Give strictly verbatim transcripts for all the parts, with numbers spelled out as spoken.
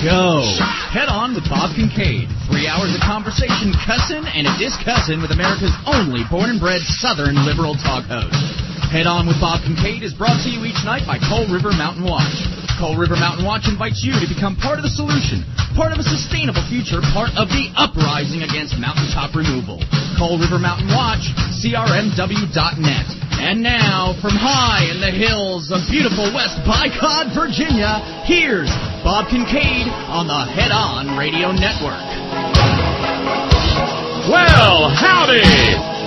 go. Head On with Bob Kincaid. Three hours of conversation, cussin' and a discussin' with America's only born and bred Southern liberal talk host. Head On with Bob Kincaid is brought to you each night by Coal River Mountain Watch. Coal River Mountain Watch invites you to become part of the solution, part of a sustainable future, part of the uprising against mountaintop removal. Coal River Mountain Watch, C R M W dot net. And now, from high in the hills of beautiful West Bycod, Virginia, here's Bob Kincaid on the Head On Radio Network. Well, howdy!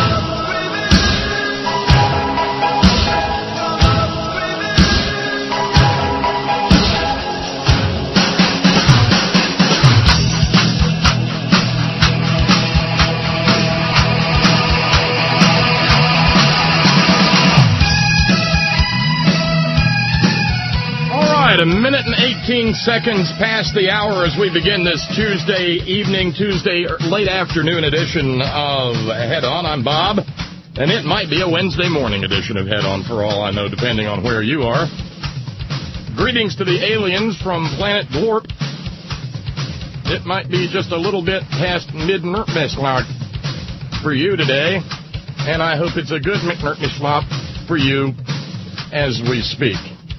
A minute and eighteen seconds past the hour as we begin this Tuesday evening, Tuesday late afternoon edition of Head On. I'm Bob, and it might be a Wednesday morning edition of Head On for all I know, depending on where you are. Greetings to the aliens from planet Glorp. It might be just a little bit past midnight for you today, and I hope it's a good midnight for you as we speak.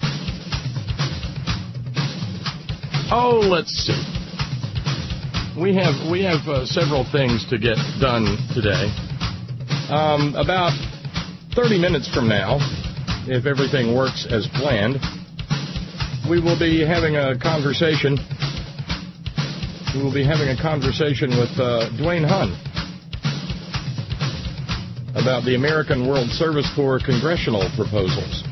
Oh, let's see. We have we have uh, several things to get done today. Um, about thirty minutes from now, if everything works as planned, we will be having a conversation. We will be having a conversation with uh, Dwayne Hunn about the American World Service Corps congressional proposals.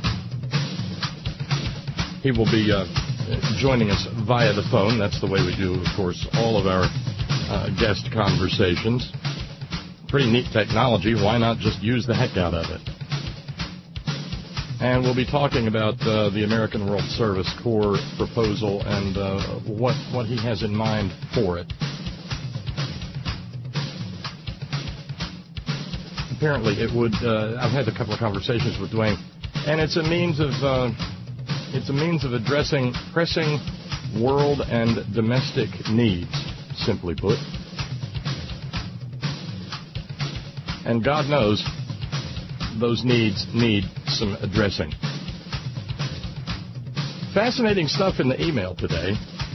He will be Uh, joining us via the phone. That's the way we do, of course, all of our uh, guest conversations. Pretty neat technology. Why not just use the heck out of it? And we'll be talking about uh, the American World Service Corps proposal and uh, what, what he has in mind for it. Apparently it would, uh, I've had a couple of conversations with Dwayne, and it's a means of... Uh, It's a means of addressing pressing world and domestic needs, simply put. And God knows those needs need some addressing. Fascinating stuff in the email today.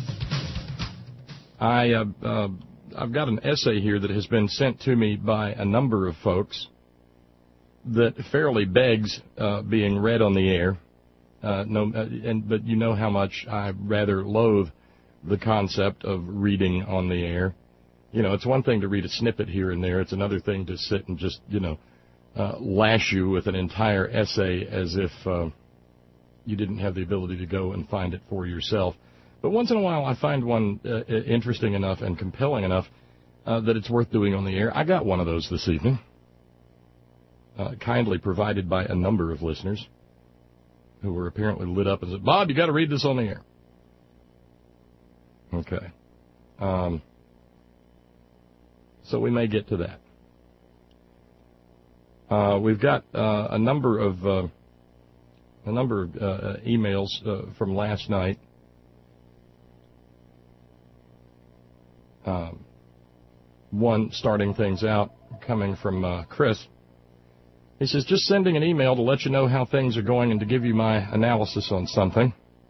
I, uh, uh, I've got an essay here that has been sent to me by a number of folks that fairly begs uh, being read on the air. Uh, no, uh, and but you know how much I rather loathe the concept of reading on the air. You know, it's one thing to read a snippet here and there. It's another thing to sit and just, you know, uh, lash you with an entire essay as if uh, you didn't have the ability to go and find it for yourself. But once in a while I find one uh, interesting enough and compelling enough uh, that it's worth doing on the air. I got one of those this evening, uh, kindly provided by a number of listeners who were apparently lit up and said, Bob, you got to read this on the air. Okay. Um, so we may get to that. Uh, we've got uh, a number of uh, a number of uh, emails uh, from last night. Uh, one starting things out coming from uh, Chris. He says, just sending an email to let you know how things are going and to give you my analysis on something.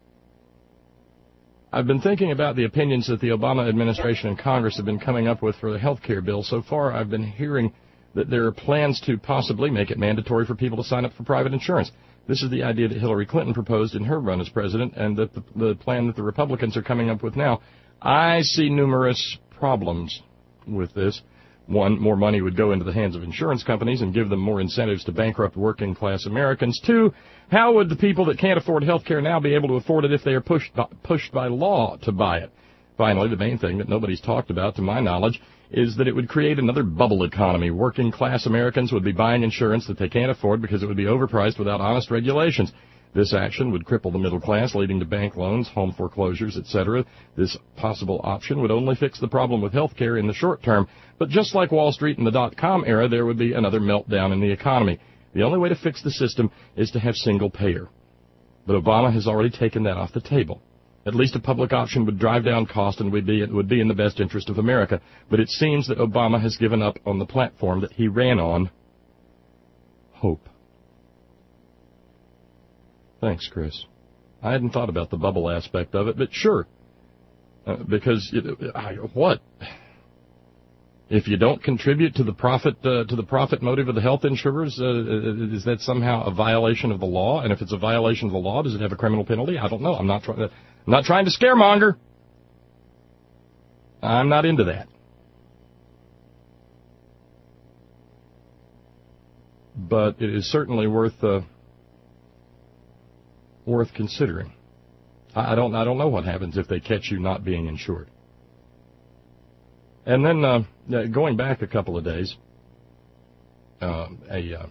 I've been thinking about the opinions that the Obama administration and Congress have been coming up with for the health care bill. So far, I've been hearing that there are plans to possibly make it mandatory for people to sign up for private insurance. This is the idea that Hillary Clinton proposed in her run as president, and that the, the plan that the Republicans are coming up with now. I see numerous problems with this. One, more money would go into the hands of insurance companies and give them more incentives to bankrupt working-class Americans. Two, how would the people that can't afford health care now be able to afford it if they are pushed by, pushed by law to buy it? Finally, the main thing that nobody's talked about, to my knowledge, is that it would create another bubble economy. Working-class Americans would be buying insurance that they can't afford because it would be overpriced without honest regulations. This action would cripple the middle class, leading to bank loans, home foreclosures, et cetera. This possible option would only fix the problem with health care in the short term. But just like Wall Street in the dot-com era, there would be another meltdown in the economy. The only way to fix the system is to have single payer. But Obama has already taken that off the table. At least a public option would drive down cost and would be, it would be in the best interest of America. But it seems that Obama has given up on the platform that he ran on, hope. Thanks, Chris. I hadn't thought about the bubble aspect of it, but sure. Uh, because, it, I, what? If you don't contribute to the profit uh, to the profit motive of the health insurers, uh, is that somehow a violation of the law? And if it's a violation of the law, does it have a criminal penalty? I don't know. I'm not trying to, I'm not trying to scaremonger. I'm not into that. But it is certainly worth uh, worth considering. I don't I don't know what happens if they catch you not being insured. And then, uh, going back a couple of days, uh, a uh,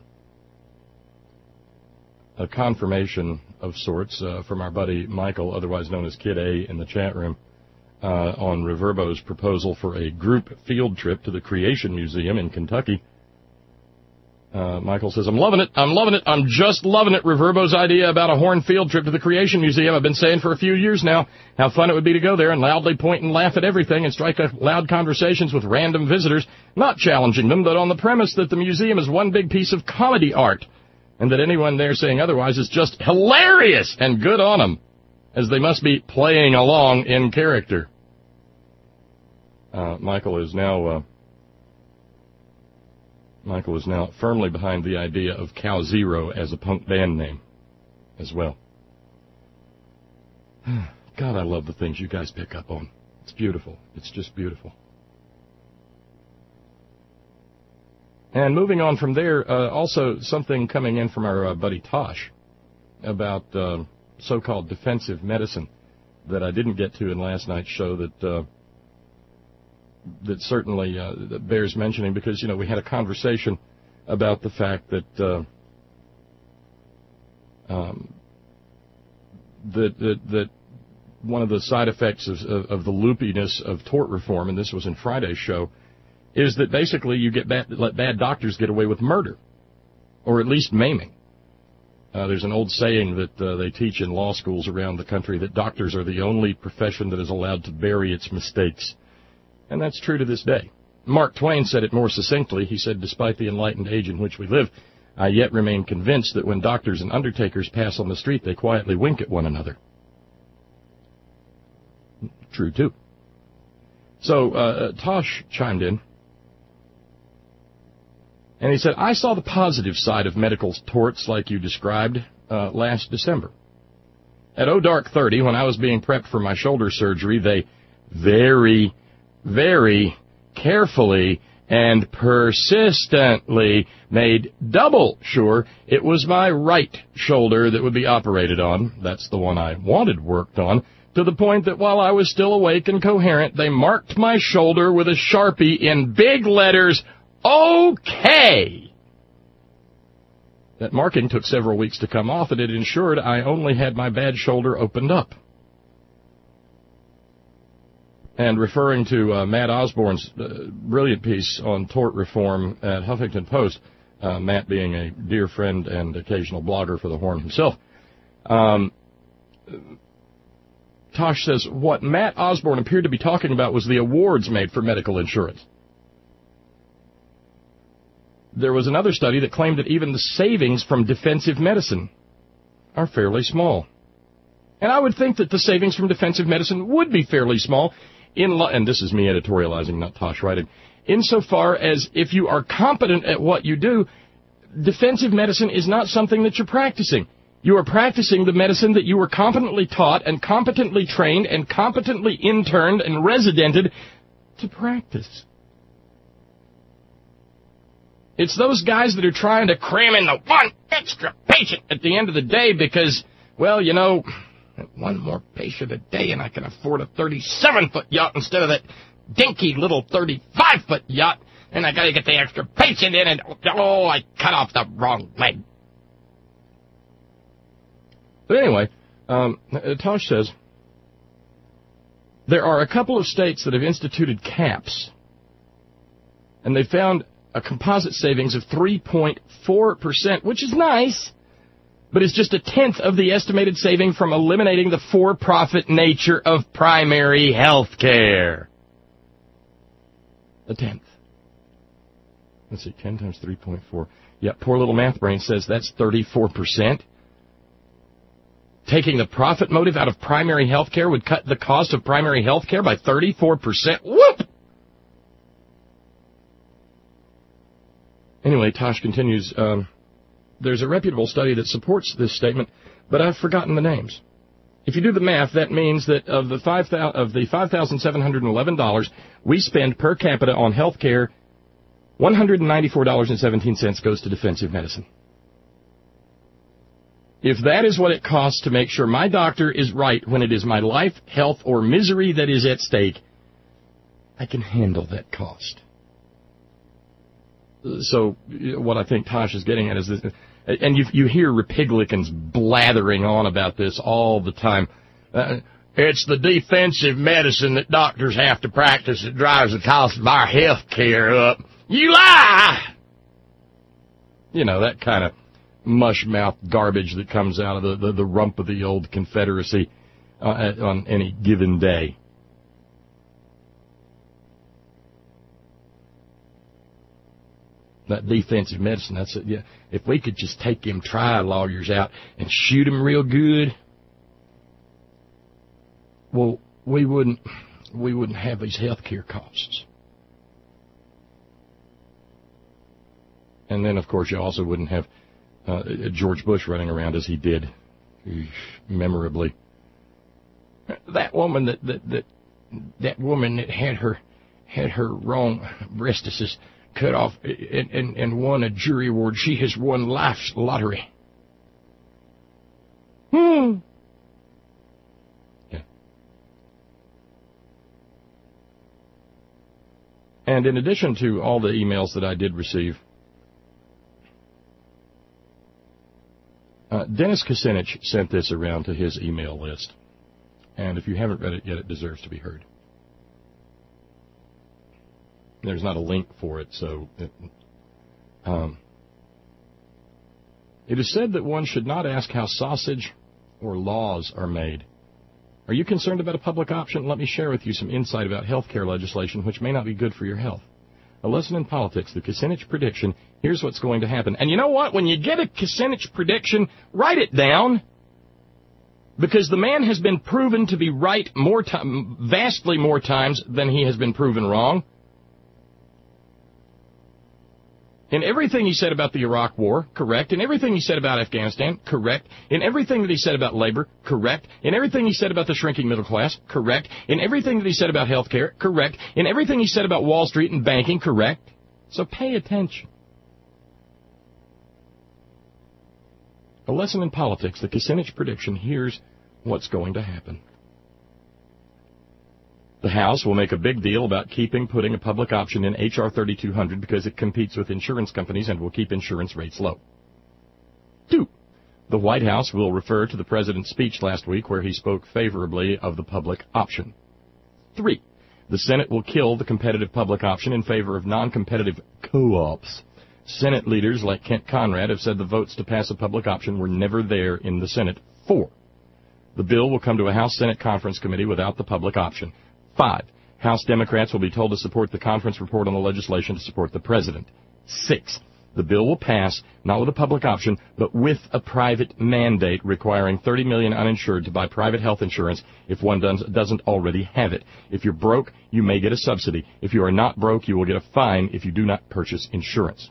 a confirmation of sorts uh, from our buddy Michael, otherwise known as Kid A, in the chat room, uh, on Reverbo's proposal for a group field trip to the Creation Museum in Kentucky. Uh, Michael says, I'm loving it. I'm loving it. I'm just loving it. Reverbo's idea about a horn field trip to the Creation Museum. I've been saying for a few years now how fun it would be to go there and loudly point and laugh at everything and strike up loud conversations with random visitors, not challenging them, but on the premise that the museum is one big piece of comedy art and that anyone there saying otherwise is just hilarious and good on them, as they must be playing along in character. Uh, Michael is now... Uh, Michael is now firmly behind the idea of Cow Zero as a punk band name as well. God, I love the things you guys pick up on. It's beautiful. It's just beautiful. And moving on from there, uh, also something coming in from our uh, buddy Tosh about uh, so-called defensive medicine that I didn't get to in last night's show that... Uh, that certainly uh, that bears mentioning because, you know, we had a conversation about the fact that uh, um, that, that that one of the side effects of, of, of the loopiness of tort reform, and this was in Friday's show, is that basically you get bad, let bad doctors get away with murder, or at least maiming. Uh, there's an old saying that uh, they teach in law schools around the country that doctors are the only profession that is allowed to bury its mistakes. And that's true to this day. Mark Twain said it more succinctly. He said, despite the enlightened age in which we live, I yet remain convinced that when doctors and undertakers pass on the street, they quietly wink at one another. True, too. So uh, Tosh chimed in, and he said, I saw the positive side of medical torts like you described uh, last December. At oh dark thirty, when I was being prepped for my shoulder surgery, they very... very carefully and persistently made double sure it was my right shoulder that would be operated on. That's the one I wanted worked on, to the point that while I was still awake and coherent, they marked my shoulder with a Sharpie in big letters, OK. That marking took several weeks to come off, and it ensured I only had my bad shoulder opened up. And referring to uh, Matt Osborne's uh, brilliant piece on tort reform at Huffington Post, uh, Matt being a dear friend and occasional blogger for the Horn himself, um, Tosh says, what Matt Osborne appeared to be talking about was the awards made for medical insurance. There was another study that claimed that even the savings from defensive medicine are fairly small. And I would think that the savings from defensive medicine would be fairly small, in lo- and this is me editorializing, not Tosh writing, insofar as if you are competent at what you do, defensive medicine is not something that you're practicing. You are practicing the medicine that you were competently taught and competently trained and competently interned and residented to practice. It's those guys that are trying to cram in the one extra patient at the end of the day because, well, you know, one more patient a day and I can afford a thirty-seven foot yacht instead of that dinky little thirty-five foot yacht, and I got to get the extra patient in, and oh, I cut off the wrong leg. But anyway, um, Tosh says, there are a couple of states that have instituted caps, and they found a composite savings of three point four percent, which is nice. but is just a tenth of the estimated saving from eliminating the for-profit nature of primary health care. A tenth. Let's see, ten times three point four. Yeah, poor little math brain says that's thirty-four percent. Taking the profit motive out of primary health care would cut the cost of primary health care by thirty-four percent. Whoop! Anyway, Tosh continues, um, there's a reputable study that supports this statement, but I've forgotten the names. If you do the math, that means that of the five of the five thousand seven hundred eleven dollars we spend per capita on health care, one hundred ninety-four dollars and seventeen cents goes to defensive medicine. If that is what it costs to make sure my doctor is right when it is my life, health, or misery that is at stake, I can handle that cost. So what I think Tosh is getting at is this, and you, you hear Republicans blathering on about this all the time. Uh, it's the defensive medicine that doctors have to practice that drives the cost of our health care up. You lie! You know, that kind of mush-mouth garbage that comes out of the, the, the rump of the old Confederacy uh, on any given day. That defensive medicine, that's it. Yeah. If we could just take them trial lawyers out and shoot them real good, well, we wouldn't we wouldn't have these health care costs. And then, of course, you also wouldn't have uh, George Bush running around as he did, memorably. That woman that that that, that woman that had her had her wrong breastises cut off and, and, and won a jury award. She has won life's lottery. Hmm. Yeah. And in addition to all the emails that I did receive, uh, Dennis Kucinich sent this around to his email list. And if you haven't read it yet, it deserves to be heard. There's not a link for it, so it, um, it is said that one should not ask how sausage or laws are made. Are you concerned about a public option? Let me share with you some insight about health care legislation which may not be good for your health. A lesson in politics, the Kucinich prediction. Here's what's going to happen. And you know what? When you get a Kucinich prediction, write it down. Because the man has been proven to be right more time, vastly more times than he has been proven wrong. In everything he said about the Iraq War, correct. In everything he said about Afghanistan, correct. In everything that he said about labor, correct. In everything he said about the shrinking middle class, correct. In everything that he said about health care, correct. In everything he said about Wall Street and banking, correct. So pay attention. A lesson in politics, the Kucinich prediction. Here's what's going to happen. The House will make a big deal about keeping putting a public option in H R thirty-two hundred because it competes with insurance companies and will keep insurance rates low. Two, the White House will refer to the president's speech last week where he spoke favorably of the public option. Three, the Senate will kill the competitive public option in favor of non-competitive co-ops. Senate leaders like Kent Conrad have said the votes to pass a public option were never there in the Senate. Four, the bill will come to a House-Senate conference committee without the public option. Five, House Democrats will be told to support the conference report on the legislation to support the president. Six, the bill will pass, not with a public option, but with a private mandate requiring thirty million uninsured to buy private health insurance if one doesn't already have it. If you're broke, you may get a subsidy. If you are not broke, you will get a fine if you do not purchase insurance.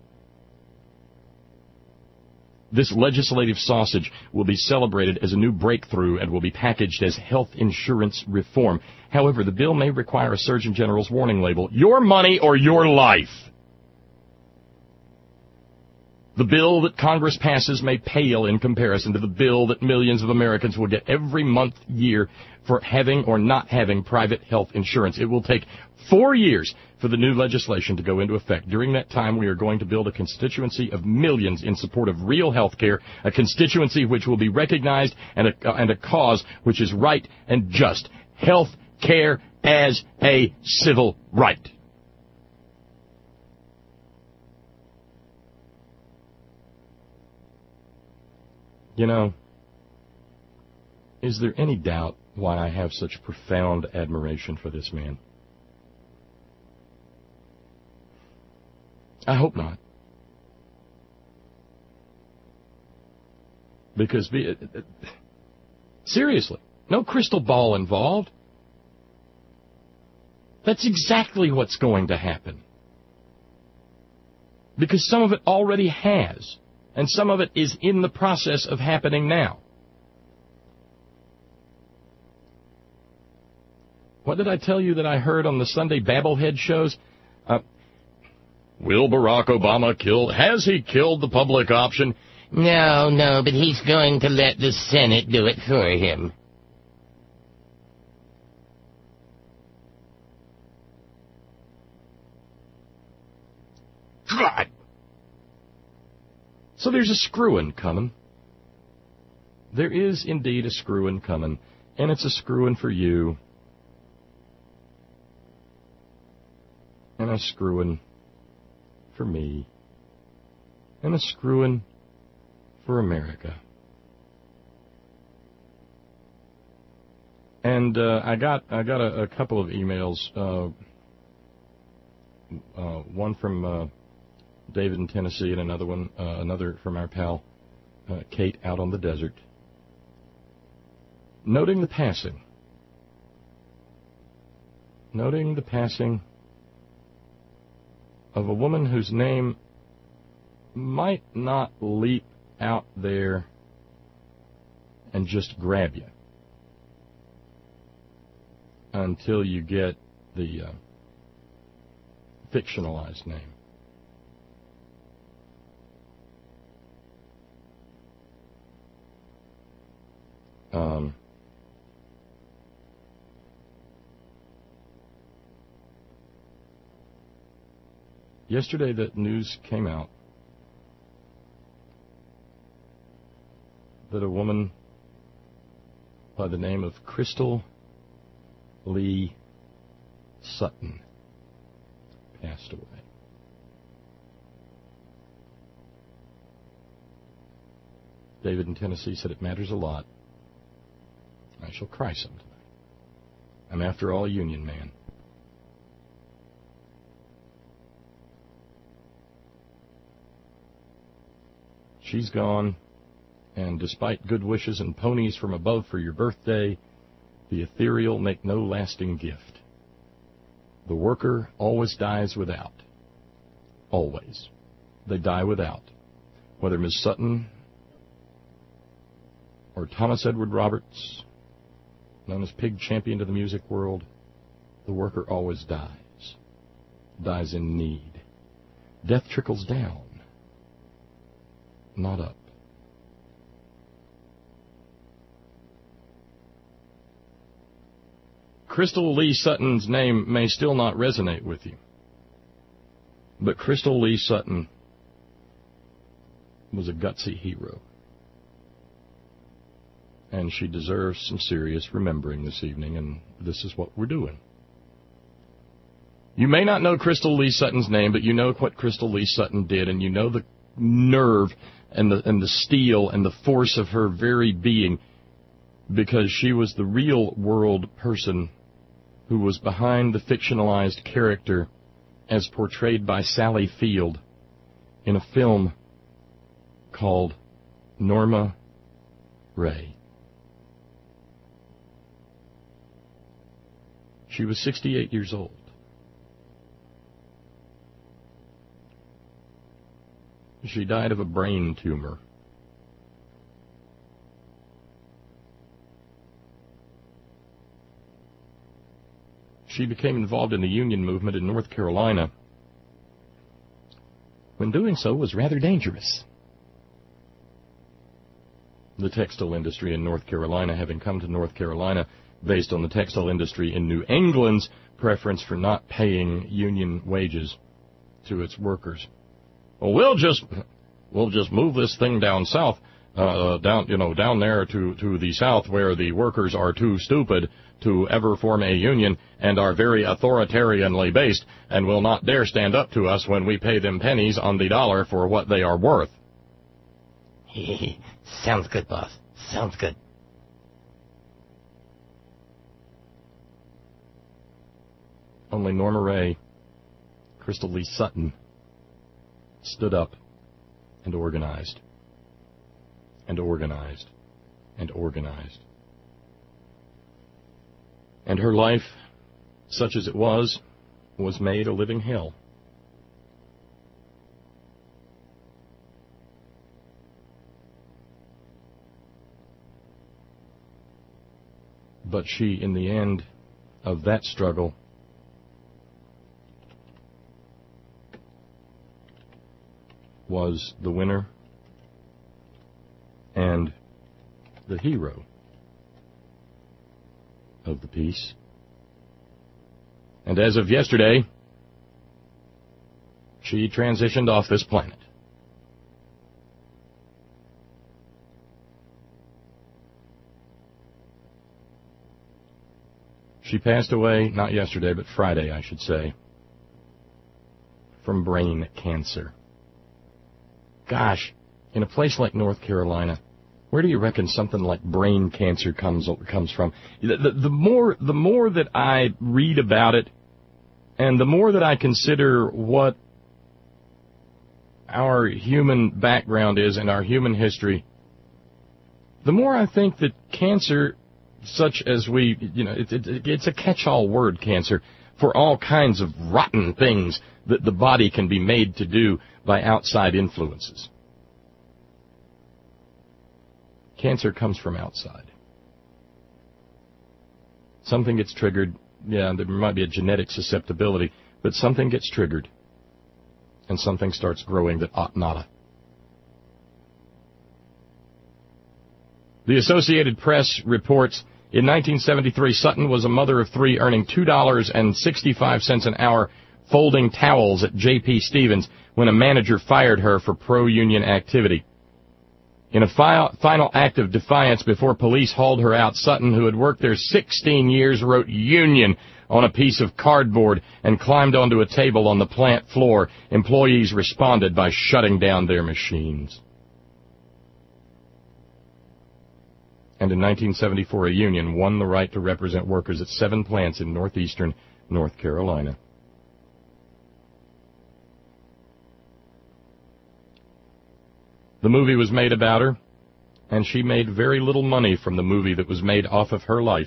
This legislative sausage will be celebrated as a new breakthrough and will be packaged as health insurance reform. However, the bill may require a Surgeon General's warning label, your money or your life. The bill that Congress passes may pale in comparison to the bill that millions of Americans will get every month, year, for having or not having private health insurance. It will take four years for the new legislation to go into effect. During that time, we are going to build a constituency of millions in support of real health care, a constituency which will be recognized, and a, uh, and a cause which is right and just. Health care as a civil right. You know, is there any doubt why I have such profound admiration for this man? I hope not. Because, be, seriously, no crystal ball involved. That's exactly what's going to happen. Because some of it already has, and some of it is in the process of happening now. What did I tell you that I heard on the Sunday Babblehead shows? Uh, will Barack Obama kill, has he killed the public option? No, no, but he's going to let the Senate do it for him. God! So there's a screwing coming. There is indeed a screwing coming, and it's a screwing for you. And a screwing for me. And a screwing for America. And uh, I got I got a, a couple of emails. Uh, uh, one from uh, David in Tennessee, and another one, uh, another from our pal uh, Kate out on the desert, noting the passing, noting the passing of a woman whose name might not leap out there and just grab you until you get the uh, fictionalized name. Um, yesterday, the news came out that a woman by the name of Crystal Lee Sutton passed away. David in Tennessee said it matters a lot. I shall cry some tonight. I'm, after all, a union man. She's gone, and despite good wishes and ponies from above for your birthday, the ethereal make no lasting gift. The worker always dies without. Always. They die without. Whether Miss Sutton or Thomas Edward Roberts, known as Pig Champion to the music world, the worker always dies. Dies in need. Death trickles down, not up. Crystal Lee Sutton's name may still not resonate with you, but Crystal Lee Sutton was a gutsy hero. And she deserves some serious remembering this evening, and this is what we're doing. You may not know Crystal Lee Sutton's name, but you know what Crystal Lee Sutton did, and you know the nerve and the and the steel and the force of her very being, because she was the real world person who was behind the fictionalized character as portrayed by Sally Field in a film called Norma Ray. She was sixty-eight years old. She died of a brain tumor. She became involved in the union movement in North Carolina, when doing so was rather dangerous. The textile industry in North Carolina, having come to North Carolina based on the textile industry in New England's preference for not paying union wages to its workers. Well, we'll just we'll just move this thing down south, uh, down you know down there to to the south, where the workers are too stupid to ever form a union and are very authoritarianly based and will not dare stand up to us when we pay them pennies on the dollar for what they are worth. Sounds good, boss. Sounds good. Only Norma Ray, Crystal Lee Sutton, stood up and organized, and organized, and organized. And her life, such as it was, was made a living hell. But she, in the end of that struggle, was the winner and the hero of the piece. And as of yesterday, she transitioned off this planet. She passed away, not yesterday, but Friday, I should say, from brain cancer. Gosh, in a place like North Carolina, where do you reckon something like brain cancer comes comes from? The, the, the more the more that I read about it, and the more that I consider what our human background is and our human history, the more I think that cancer, such as we, you know, it, it, it's a catch-all word, cancer, for all kinds of rotten things that the body can be made to do by outside influences. Cancer comes from outside. Something gets triggered. Yeah, there might be a genetic susceptibility, but something gets triggered, and something starts growing that ought not. The Associated Press reports in nineteen seventy-three, Sutton was a mother of three, earning two dollars and sixty-five cents an hour folding towels at J P. Stevens when a manager fired her for pro-union activity. In a fi- final act of defiance before police hauled her out, Sutton, who had worked there sixteen years, wrote union on a piece of cardboard and climbed onto a table on the plant floor. Employees responded by shutting down their machines. And in nineteen seventy-four, a union won the right to represent workers at seven plants in northeastern North Carolina. The movie was made about her, and she made very little money from the movie that was made off of her life.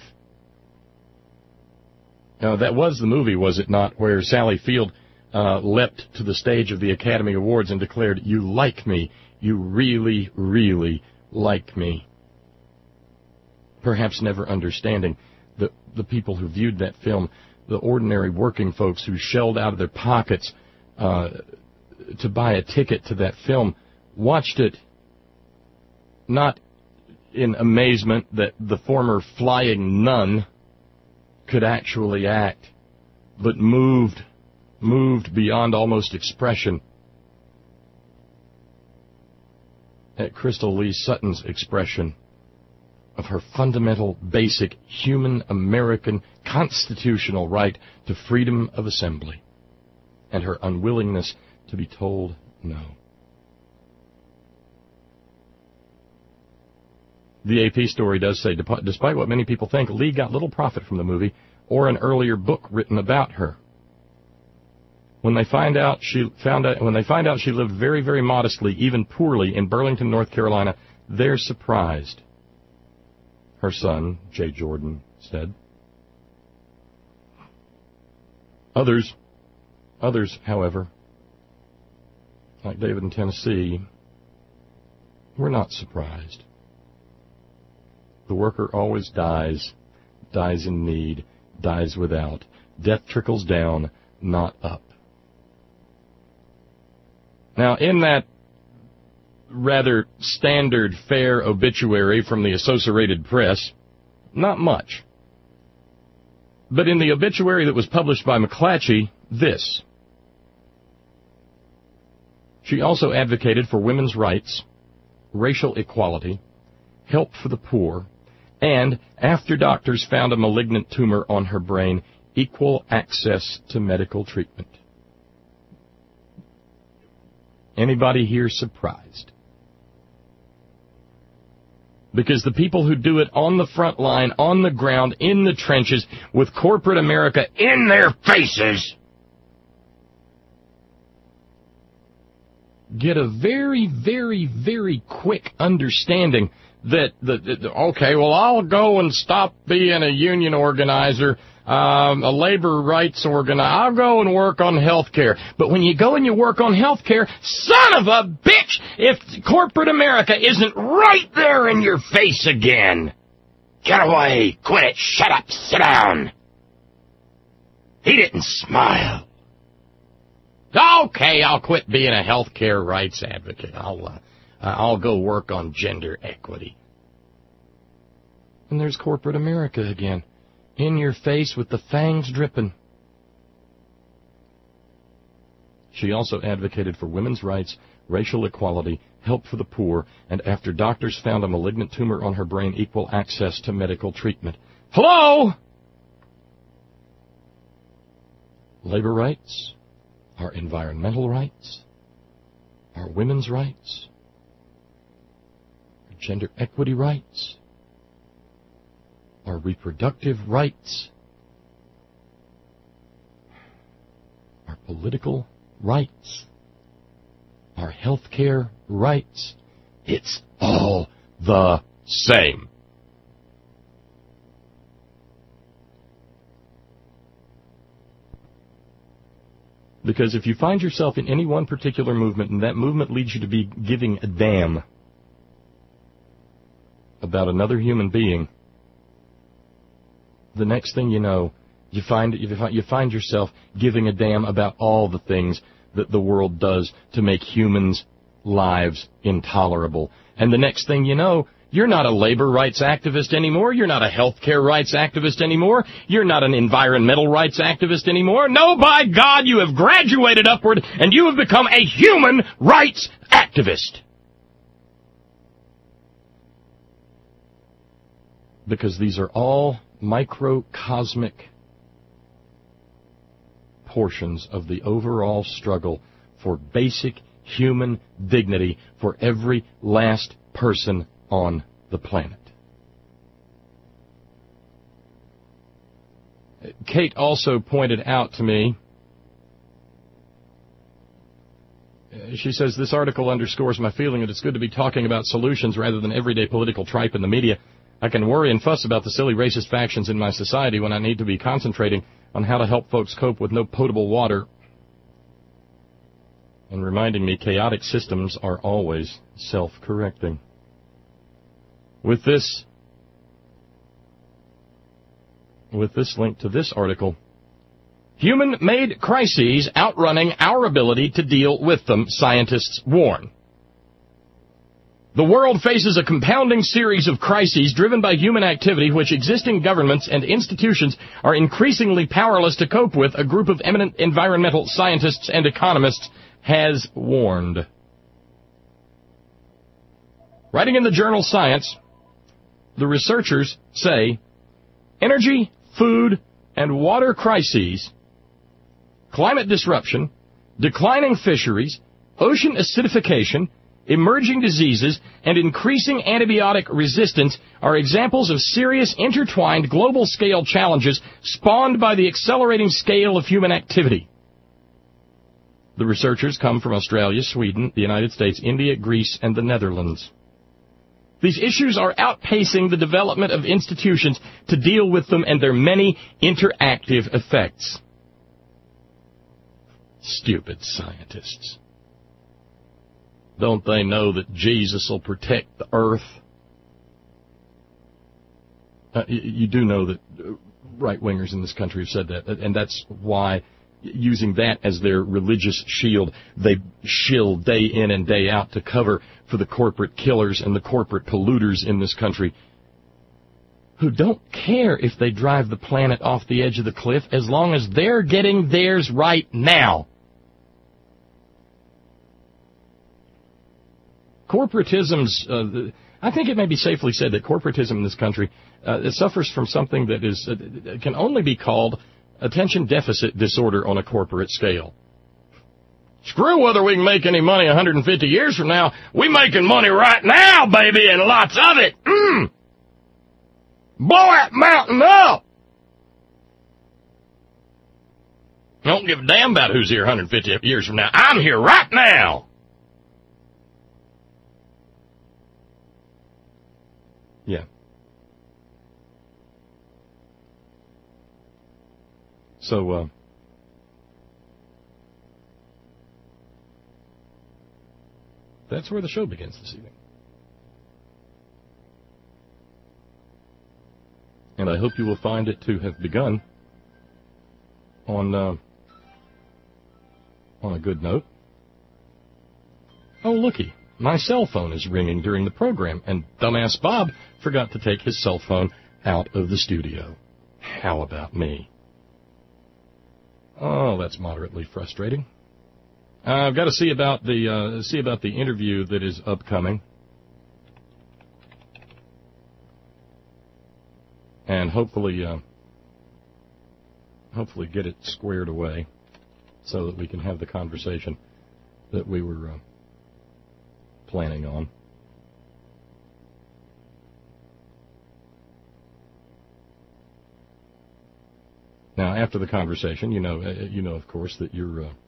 Now, that was the movie, was it not, where Sally Field uh, leapt to the stage of the Academy Awards and declared, "You like me. You really, really like me." Perhaps never understanding the, the people who viewed that film, the ordinary working folks who shelled out of their pockets uh, to buy a ticket to that film, watched it not in amazement that the former flying nun could actually act, but moved, moved beyond almost expression at Crystal Lee Sutton's expression of her fundamental, basic, human, American, constitutional right to freedom of assembly, and her unwillingness to be told no. The A P story does say, despite what many people think, Lee got little profit from the movie or an earlier book written about her. When they find out she found out when they find out she lived very, very modestly, even poorly, in Burlington, North Carolina, they're surprised. Her son, Jay Jordan, said. Others, others, however, like David in Tennessee, were not surprised. The worker always dies, dies in need, dies without. Death trickles down, not up. Now, in that rather standard, fair obituary from the Associated Press, not much. But in the obituary that was published by McClatchy, this. She also advocated for women's rights, racial equality, help for the poor, and, after doctors found a malignant tumor on her brain, equal access to medical treatment. Anybody here surprised? Because the people who do it on the front line, on the ground, in the trenches, with corporate America in their faces, get a very, very, very quick understanding that, that, that okay, well, I'll go and stop being a union organizer, um, a labor rights organizer. I'll go and work on health care. But when you go and you work on health care, son of a bitch, if corporate America isn't right there in your face again. Get away, quit it, shut up, sit down. He didn't smile. Okay, I'll quit being a health care rights advocate. I'll, uh, I'll go work on gender equity. And there's corporate America again, in your face with the fangs dripping. She also advocated for women's rights, racial equality, help for the poor, and after doctors found a malignant tumor on her brain, equal access to medical treatment. Hello? Labor rights, our environmental rights, our women's rights, our gender equity rights, our reproductive rights, our political rights, our health care rights. It's all the same. Because if you find yourself in any one particular movement, and that movement leads you to be giving a damn about another human being, the next thing you know, you find you find yourself giving a damn about all the things that the world does to make humans' lives intolerable. And the next thing you know, you're not a labor rights activist anymore. You're not a health care rights activist anymore. You're not an environmental rights activist anymore. No, by God, you have graduated upward and you have become a human rights activist. Because these are all microcosmic portions of the overall struggle for basic human dignity for every last person on the planet. Kate also pointed out to me, she says, this article underscores my feeling that it's good to be talking about solutions rather than everyday political tripe in the media. I can worry and fuss about the silly racist factions in my society when I need to be concentrating on how to help folks cope with no potable water, and reminding me chaotic systems are always self-correcting. With this, with this link to this article, human-made crises outrunning our ability to deal with them, scientists warn. The world faces a compounding series of crises driven by human activity which existing governments and institutions are increasingly powerless to cope with, a group of eminent environmental scientists and economists has warned. Writing in the journal Science, the researchers say energy, food, and water crises, climate disruption, declining fisheries, ocean acidification, emerging diseases, and increasing antibiotic resistance are examples of serious intertwined global-scale challenges spawned by the accelerating scale of human activity. The researchers come from Australia, Sweden, the United States, India, Greece, and the Netherlands. These issues are outpacing the development of institutions to deal with them and their many interactive effects. Stupid scientists. Don't they know that Jesus will protect the earth? Uh, you, you do know that right-wingers in this country have said that, and that's why, using that as their religious shield, they shill day in and day out to cover for the corporate killers and the corporate polluters in this country, who don't care if they drive the planet off the edge of the cliff as long as they're getting theirs right now. Corporatism's, uh, I think it may be safely said that corporatism in this country uh, it suffers from something that is uh, can only be called attention deficit disorder on a corporate scale. Screw whether we can make any money one hundred fifty years from now. We making money right now, baby, and lots of it. Mm. Blow that mountain up. I don't give a damn about who's here one hundred fifty years from now. I'm here right now. Yeah. So, uh, that's where the show begins this evening. And I hope you will find it to have begun on uh, on a good note. Oh, looky, my cell phone is ringing during the program, and dumbass Bob forgot to take his cell phone out of the studio. How about me? Oh, that's moderately frustrating. Uh, I've got to see about the uh, see about the interview that is upcoming, and hopefully, uh, hopefully get it squared away so that we can have the conversation that we were uh, planning on. Now, after the conversation, you know, uh, you know, of course, that you're. Uh,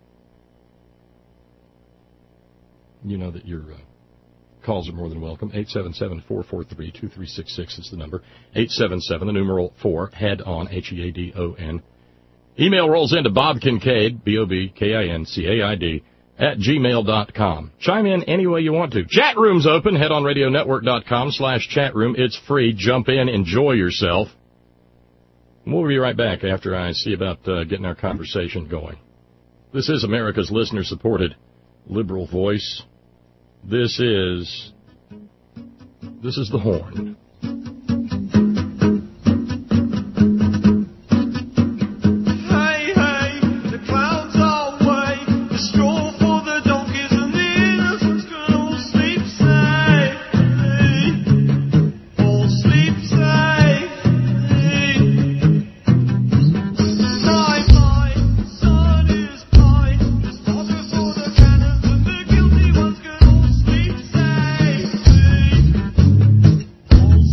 You know that your uh, calls are more than welcome. eight seven seven, four four three, two three six six is the number. eight seven seven, the numeral four, head on, H E A D O N. Email rolls into Bob Kincaid, B O B K I N C A I D, at gmail dot com. Chime in any way you want to. Chat room's open. Head on radionetwork dot com slash chat room. It's free. Jump in. Enjoy yourself. We'll be right back after I see about uh, getting our conversation going. This is America's listener-supported liberal voice. This is, this is the Horn. Hey, hey, the clouds are away, the straw for the donkeys and the innocents can all sleep safely, all sleep safely. Night, night, the sun is bright, there's fodder for the cannons and the guilty ones can all sleep safely, all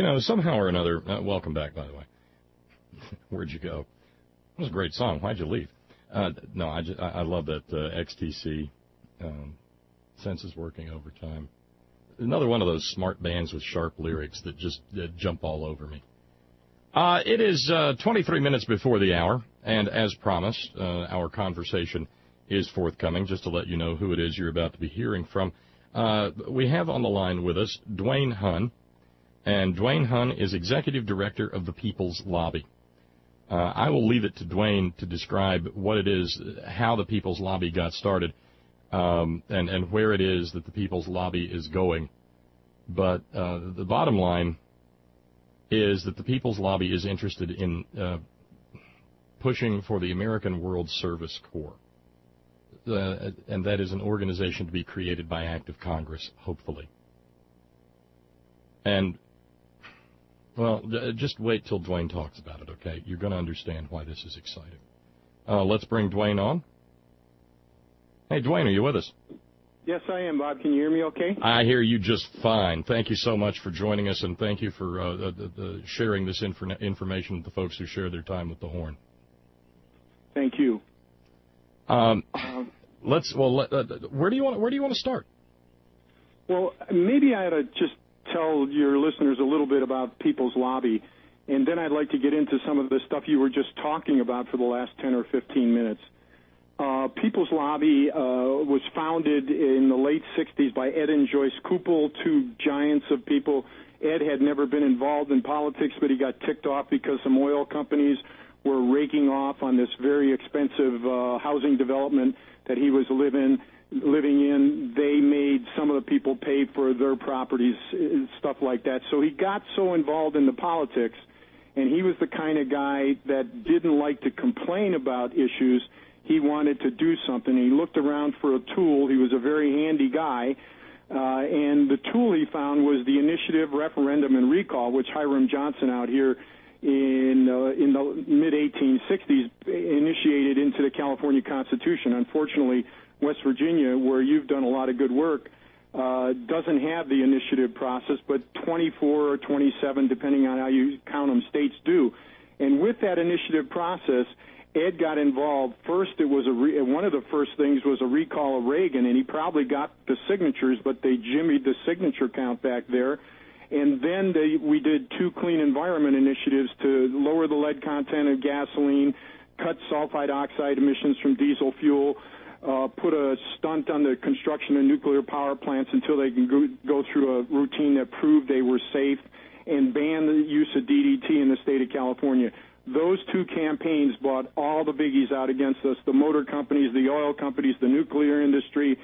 know, somehow or another, uh, welcome back, by the way. Where'd you go? That was a great song. Why'd you leave? Uh, no, I, just, I, I love that uh, X T C, um, Senses Working Overtime. Another one of those smart bands with sharp lyrics that just uh, jump all over me. Uh, it is uh, twenty-three minutes before the hour, and as promised, uh, our conversation is forthcoming. Just to let you know who it is you're about to be hearing from. Uh, we have on the line with us Dwayne Hunn, and Dwayne Hunn is Executive Director of the People's Lobby. Uh, I will leave it to Dwayne to describe what it is, how the People's Lobby got started, um, and, and where it is that the People's Lobby is going. But uh, the bottom line is that the People's Lobby is interested in uh, pushing for the American World Service Corps. Uh, and that is an organization to be created by act of Congress, hopefully. And, well, just wait till Dwayne talks about it, okay? You're going to understand why this is exciting. Uh, let's bring Dwayne on. Hey, Dwayne, are you with us? Yes, I am, Bob. Can you hear me okay? I hear you just fine. Thank you so much for joining us, and thank you for uh, the, the sharing this infor- information with the folks who share their time with the Horn. Thank you. Um, let's. Well, let, uh, where do you want? Where do you want to start? Well, maybe I ought to just tell your listeners a little bit about People's Lobby, and then I'd like to get into some of the stuff you were just talking about for the last ten or fifteen minutes. Uh, People's Lobby uh, was founded in the late sixties by Ed and Joyce Kupel, two giants of people. Ed had never been involved in politics, but he got ticked off because some oil companies were raking off on this very expensive uh, housing development that he was living living in. They made some of the people pay for their properties, stuff like that. So he got so involved in the politics, and he was the kind of guy that didn't like to complain about issues. He wanted to do something. He looked around for a tool. He was a very handy guy. Uh, and the tool he found was the initiative, referendum, and recall, which Hiram Johnson out here in uh, in the mid eighteen sixties initiated into the California Constitution. Unfortunately, West Virginia, where you've done a lot of good work, uh, doesn't have the initiative process, but twenty-four or twenty-seven, depending on how you count them, states do. And with that initiative process, Ed got involved. First, it was a re- one of the first things was a recall of Reagan, and he probably got the signatures, but they jimmied the signature count back there. And then they, we did two clean environment initiatives to lower the lead content of gasoline, cut sulfide oxide emissions from diesel fuel, uh, put a stunt on the construction of nuclear power plants until they can go, go through a routine that proved they were safe, and ban the use of D D T in the state of California. Those two campaigns brought all the biggies out against us, the motor companies, the oil companies, the nuclear industry,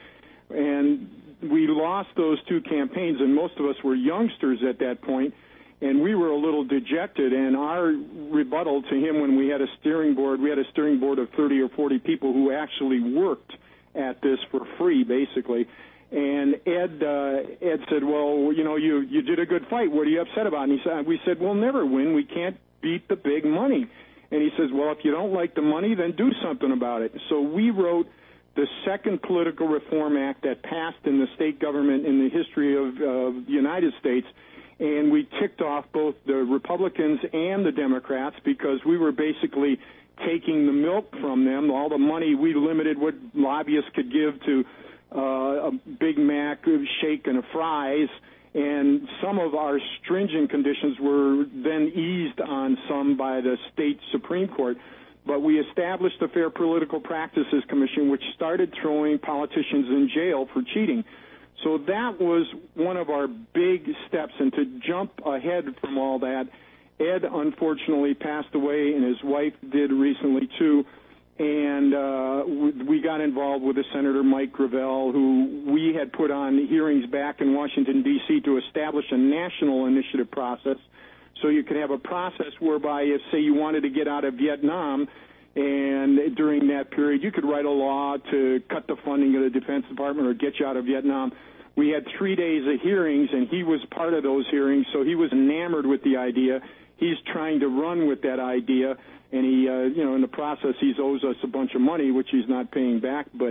and we lost those two campaigns, and most of us were youngsters at that point, and we were a little dejected, and our rebuttal to him when we had a steering board, we had a steering board of thirty or forty people who actually worked at this for free, basically, and Ed uh, Ed said, well, you know, you, you did a good fight. What are you upset about? And he said, we said, we'll never win. We can't beat the big money. And he says, well, if you don't like the money, then do something about it. So we wrote the second political reform act that passed in the state government in the history of uh, the United States, and we ticked off both the Republicans and the Democrats because we were basically taking the milk from them, all the money. We limited what lobbyists could give to uh, a Big Mac, a shake, and a fries, and some of our stringent conditions were then eased on some by the state Supreme Court. But we established the Fair Political Practices Commission, which started throwing politicians in jail for cheating. So that was one of our big steps. And to jump ahead from all that, Ed unfortunately passed away, and his wife did recently too. And uh, we got involved with the Senator Mike Gravel, who we had put on hearings back in Washington, D C to establish a national initiative process. So you could have a process whereby if, say, you wanted to get out of Vietnam, and during that period you could write a law to cut the funding of the Defense Department or get you out of Vietnam. We had three days of hearings, and he was part of those hearings, so he was enamored with the idea. He's trying to run with that idea, and he, uh, you know, in the process, he owes us a bunch of money, which he's not paying back. But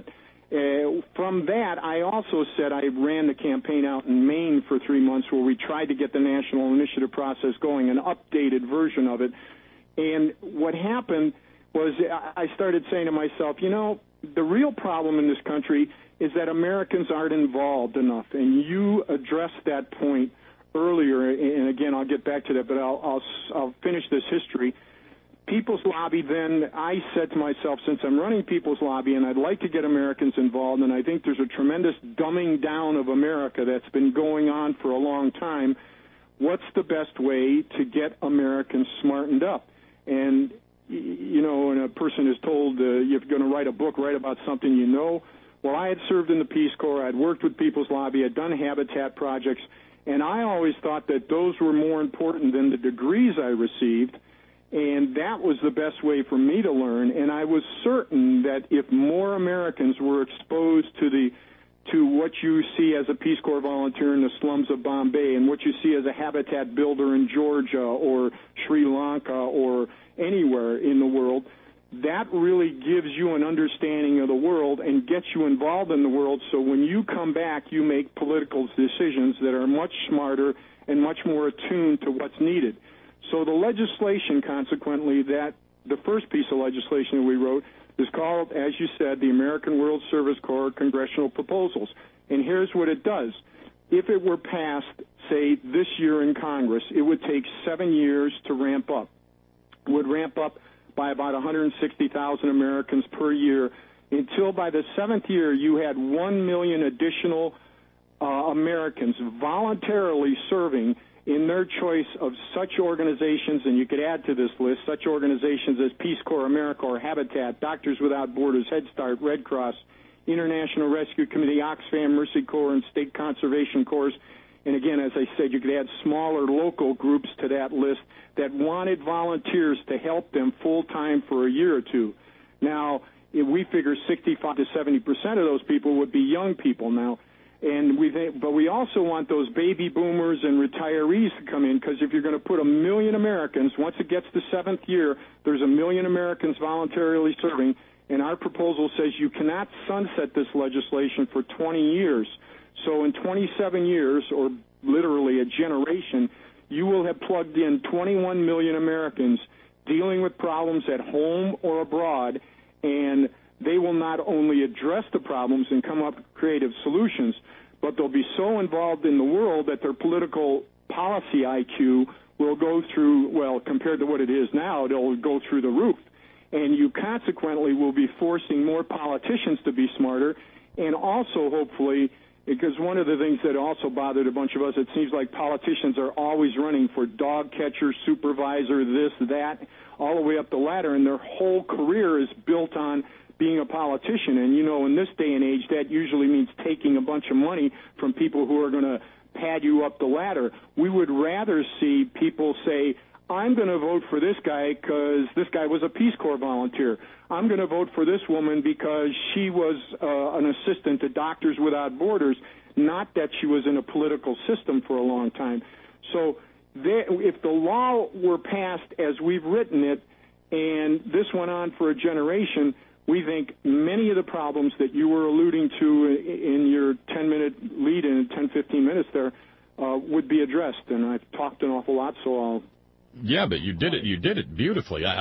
Uh, from that, I also said I ran the campaign out in Maine for three months where we tried to get the national initiative process going, an updated version of it. And what happened was I started saying to myself, you know, the real problem in this country is that Americans aren't involved enough. And you addressed that point earlier, and again, I'll get back to that, but I'll, I'll, I'll finish this history. People's Lobby, then I said to myself, since I'm running People's Lobby and I'd like to get Americans involved, and I think there's a tremendous dumbing down of America that's been going on for a long time, what's the best way to get Americans smartened up? And, you know, when a person is told uh, you're going to write a book, write about something you know. Well, I had served in the Peace Corps. I'd worked with People's Lobby. I'd done habitat projects. And I always thought that those were more important than the degrees I received. And that was the best way for me to learn. And I was certain that if more Americans were exposed to the to what you see as a Peace Corps volunteer in the slums of Bombay and what you see as a habitat builder in Georgia or Sri Lanka or anywhere in the world, that really gives you an understanding of the world and gets you involved in the world. So when you come back, you make political decisions that are much smarter and much more attuned to what's needed. So the legislation, consequently, that the first piece of legislation that we wrote is called, as you said, the American World Service Corps Congressional Proposals. And here's what it does. If it were passed, say, this year in Congress, it would take seven years to ramp up. It would ramp up by about one hundred sixty thousand Americans per year until by the seventh year you had one million additional uh, Americans voluntarily serving in their choice of such organizations, and you could add to this list such organizations as Peace Corps, AmeriCorps, Habitat, Doctors Without Borders, Head Start, Red Cross, International Rescue Committee, Oxfam, Mercy Corps, and State Conservation Corps. And again, as I said, you could add smaller local groups to that list that wanted volunteers to help them full-time for a year or two. Now, if we figure sixty-five to seventy percent of those people would be young people now. And we think, but we also want those baby boomers and retirees to come in, because if you're going to put a million Americans, once it gets to seventh year, there's a million Americans voluntarily serving, and our proposal says you cannot sunset this legislation for twenty years. So in twenty-seven years, or literally a generation, you will have plugged in twenty-one million Americans dealing with problems at home or abroad, and they will not only address the problems and come up with creative solutions, but they'll be so involved in the world that their political policy I Q will go through, well, compared to what it is now, it'll go through the roof. And you consequently will be forcing more politicians to be smarter, and also hopefully, because one of the things that also bothered a bunch of us, it seems like politicians are always running for dog catcher, supervisor, this, that, all the way up the ladder, and their whole career is built on being a politician. And, you know, in this day and age, that usually means taking a bunch of money from people who are going to pad you up the ladder. We would rather see people say, I'm going to vote for this guy because this guy was a Peace Corps volunteer. I'm going to vote for this woman because she was uh, an assistant to Doctors Without Borders, not that she was in a political system for a long time. So there, if the law were passed as we've written it, and this went on for a generation, we think many of the problems that you were alluding to in your ten-minute lead in ten, fifteen minutes there uh, would be addressed. And I've talked an awful lot, so I'll... Yeah, but you did it. You did it beautifully. I,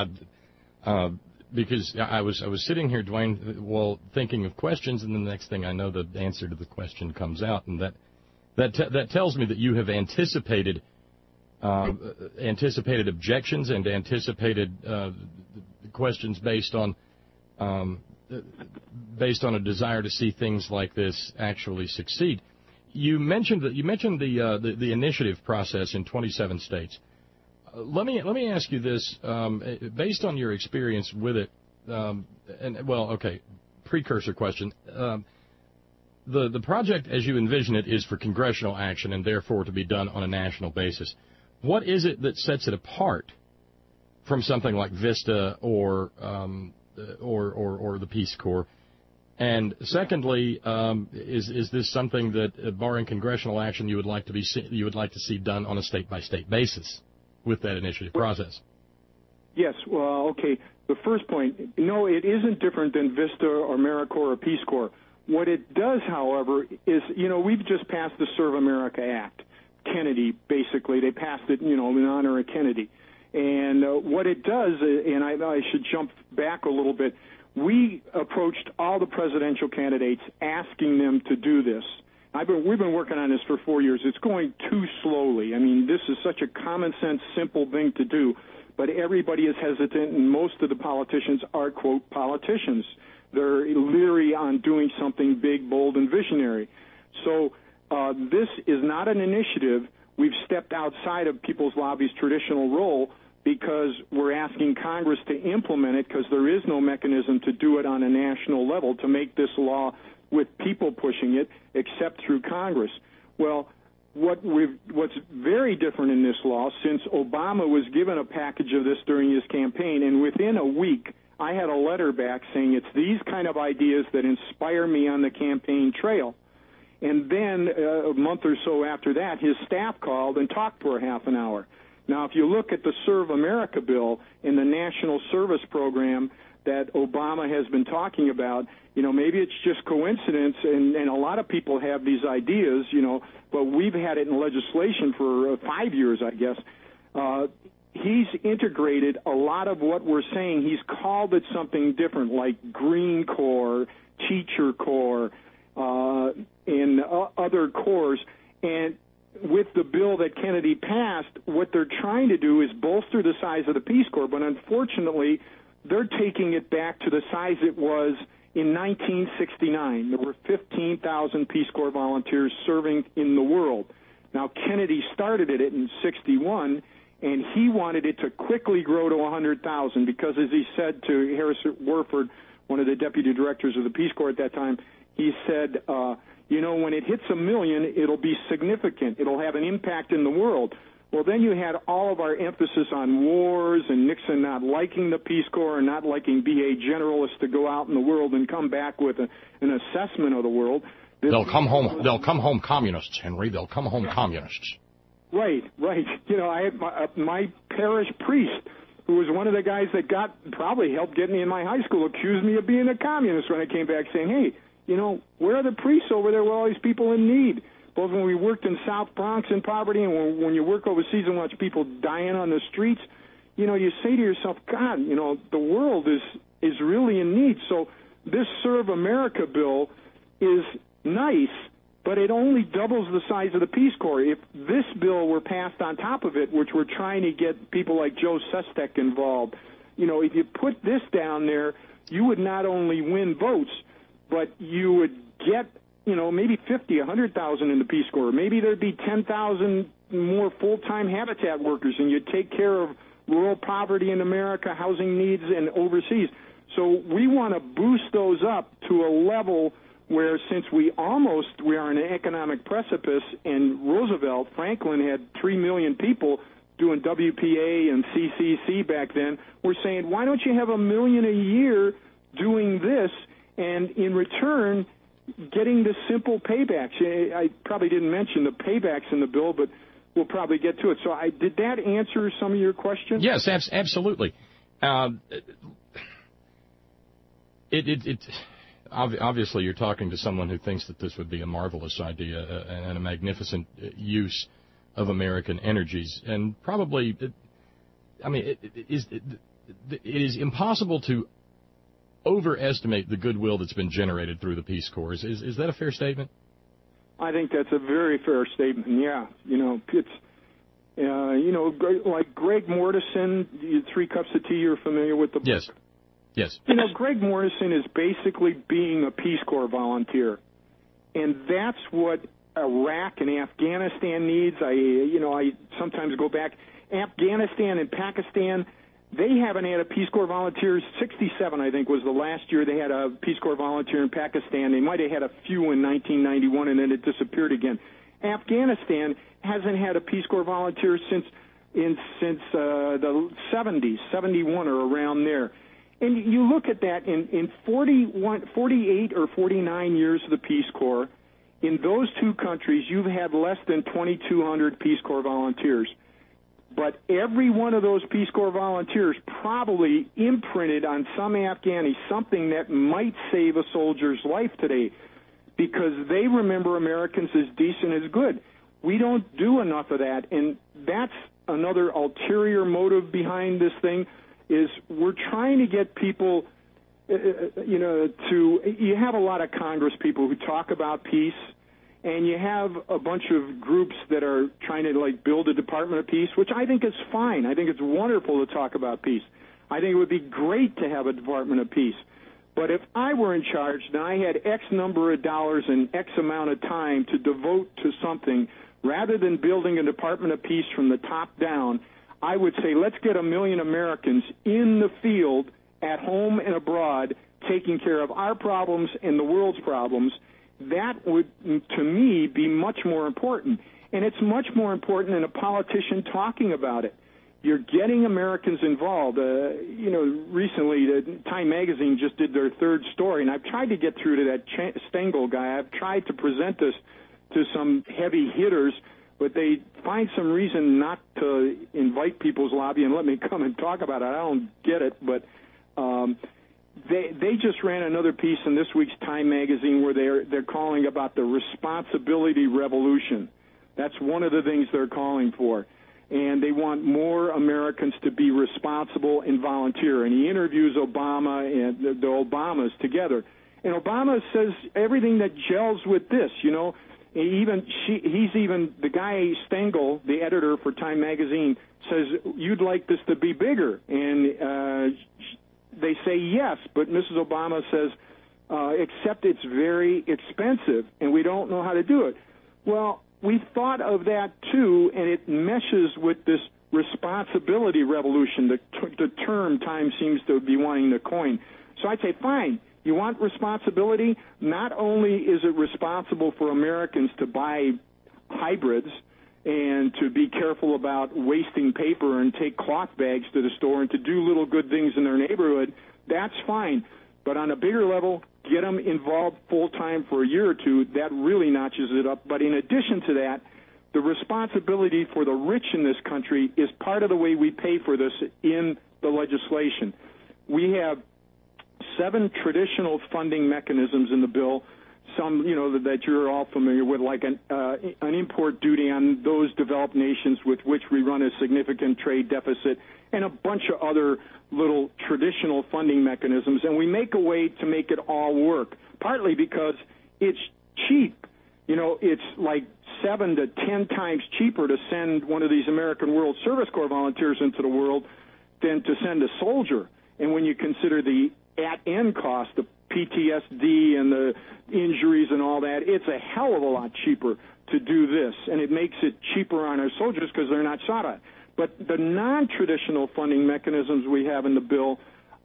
uh, because I was I was sitting here, Dwayne, well, thinking of questions, and the next thing I know, the answer to the question comes out, and that that t- that tells me that you have anticipated uh, anticipated objections and anticipated uh, questions based on um, based on a desire to see things like this actually succeed. You mentioned that you mentioned the uh, the, the initiative process in twenty-seven states. Let me let me ask you this, um, based on your experience with it, um, and well, okay, precursor question. Um, the the project, as you envision it, is for congressional action and therefore to be done on a national basis. What is it that sets it apart from something like VISTA or um, or, or or the Peace Corps? And secondly, um, is is this something that, uh, barring congressional action, you would like to be see, you would like to see done on a state by state basis with that initiative process? Yes, well, okay. The first point, no, it isn't different than VISTA or AmeriCorps or Peace Corps. What it does, however, is, you know, we've just passed the Serve America Act. Kennedy, basically, they passed it, you know, in honor of Kennedy. And uh, what it does, and I, I should jump back a little bit, we approached all the presidential candidates asking them to do this. I've been, we've been working on this for four years. It's going too slowly. I mean, this is such a common sense, simple thing to do, but everybody is hesitant, and most of the politicians are, quote, politicians. They're leery on doing something big, bold, and visionary. So uh, this is not an initiative. We've stepped outside of People's Lobby's traditional role because we're asking Congress to implement it, because there is no mechanism to do it on a national level to make this law with people pushing it, except through Congress. Well, what we've, what's very different in this law, since Obama was given a package of this during his campaign, and within a week I had a letter back saying it's these kind of ideas that inspire me on the campaign trail. And then uh, a month or so after that, his staff called and talked for a half an hour. Now, if you look at the Serve America bill in the National Service Program that Obama has been talking about, you know, maybe it's just coincidence, and, and a lot of people have these ideas, you know, but we've had it in legislation for uh, five years, I guess. Uh, he's integrated a lot of what we're saying. He's called it something different, like Green Corps, Teacher Corps, uh, and uh, other corps, and with the bill that Kennedy passed, what they're trying to do is bolster the size of the Peace Corps, but unfortunately, they're taking it back to the size it was in nineteen sixty-nine. There were fifteen thousand Peace Corps volunteers serving in the world. Now, Kennedy started it in sixty-one, and he wanted it to quickly grow to one hundred thousand because, as he said to Harris Warford, one of the deputy directors of the Peace Corps at that time, he said, uh, you know, when it hits a million, it'll be significant. It'll have an impact in the world. Well, then you had all of our emphasis on wars and Nixon not liking the Peace Corps and not liking B A generalists to go out in the world and come back with a, an assessment of the world. This They'll come home. They'll come home communists, Henry. They'll come home communists. Right, right. You know, I had my, uh, my parish priest, who was one of the guys that got probably helped get me in my high school, accused me of being a communist when I came back, saying, "Hey, you know, where are the priests over there with all these people in need?" Both when we worked in South Bronx in poverty and when, when you work overseas and watch people dying on the streets, you know, you say to yourself, God, you know, the world is is really in need. So this Serve America bill is nice, but it only doubles the size of the Peace Corps. If this bill were passed on top of it, which we're trying to get people like Joe Sestak involved, you know, if you put this down there, you would not only win votes, but you would get, you know, maybe fifty, one hundred thousand in the Peace Corps. Maybe there'd be ten thousand more full-time Habitat workers, and you'd take care of rural poverty in America, housing needs, and overseas. So we want to boost those up to a level where, since we almost, we are on an economic precipice, and Roosevelt, Franklin had three million people doing W P A and C C C back then, we're saying, why don't you have a million a year doing this, and in return, getting the simple paybacks. I probably didn't mention the paybacks in the bill, but we'll probably get to it. So I, did that answer some of your questions? Yes, abs- absolutely. Uh, it, it, it, obviously, you're talking to someone who thinks that this would be a marvelous idea uh, and a magnificent use of American energies. And probably, I mean, it, it, is, it, it is impossible to overestimate the goodwill that's been generated through the Peace Corps. Is, is, is that a fair statement? I think that's a very fair statement, yeah. You know, it's, uh, you know, like Greg Mortison, Three Cups of Tea, you're familiar with the book? Yes, yes. You know, Greg Mortison is basically being a Peace Corps volunteer, and that's what Iraq and Afghanistan needs. I, you know, I sometimes go back. Afghanistan and Pakistan, they haven't had a Peace Corps volunteer. sixty-seven, I think, was the last year they had a Peace Corps volunteer in Pakistan. They might have had a few in nineteen ninety-one, and then it disappeared again. Afghanistan hasn't had a Peace Corps volunteer since in since uh, the seventies, seventy-one or around there. And you look at that, in, in forty-one, forty-eight or forty-nine years of the Peace Corps, in those two countries, you've had less than twenty-two hundred Peace Corps volunteers. But every one of those Peace Corps volunteers probably imprinted on some Afghani something that might save a soldier's life today. because they remember Americans as decent as good. We don't do enough of that, and that's another ulterior motive behind this thing, is we're trying to get people, uh, you know, to, you have a lot of Congress people who talk about peace, and you have a bunch of groups that are trying to, like, build a Department of Peace, which I think is fine. I think it's wonderful to talk about peace. I think it would be great to have a Department of Peace. But if I were in charge and I had X number of dollars and X amount of time to devote to something, rather than building a Department of Peace from the top down, I would say let's get a million Americans in the field, at home and abroad, taking care of our problems and the world's problems. That would, to me, be much more important. And it's much more important than a politician talking about it. You're getting Americans involved. Uh, you know, recently, the Time Magazine just did their third story, and I've tried to get through to that Ch- Stengel guy. I've tried to present this to some heavy hitters, but they find some reason not to invite People's Lobby and let me come and talk about it. I don't get it, but um, they they just ran another piece in this week's Time Magazine where they're they're calling about the responsibility revolution. That's one of the things they're calling for. And they want more Americans to be responsible and volunteer. And he interviews Obama and the, the Obamas together. And Obama says everything that gels with this, you know. Even she, he's even, the guy Stengel, the editor for Time Magazine, says, you'd like this to be bigger. And uh, they say yes, but Missus Obama says, uh, except it's very expensive, and we don't know how to do it. Well, we thought of that, too, and it meshes with this responsibility revolution, the, t- the term Time seems to be wanting to coin. So I'd say, fine, you want responsibility? Not only is it responsible for Americans to buy hybrids and to be careful about wasting paper and take cloth bags to the store and to do little good things in their neighborhood, that's fine. But on a bigger level, get them involved full-time for a year or two, that really notches it up. But in addition to that, the responsibility for the rich in this country is part of the way we pay for this in the legislation. We have seven traditional funding mechanisms in the bill, some, you know, that you're all familiar with, like an, uh, an import duty on those developed nations with which we run a significant trade deficit, and a bunch of other little traditional funding mechanisms. And we make a way to make it all work, partly because it's cheap. You know, it's like seven to ten times cheaper to send one of these American World Service Corps volunteers into the world than to send a soldier. And when you consider the at-end cost, the P T S D and the injuries and all that, it's a hell of a lot cheaper to do this. And it makes it cheaper on our soldiers because they're not shot at. But the non-traditional funding mechanisms we have in the bill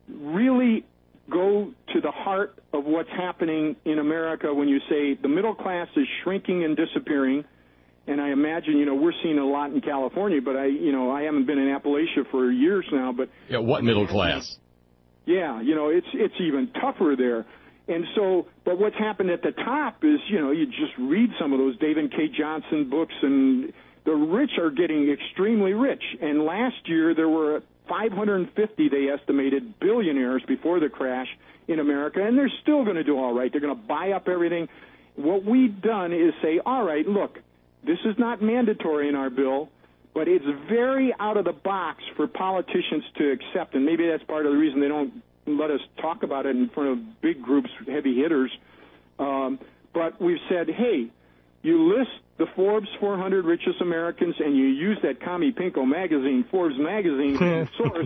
really go to the heart of what's happening in America when you say the middle class is shrinking and disappearing. And I imagine, you know, we're seeing a lot in California, but I, you know, I haven't been in Appalachia for years now. But yeah, what middle class? Yeah, you know, it's it's even tougher there. And so, but what's happened at the top is, you know, you just read some of those David K. Johnson books, and the rich are getting extremely rich. And last year there were five hundred fifty, they estimated, billionaires before the crash in America, and they're still going to do all right. They're going to buy up everything. What we've done is say, all right, look, this is not mandatory in our bill, but it's very out of the box for politicians to accept, and maybe that's part of the reason they don't let us talk about it in front of big groups, heavy hitters. Um, but we've said, hey, you list the Forbes four hundred richest Americans, and you use that Commie Pinko magazine, Forbes magazine, as a source,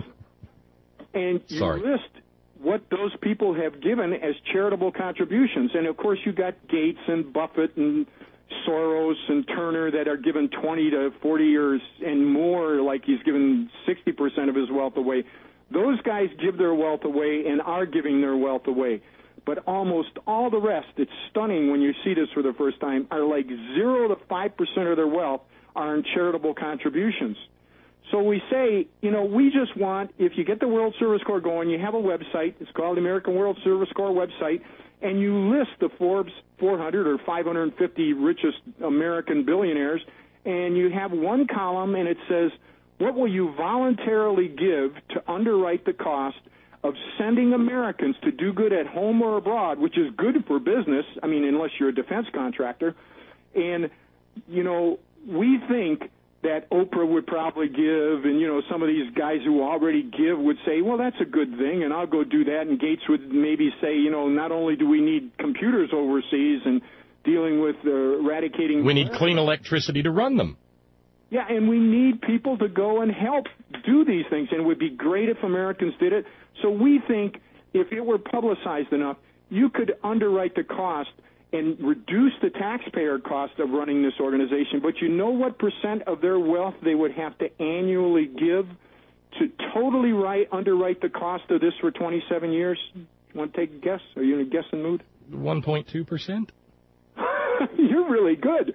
and you Sorry. list what those people have given as charitable contributions. And, of course, you got Gates and Buffett and Soros and Turner that are given twenty to forty years and more, like he's given sixty percent of his wealth away. Those guys give their wealth away and are giving their wealth away. But almost all the rest, it's stunning when you see this for the first time, are like zero to five percent of their wealth are in charitable contributions. So we say, you know, we just want, if you get the World Service Corps going, you have a website, it's called the American World Service Corps website, and you list the Forbes four hundred or five hundred fifty richest American billionaires, and you have one column, and it says, what will you voluntarily give to underwrite the cost of sending Americans to do good at home or abroad, which is good for business, I mean, unless you're a defense contractor. And, you know, we think that Oprah would probably give, and, you know, some of these guys who already give would say, well, that's a good thing, and I'll go do that. And Gates would maybe say, you know, not only do we need computers overseas and dealing with uh, eradicating... We need clean electricity to run them. Yeah, and we need people to go and help do these things, and it would be great if Americans did it. So we think if it were publicized enough, you could underwrite the cost and reduce the taxpayer cost of running this organization. But you know what percent of their wealth they would have to annually give to totally right, underwrite the cost of this for twenty-seven years? You want to take a guess? Are you in a guessing mood? one point two percent? You're really good.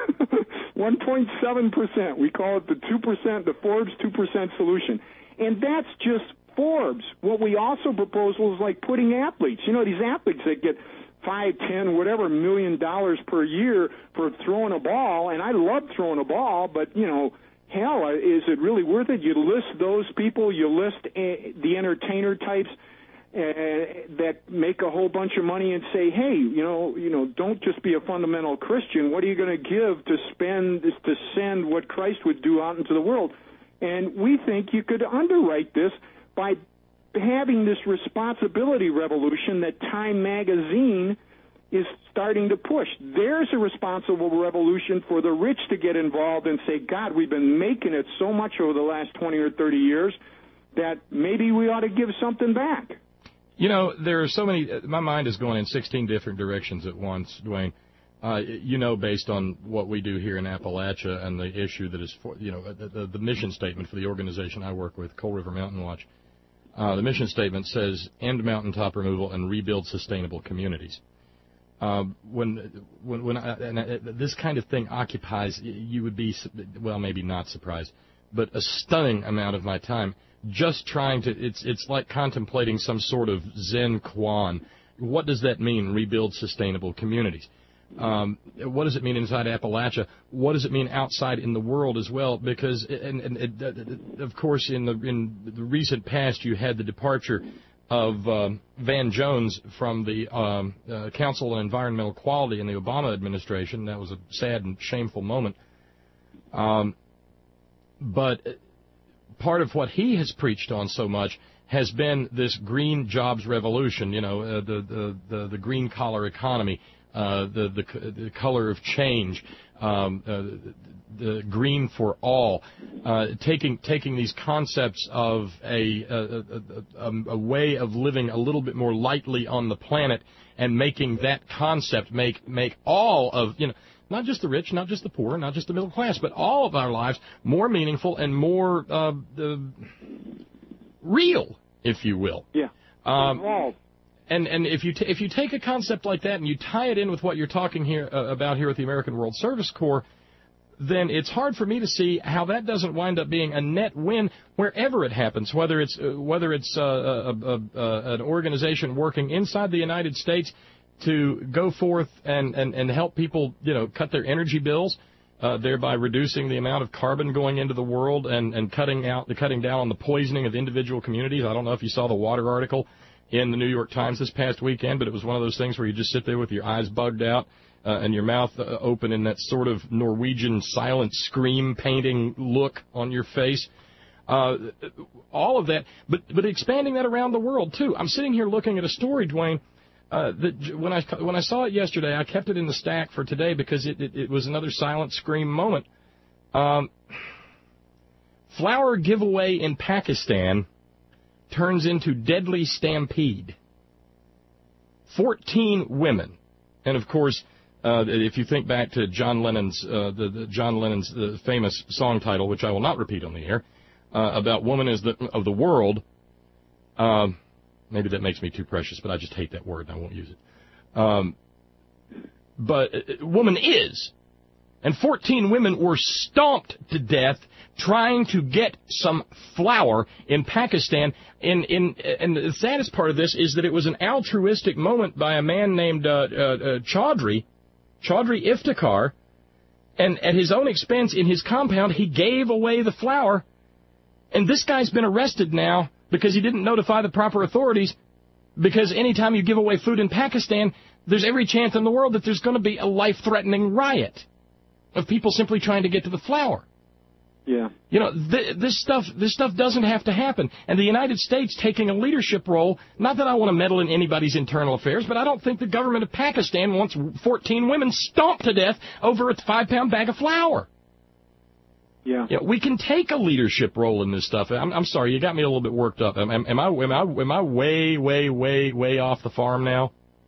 one point seven percent. We call it the two percent, the Forbes two percent solution. And that's just Forbes. What we also propose was like putting athletes. You know, these athletes that get five, ten, whatever million dollars per year for throwing a ball, and I love throwing a ball, but, you know, hell, is it really worth it? You list those people, you list uh, the entertainer types uh, that make a whole bunch of money and say, hey, you know, you know, don't just be a fundamental Christian. What are you going to give to spend, to send what Christ would do out into the world? And we think you could underwrite this by having this responsibility revolution that Time magazine is starting to push. There's a responsible revolution for the rich to get involved and say, God, we've been making it so much over the last twenty or thirty years that maybe we ought to give something back. You know, there are so many, my mind is going in sixteen different directions at once, Dwayne. Uh, you know, based on what we do here in Appalachia and the issue that is, for, you know, the, the, the mission statement for the organization I work with, Coal River Mountain Watch. Uh, the mission statement says, end mountaintop removal and rebuild sustainable communities. Uh, when when, when I, and I, this kind of thing occupies, you would be, well, maybe not surprised, but a stunning amount of my time just trying to, it's it's like contemplating some sort of Zen koan. What does that mean, rebuild sustainable communities? Um, what does it mean inside Appalachia? What does it mean outside in the world as well? Because, and, and, and of course, in the in the recent past, you had the departure of um, Van Jones from the um, uh, Council on Environmental Quality in the Obama administration. That was a sad and shameful moment. Um, but part of what he has preached on so much has been this green jobs revolution. You know, uh, the, the the the green collar economy. Uh, the, the the color of change, um, uh, the green for all, uh, taking taking these concepts of a a, a a way of living a little bit more lightly on the planet and making that concept make make all of, you know, not just the rich, not just the poor, not just the middle class, but all of our lives more meaningful and more uh, uh, real, if you will. Yeah. Um, And and if you t- if you take a concept like that and you tie it in with what you're talking here uh, about here with the American World Service Corps, then it's hard for me to see how that doesn't wind up being a net win wherever it happens. Whether it's uh, whether it's uh, a, a, a, an organization working inside the United States to go forth and, and, and help people, you know, cut their energy bills, uh, thereby reducing the amount of carbon going into the world and, and cutting out the cutting down on the poisoning of individual communities. I don't know if you saw the water article in the New York Times this past weekend, but it was one of those things where you just sit there with your eyes bugged out uh, and your mouth uh, open in that sort of Norwegian silent scream painting look on your face. Uh, all of that, but but expanding that around the world too. I'm sitting here looking at a story, Dwayne, uh, that when I when I saw it yesterday, I kept it in the stack for today because it it, it was another silent scream moment. Um, flower giveaway in Pakistan turns into deadly stampede. Fourteen women, and of course, uh, if you think back to John Lennon's uh, the, the John Lennon's uh, famous song title, which I will not repeat on the air, uh, about woman is the of the world. Um, maybe that makes me too precious, but I just hate that word and I won't use it. Um, but uh, woman is, and fourteen women were stomped to death trying to get some flour in Pakistan. In, in, and the saddest part of this is that it was an altruistic moment by a man named uh, uh, uh, Chaudhry, Chaudhry Iftikhar, and at his own expense in his compound, he gave away the flour. And this guy's been arrested now because he didn't notify the proper authorities, because anytime you give away food in Pakistan, there's every chance in the world that there's going to be a life-threatening riot of people simply trying to get to the flour. Yeah. You know, th- this stuff this stuff doesn't have to happen. And the United States taking a leadership role, not that I want to meddle in anybody's internal affairs, but I don't think the government of Pakistan wants fourteen women stomped to death over a five-pound bag of flour. Yeah. You know, we can take a leadership role in this stuff. I'm, I'm sorry, you got me a little bit worked up. Am, am, am I am I am I way way way way off the farm now?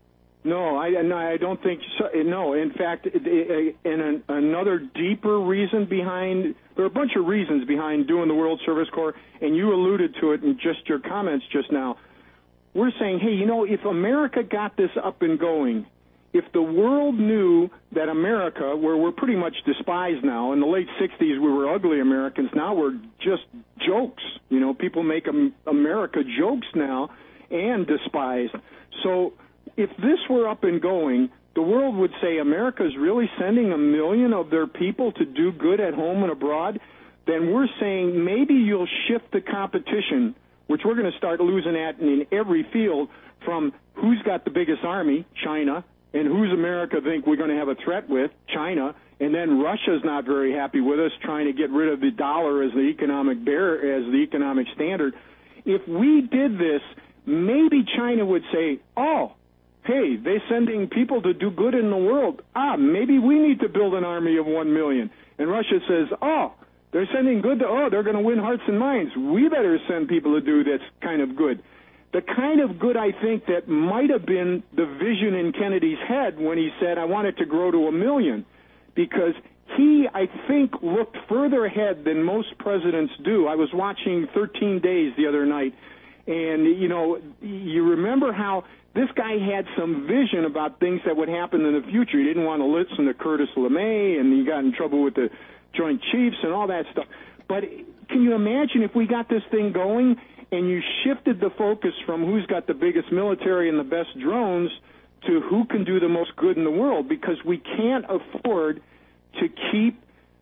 No, I no, I don't think so. No, in fact, and an, another deeper reason behind, there are a bunch of reasons behind doing the World Service Corps, and you alluded to it in just your comments just now. We're saying, hey, you know, if America got this up and going, if the world knew that America, where we're pretty much despised now, in the late sixties we were ugly Americans, now we're just jokes. You know, people make America jokes now and despised. So if this were up and going, the world would say America's really sending a million of their people to do good at home and abroad. Then we're saying maybe you'll shift the competition, which we're going to start losing at in every field, from who's got the biggest army, China, and who's America think we're going to have a threat with, China, and then Russia's not very happy with us, trying to get rid of the dollar as the economic bear, as the economic standard. If we did this, maybe China would say, oh, hey, they're sending people to do good in the world. Ah, maybe we need to build an army of one million. And Russia says, oh, they're sending good to, oh, they're going to win hearts and minds. We better send people to do that's kind of good. The kind of good, I think, that might have been the vision in Kennedy's head when he said, I want it to grow to a million. Because he, I think, looked further ahead than most presidents do. I was watching thirteen days the other night. And, you know, you remember how this guy had some vision about things that would happen in the future. He didn't want to listen to Curtis LeMay, and he got in trouble with the Joint Chiefs and all that stuff. But can you imagine if we got this thing going and you shifted the focus from who's got the biggest military and the best drones to who can do the most good in the world? Because we can't afford to keep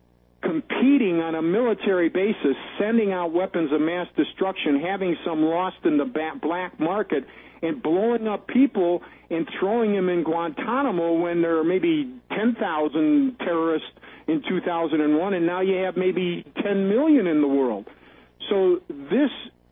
competing on a military basis, sending out weapons of mass destruction, having some lost in the black market, and blowing up people and throwing them in Guantanamo when there are maybe ten thousand terrorists in two thousand one, and now you have maybe ten million in the world. So this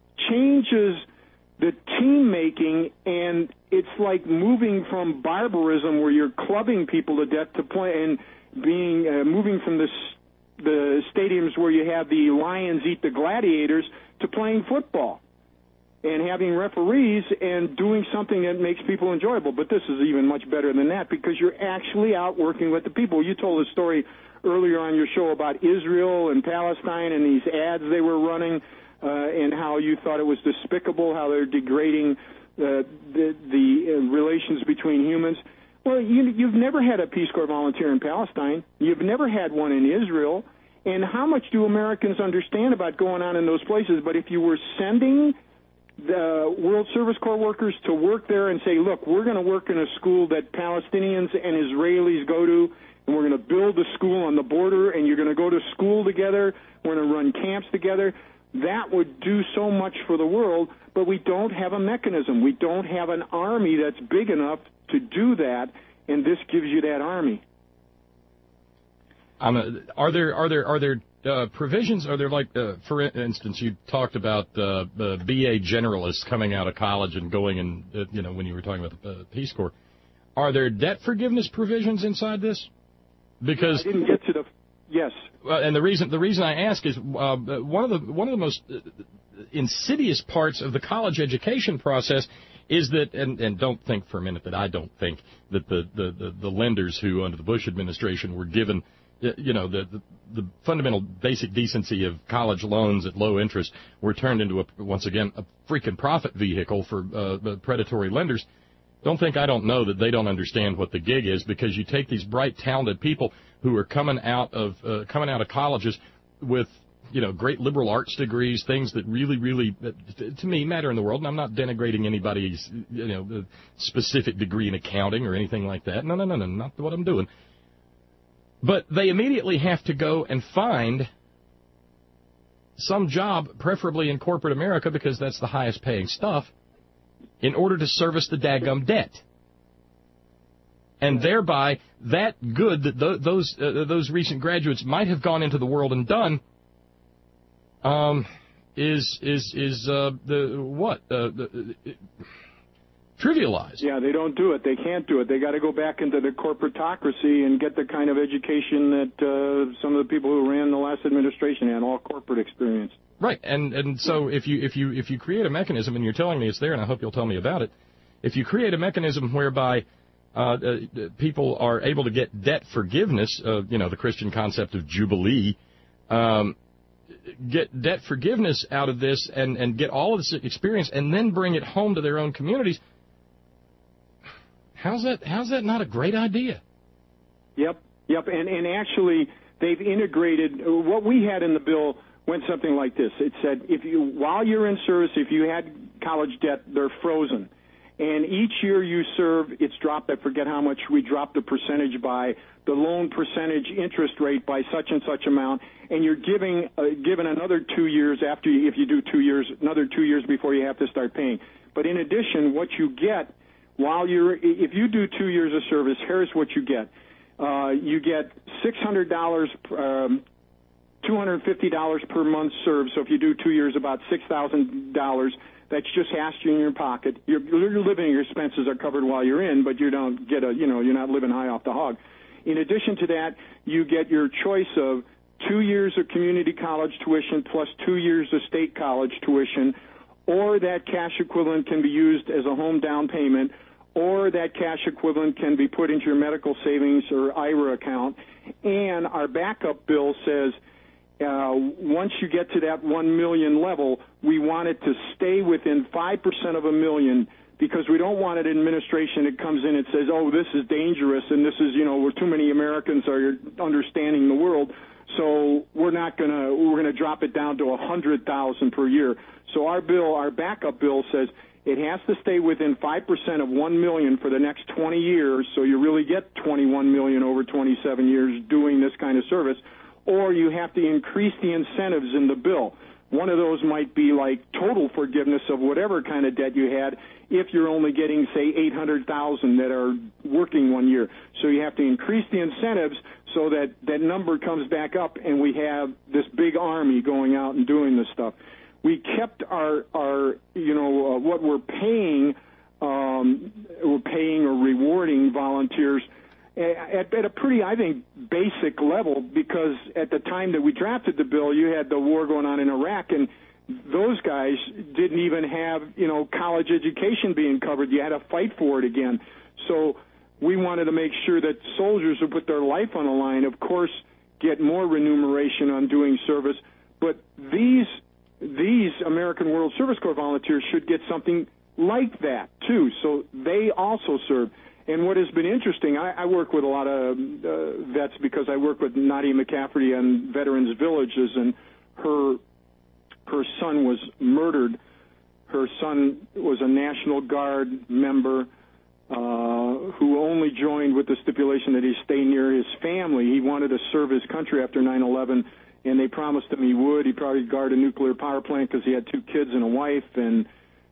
changes the team making, and it's like moving from barbarism where you're clubbing people to death to play, and being uh, moving from the the stadiums where you have the lions eat the gladiators to playing football and having referees and doing something that makes people enjoyable. But this is even much better than that, because you're actually out working with the people. You told a story earlier on your show about Israel and Palestine and these ads they were running, uh, and how you thought it was despicable, how they're degrading uh, the, the uh, relations between humans. Well, you, you've never had a Peace Corps volunteer in Palestine. You've never had one in Israel. And how much do Americans understand about going on in those places? But if you were sending the World Service Corps workers to work there and say, look, we're going to work in a school that Palestinians and Israelis go to, and we're going to build a school on the border, and you're going to go to school together, we're going to run camps together, that would do so much for the world. But we don't have a mechanism. We don't have an army that's big enough to do that, and this gives you that army. Um, are there are there are there uh, provisions? Are there, like, uh, for instance, you talked about uh, the B A generalists coming out of college and going and uh, you know, when you were talking about the uh, Peace Corps, are there debt forgiveness provisions inside this? Because I didn't get to the yes. Uh, and the reason the reason I ask is uh, one of the one of the most insidious parts of the college education process is that, and, and don't think for a minute that I don't think that the, the, the, the lenders who under the Bush administration were given, you know, the, the, the fundamental basic decency of college loans at low interest were turned into, a, once again, a freaking profit vehicle for uh, predatory lenders. Don't think I don't know that they don't understand what the gig is, because you take these bright, talented people who are coming out of uh, coming out of colleges with, you know, great liberal arts degrees, things that really, really, to me, matter in the world. And I'm not denigrating anybody's, you know, specific degree in accounting or anything like that. No, no, no, no, not what I'm doing. But they immediately have to go and find some job, preferably in corporate America because that's the highest paying stuff, in order to service the daggum debt. And thereby, that good that th- those uh, those recent graduates might have gone into the world and done um, is is is uh, the what uh, the, uh, trivialized. Yeah, they don't do it. They can't do it. They got to go back into the corporatocracy and get the kind of education that uh, some of the people who ran the last administration had, all corporate experience. Right, and and so if you if you if you create a mechanism, and you're telling me it's there, and I hope you'll tell me about it, if you create a mechanism whereby uh, uh, people are able to get debt forgiveness, uh, you know, the Christian concept of jubilee, um, get debt forgiveness out of this, and and get all of this experience, and then bring it home to their own communities. How's that? How's that not a great idea? Yep, yep, and and actually they've integrated what we had in the bill. Went something like this. It said, if you, while you're in service, if you had college debt, they're frozen. And each year you serve, it's dropped. I forget how much we dropped the percentage by, the loan percentage interest rate by such and such amount. And you're giving, uh, given another two years after, you, if you do two years, another two years before you have to start paying. But in addition, what you get while you're, if you do two years of service, here's what you get. Uh, you get six hundred dollars, um, two hundred fifty dollars per month served. So if you do two years, about six thousand dollars. That's just hashed in your pocket. Your, your living expenses are covered while you're in, but you don't get a, you know, you're not living high off the hog. In addition to that, you get your choice of two years of community college tuition plus two years of state college tuition, or that cash equivalent can be used as a home down payment, or that cash equivalent can be put into your medical savings or I R A account. And our backup bill says, Uh, once you get to that one million level, we want it to stay within five percent of a million, because we don't want an administration that comes in and says, oh, this is dangerous and this is, you know, we're too many Americans are understanding the world, so we're not going to, we're going to drop it down to one hundred thousand per year. So our bill, our backup bill says it has to stay within five percent of one million for the next twenty years, so you really get twenty-one million over twenty-seven years doing this kind of service. Or you have to increase the incentives in the bill. One of those might be like total forgiveness of whatever kind of debt you had if you're only getting, say, eight hundred thousand that are working one year. So you have to increase the incentives so that that number comes back up and we have this big army going out and doing this stuff. We kept our, our you know, uh, what we're paying, um, we're paying or rewarding volunteers At, at a pretty, I think, basic level, because at the time that we drafted the bill, you had the war going on in Iraq, and those guys didn't even have, you know, college education being covered. You had to fight for it again. So we wanted to make sure that soldiers who put their life on the line, of course, get more remuneration on doing service. But these these American World Service Corps volunteers should get something like that, too. So they also serve. And what has been interesting, I, I work with a lot of uh, vets because I work with Nadia McCafferty on Veterans Villages, and her her son was murdered. Her son was a National Guard member uh, who only joined with the stipulation that he stay near his family. He wanted to serve his country after nine eleven, and they promised him he would. He'd probably guard a nuclear power plant because he had two kids and a wife, and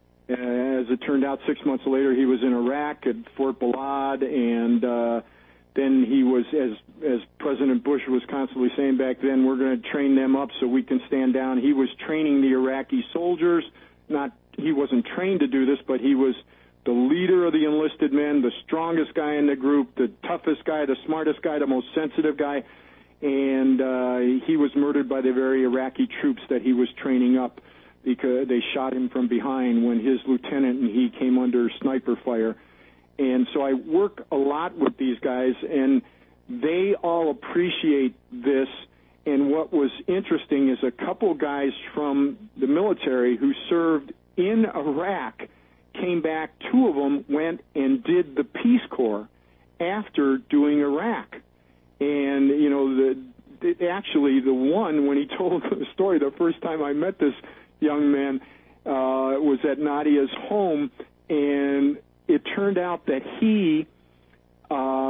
as it turned out, six months later, he was in Iraq at Fort Balad, and uh, then he was, as as President Bush was constantly saying back then, we're going to train them up so we can stand down. He was training the Iraqi soldiers. Not he wasn't trained to do this, but he was the leader of the enlisted men, the strongest guy in the group, the toughest guy, the smartest guy, the most sensitive guy, and uh, he was murdered by the very Iraqi troops that he was training up, because they shot him from behind when his lieutenant and he came under sniper fire. And so I work a lot with these guys, and they all appreciate this. And what was interesting is a couple guys from the military who served in Iraq came back. Two of them went and did the Peace Corps after doing Iraq. And, you know, the, the actually the one, when he told the story the first time I met this young man, uh, was at Nadia's home, and it turned out that he uh,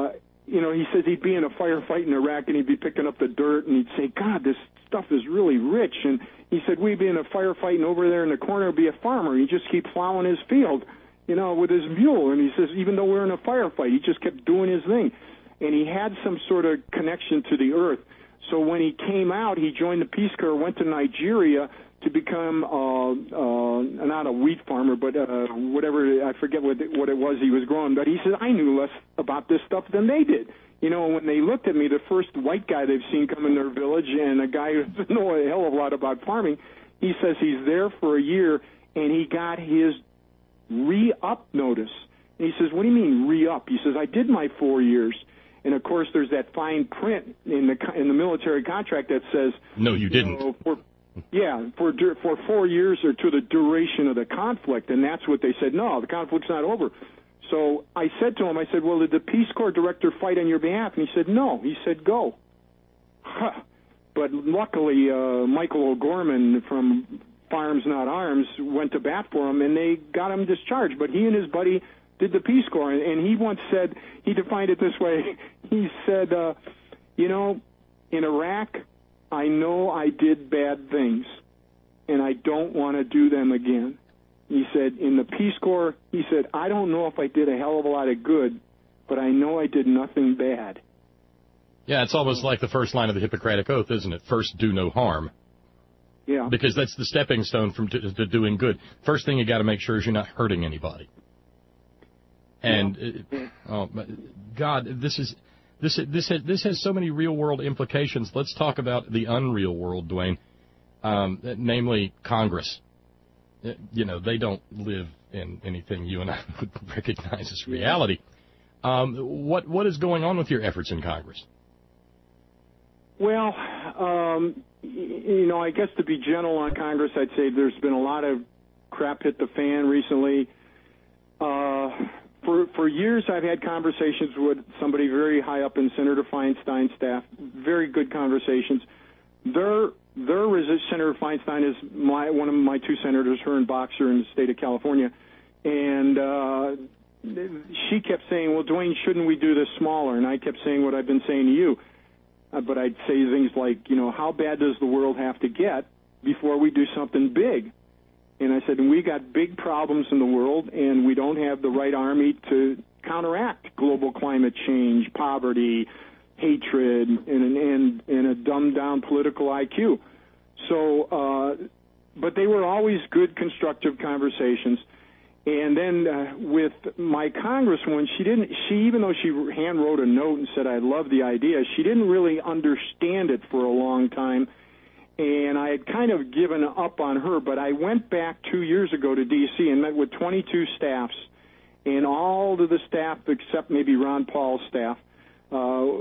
you know, he says he'd be in a firefight in Iraq and he'd be picking up the dirt and he'd say, God, this stuff is really rich. And he said, we'd be in a firefight and over there in the corner would be a farmer. He'd just keep plowing his field, you know, with his mule. And he says, even though we're in a firefight, he just kept doing his thing. And he had some sort of connection to the earth. So when he came out, he joined the Peace Corps, went to Nigeria to become uh, uh, not a wheat farmer, but uh, whatever, I forget what it, what it was he was growing. But he said, I knew less about this stuff than they did. You know, when they looked at me, the first white guy they've seen come in their village and a guy who doesn't know a hell of a lot about farming, he says he's there for a year and he got his re-up notice. And he says, what do you mean re-up? He says, I did my four years. And, of course, there's that fine print in the in the military contract that says... No, you didn't. You know, for, yeah, for for four years or to the duration of the conflict. And that's what they said. No, the conflict's not over. So I said to him, I said, well, did the Peace Corps director fight on your behalf? And he said, no. He said, go. Huh. But luckily, uh, Michael O'Gorman from Farms Not Arms went to bat for him, and they got him discharged. But he and his buddy did the Peace Corps, and he once said, he defined it this way, he said, uh, you know, in Iraq, I know I did bad things, and I don't want to do them again. He said, in the Peace Corps, he said, I don't know if I did a hell of a lot of good, but I know I did nothing bad. Yeah, it's almost like the first line of the Hippocratic Oath, isn't it? First, do no harm. Yeah. Because that's the stepping stone from to, to doing good. First thing you got to make sure is you're not hurting anybody. And uh, oh, God, this is this this has, this has so many real world implications. Let's talk about the unreal world, Dwayne. Um, namely Congress. Uh, you know, they don't live in anything you and I would recognize as reality. Um, what what is going on with your efforts in Congress? Well, um, you know, I guess to be gentle on Congress, I'd say there's been a lot of crap hit the fan recently. Uh, For for years, I've had conversations with somebody very high up in Senator Feinstein's staff. Very good conversations. Their their Senator Feinstein is my one of my two senators, her and Boxer in the state of California, and uh, she kept saying, "Well, Dwayne, shouldn't we do this smaller?" And I kept saying what I've been saying to you, uh, but I'd say things like, you know, how bad does the world have to get before we do something big? And I said, and we got big problems in the world, and we don't have the right army to counteract global climate change, poverty, hatred, and, and, and a dumbed-down political I Q. So, uh, but they were always good, constructive conversations. And then uh, with my congresswoman, she didn't. She even though she hand wrote a note and said I love the idea, she didn't really understand it for a long time. And I had kind of given up on her, but I went back two years ago to D C and met with twenty-two staffs, and all of the staff except maybe Ron Paul's staff, uh,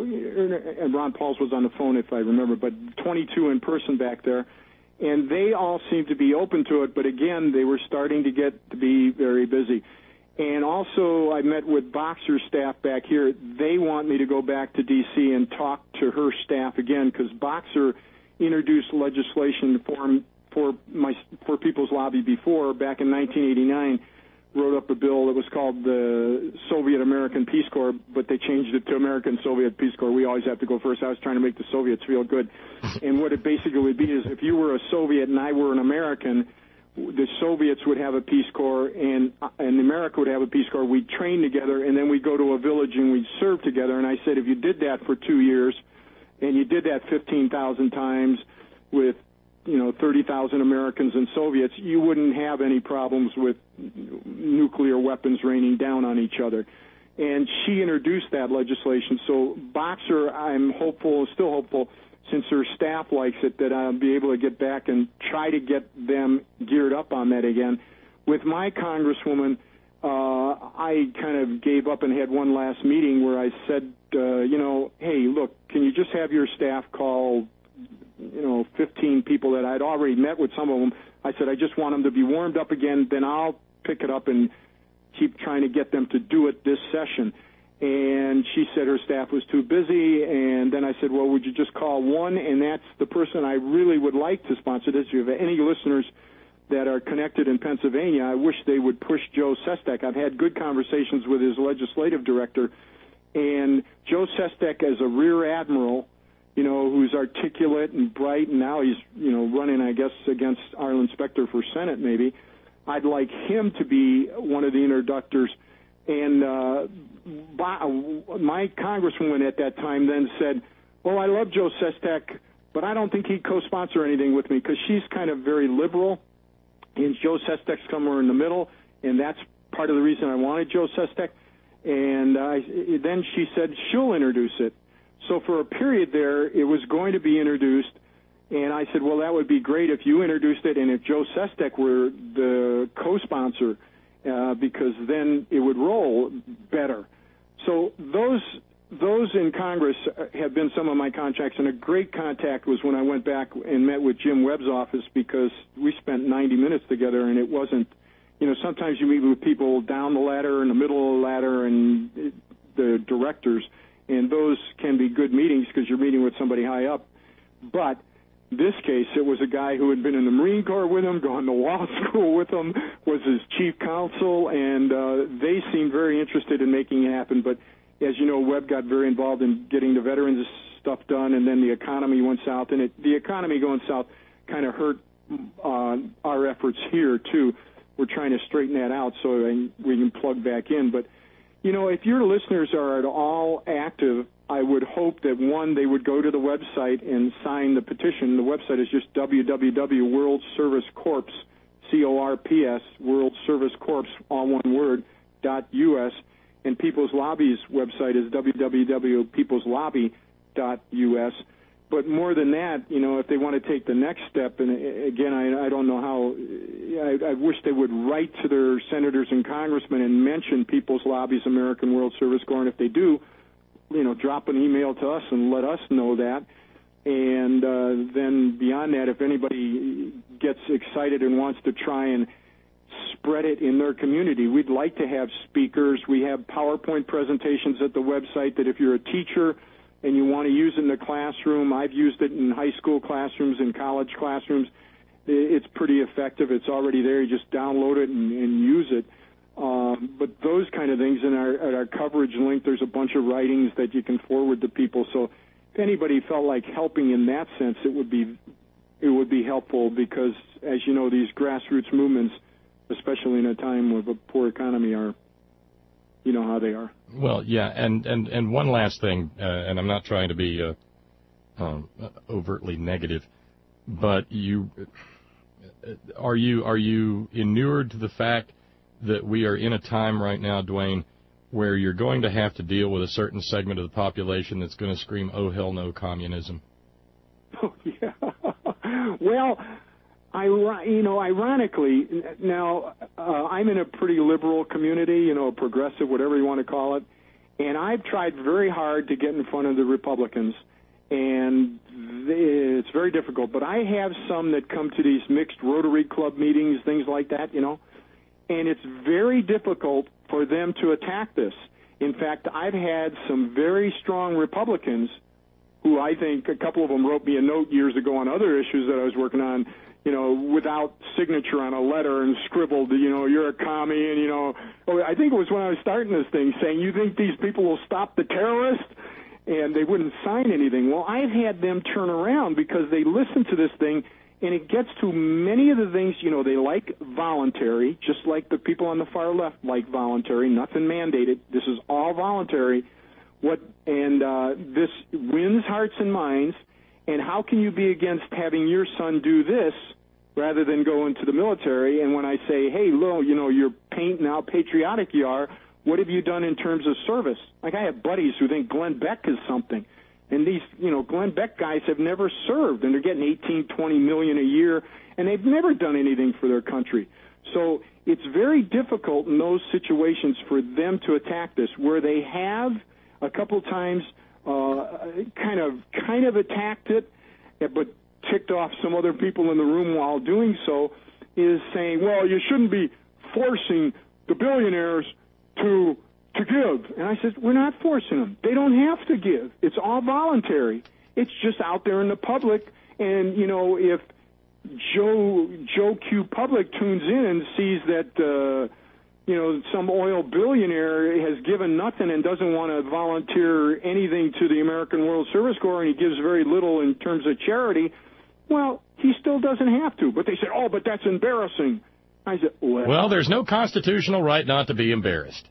and Ron Paul's was on the phone if I remember, but twenty-two in person back there, and they all seemed to be open to it, but again, they were starting to get to be very busy. And also, I met with Boxer's staff back here. They want me to go back to D C and talk to her staff again, because Boxer introduced legislation for for my for People's Lobby before back in nineteen eighty-nine. Wrote up a bill that was called the Soviet American Peace Corps, but they changed it to American Soviet Peace Corps. We always have to go first. I was trying to make the Soviets feel good. And what it basically would be is if you were a Soviet and I were an American, the Soviets would have a Peace Corps and and America would have a Peace Corps. We'd train together and then we'd go to a village and we'd serve together. And I said if you did that for two years, and you did that fifteen thousand times with, you know, thirty thousand Americans and Soviets, you wouldn't have any problems with nuclear weapons raining down on each other. And she introduced that legislation. So Boxer, I'm hopeful, still hopeful, since her staff likes it, that I'll be able to get back and try to get them geared up on that again. With my congresswoman, Uh, I kind of gave up and had one last meeting where I said, uh, you know, hey, look, can you just have your staff call, you know, fifteen people that I'd already met with some of them. I said, I just want them to be warmed up again, then I'll pick it up and keep trying to get them to do it this session. And she said her staff was too busy, and then I said, well, would you just call one? And that's the person I really would like to sponsor this. If you have any listeners that are connected in Pennsylvania, I wish they would push Joe Sestak. I've had good conversations with his legislative director, And Joe Sestak as a rear admiral, you know, who's articulate and bright, and now he's, you know, running, I guess, against Arlen Specter for Senate maybe. I'd like him to be one of the introductors. And uh, my congresswoman at that time then said, well, I love Joe Sestak, but I don't think he'd co-sponsor anything with me because she's kind of very liberal, and Joe Sestak's somewhere in the middle, and that's part of the reason I wanted Joe Sestak. And uh, then she said she'll introduce it. So for a period there, it was going to be introduced, and I said, well, that would be great if you introduced it and if Joe Sestak were the co-sponsor, uh, because then it would roll better. So those those in Congress have been some of my contacts, and a great contact was when I went back and met with Jim Webb's office, because we spent ninety minutes together, and it wasn't, you know, sometimes you meet with people down the ladder, in the middle of the ladder, and the directors, and those can be good meetings because you're meeting with somebody high up. But this case, it was a guy who had been in the Marine Corps with him, gone to law school with him, was his chief counsel, and uh, they seemed very interested in making it happen. But as you know, Webb got very involved in getting the veterans stuff done, and then the economy went south. And it, the economy going south kind of hurt uh, our efforts here, too. We're trying to straighten that out so we can plug back in. But, you know, if your listeners are at all active, I would hope that, one, they would go to the website and sign the petition. The website is just w w w dot world service corps, C O R P S, World Service Corps, all one word, dot U S. And People's Lobby's website is w w w dot peoples lobby dot U S. But more than that, you know, if they want to take the next step, and again, I, I don't know how, I, I wish they would write to their senators and congressmen and mention People's Lobby's American World Service Corps, and if they do, you know, drop an email to us and let us know that. And uh, then beyond that, if anybody gets excited and wants to try and spread it in their community, we'd like to have speakers. We have PowerPoint presentations at the website that if you're a teacher and you want to use it in the classroom, I've used it in high school classrooms and college classrooms. It's pretty effective. It's already there. You just download it and, and use it. Um, but those kind of things, in our, at our coverage link, there's a bunch of writings that you can forward to people. So if anybody felt like helping in that sense, it would be it would be helpful, because, as you know, these grassroots movements, especially in a time of a poor economy, are, you know how they are. Well, yeah, and, and, and one last thing, uh, and I'm not trying to be uh, um, overtly negative, but you are you are you inured to the fact that we are in a time right now, Dwayne, where you're going to have to deal with a certain segment of the population that's going to scream, "Oh, hell no, communism"? Oh, yeah. Well, I, you know, ironically, now, uh, I'm in a pretty liberal community, you know, progressive, whatever you want to call it, and I've tried very hard to get in front of the Republicans, and it's very difficult. But I have some that come to these mixed Rotary Club meetings, things like that, you know, and it's very difficult for them to attack this. In fact, I've had some very strong Republicans who, I think a couple of them wrote me a note years ago on other issues that I was working on, you know, without signature on a letter, and scribbled, you know, "You're a commie," and, you know, oh, I think it was when I was starting this thing, saying, "You think these people will stop the terrorists?" And they wouldn't sign anything. Well, I've had them turn around because they listen to this thing, and it gets to many of the things, you know, they like voluntary, just like the people on the far left like voluntary, nothing mandated. This is all voluntary. What and uh, this wins hearts and minds. And how can you be against having your son do this rather than go into the military? And when I say, "Hey, Lil, you know, you're painting how patriotic you are, what have you done in terms of service?" Like, I have buddies who think Glenn Beck is something. And these, you know, Glenn Beck guys have never served, and they're getting eighteen, twenty million a year, and they've never done anything for their country. So it's very difficult in those situations for them to attack this. Where they have a couple times uh, kind of kind of attacked it, but ticked off some other people in the room while doing so, is saying, "Well, you shouldn't be forcing the billionaires to to give." And I said, we're not forcing them. They don't have to give. It's all voluntary. It's just out there in the public. And, you know, if Joe Joe Q Public tunes in and sees that, uh, you know, some oil billionaire has given nothing and doesn't want to volunteer anything to the American World Service Corps, and he gives very little in terms of charity, well, he still doesn't have to. But they said, oh, but that's embarrassing. I said, well, well there's no constitutional right not to be embarrassed.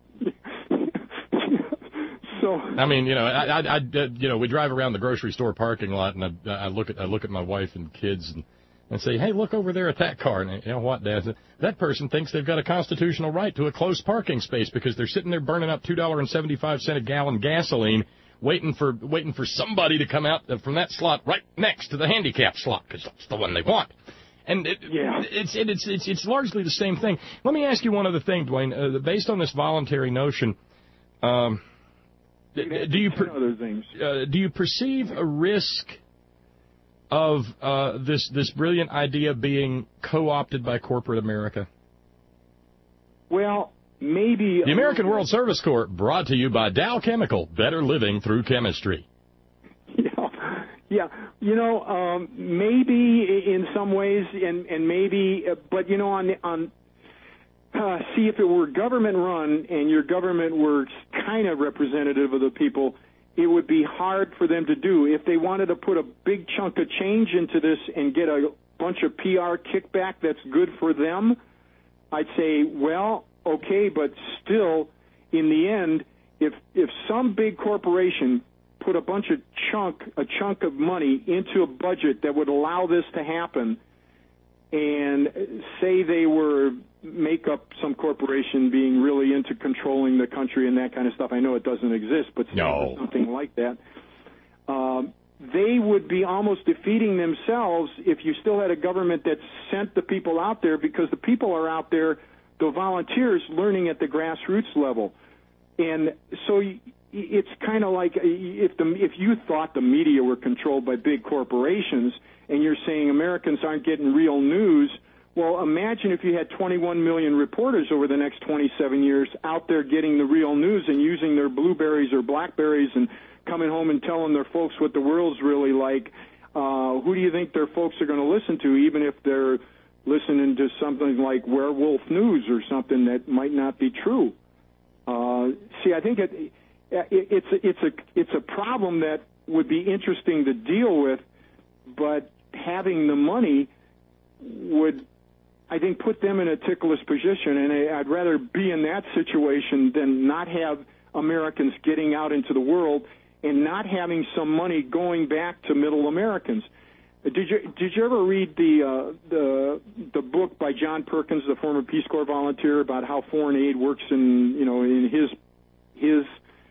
So, I mean, you know, I, I, I, you know, we drive around the grocery store parking lot, and I, I look at, I look at my wife and kids, and, and say, hey, look over there at that car, and you know what, Dad? That person thinks they've got a constitutional right to a close parking space because they're sitting there burning up two dollars and seventy-five cents a gallon gasoline, waiting for, waiting for somebody to come out from that slot right next to the handicap slot because that's the one they want. And it, yeah. it's, it, it's it's it's largely the same thing. Let me ask you one other thing, Dwayne. Uh, based on this voluntary notion. Um, Do you per, other things. Uh, do you perceive a risk of uh, this this brilliant idea being co-opted by corporate America? Well, maybe the American World Service Corps, brought to you by Dow Chemical, better living through chemistry. Yeah, yeah. You know, um, maybe in some ways, and and maybe, but you know, on on. Uh, see, if it were government-run and your government were kind of representative of the people, it would be hard for them to do. If they wanted to put a big chunk of change into this and get a bunch of P R kickback that's good for them, I'd say, well, okay, but still, in the end, if if some big corporation put a bunch of chunk, a chunk of money into a budget that would allow this to happen, and say they were make up some corporation being really into controlling the country and that kind of stuff. I know it doesn't exist, but no. something like that. Um, they would be almost defeating themselves if you still had a government that sent the people out there, because the people are out there, the volunteers, learning at the grassroots level. And so it's kind of like if the if you thought the media were controlled by big corporations and you're saying Americans aren't getting real news, well, imagine if you had twenty-one million reporters over the next twenty-seven years out there getting the real news and using their Blueberries or Blackberries and coming home and telling their folks what the world's really like. Uh, who do you think their folks are going to listen to, even if they're listening to something like Werewolf News or something that might not be true? Uh, see, I think it, it, it's a, it's a it's a problem that would be interesting to deal with, but having the money would, I think, put them in a ticklish position, and I'd rather be in that situation than not have Americans getting out into the world and not having some money going back to middle Americans. Did you did you ever read the uh, the the book by John Perkins, the former Peace Corps volunteer, about how foreign aid works in you know in his his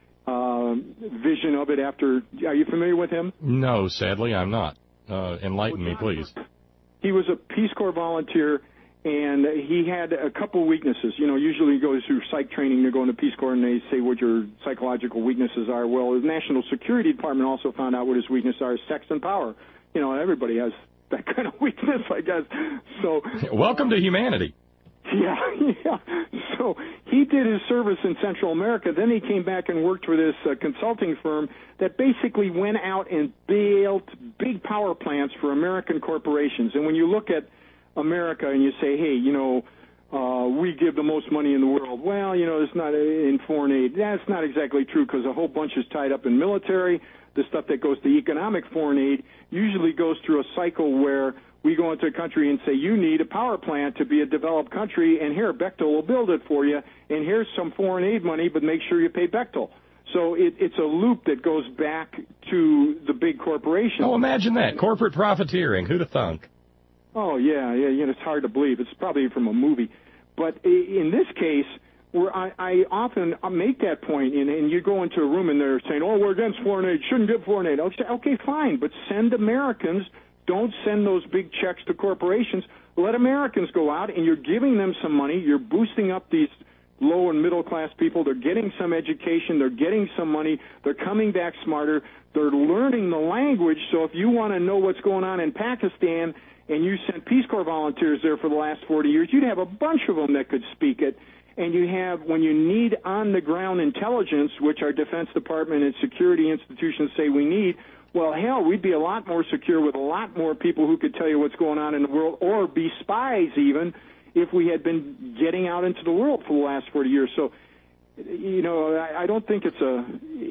uh, vision of it? After, are you familiar with him? No, sadly, I'm not. Uh, enlighten me, please. He was a Peace Corps volunteer, and he had a couple weaknesses. You know, usually he goes through psych training to go into Peace Corps, and they say what your psychological weaknesses are. Well, the National Security Department also found out what his weaknesses are: sex and power. You know, everybody has that kind of weakness, I guess. So, welcome to humanity. Yeah, yeah. So he did his service in Central America. Then he came back and worked for this uh, consulting firm that basically went out and built big power plants for American corporations. And when you look at America and you say, hey, you know, uh, we give the most money in the world. Well, you know, it's not in foreign aid. That's not exactly true, because a whole bunch is tied up in military. The stuff that goes to economic foreign aid usually goes through a cycle where we go into a country and say, you need a power plant to be a developed country, and here, Bechtel will build it for you, and here's some foreign aid money, but make sure you pay Bechtel. So it, it's a loop that goes back to the big corporations. Oh, imagine that. Corporate profiteering. Who'd have thunk? Oh, yeah, yeah, you know, it's hard to believe. It's probably from a movie. But in this case, where I, I often make that point, and, and you go into a room and they're saying, oh, we're against foreign aid, shouldn't give foreign aid. I'll say, okay, fine, but send Americans. Don't send those big checks to corporations. Let Americans go out, and you're giving them some money. You're boosting up these low and middle class people. They're getting some education. They're getting some money. They're coming back smarter. They're learning the language. So if you want to know what's going on in Pakistan and you sent Peace Corps volunteers there for the last forty years, you'd have a bunch of them that could speak it. And you have, when you need on-the-ground intelligence, which our Defense Department and security institutions say we need, well, hell, we'd be a lot more secure with a lot more people who could tell you what's going on in the world, or be spies even, if we had been getting out into the world for the last forty years. So, you know, I, I don't think it's a.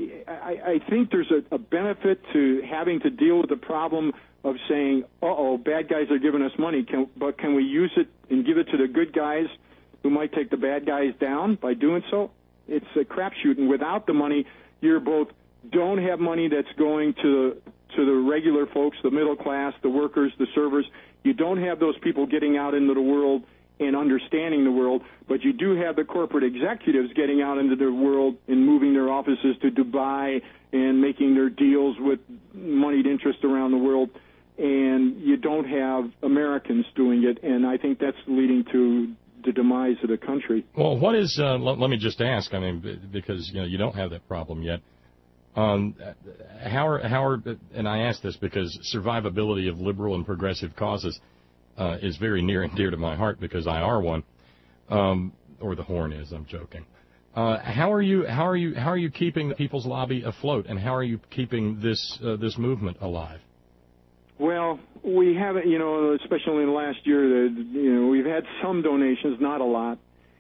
I, I think there's a, a benefit to having to deal with the problem of saying, "Uh-oh, bad guys are giving us money," can, but can we use it and give it to the good guys who might take the bad guys down by doing so? It's a crapshoot, and without the money, you're both don't have money that's going to to the regular folks, the middle class, the workers, the servers. You don't have those people getting out into the world and understanding the world, but you do have the corporate executives getting out into the world and moving their offices to Dubai and making their deals with moneyed interest around the world, and you don't have Americans doing it, and I think that's leading to the demise of the country. Well, what is, uh, l- let me just ask, I mean, b- because, you know, you don't have that problem yet. Um, how are, how are, and I ask this because survivability of liberal and progressive causes uh, is very near and dear to my heart because I are one, um, or the horn is. I'm joking. Uh, how are you? How are you? How are you keeping the People's Lobby afloat, and how are you keeping this uh, this movement alive? Well, we haven't, you know, especially in the last year, the, you know, we've had some donations, not a lot.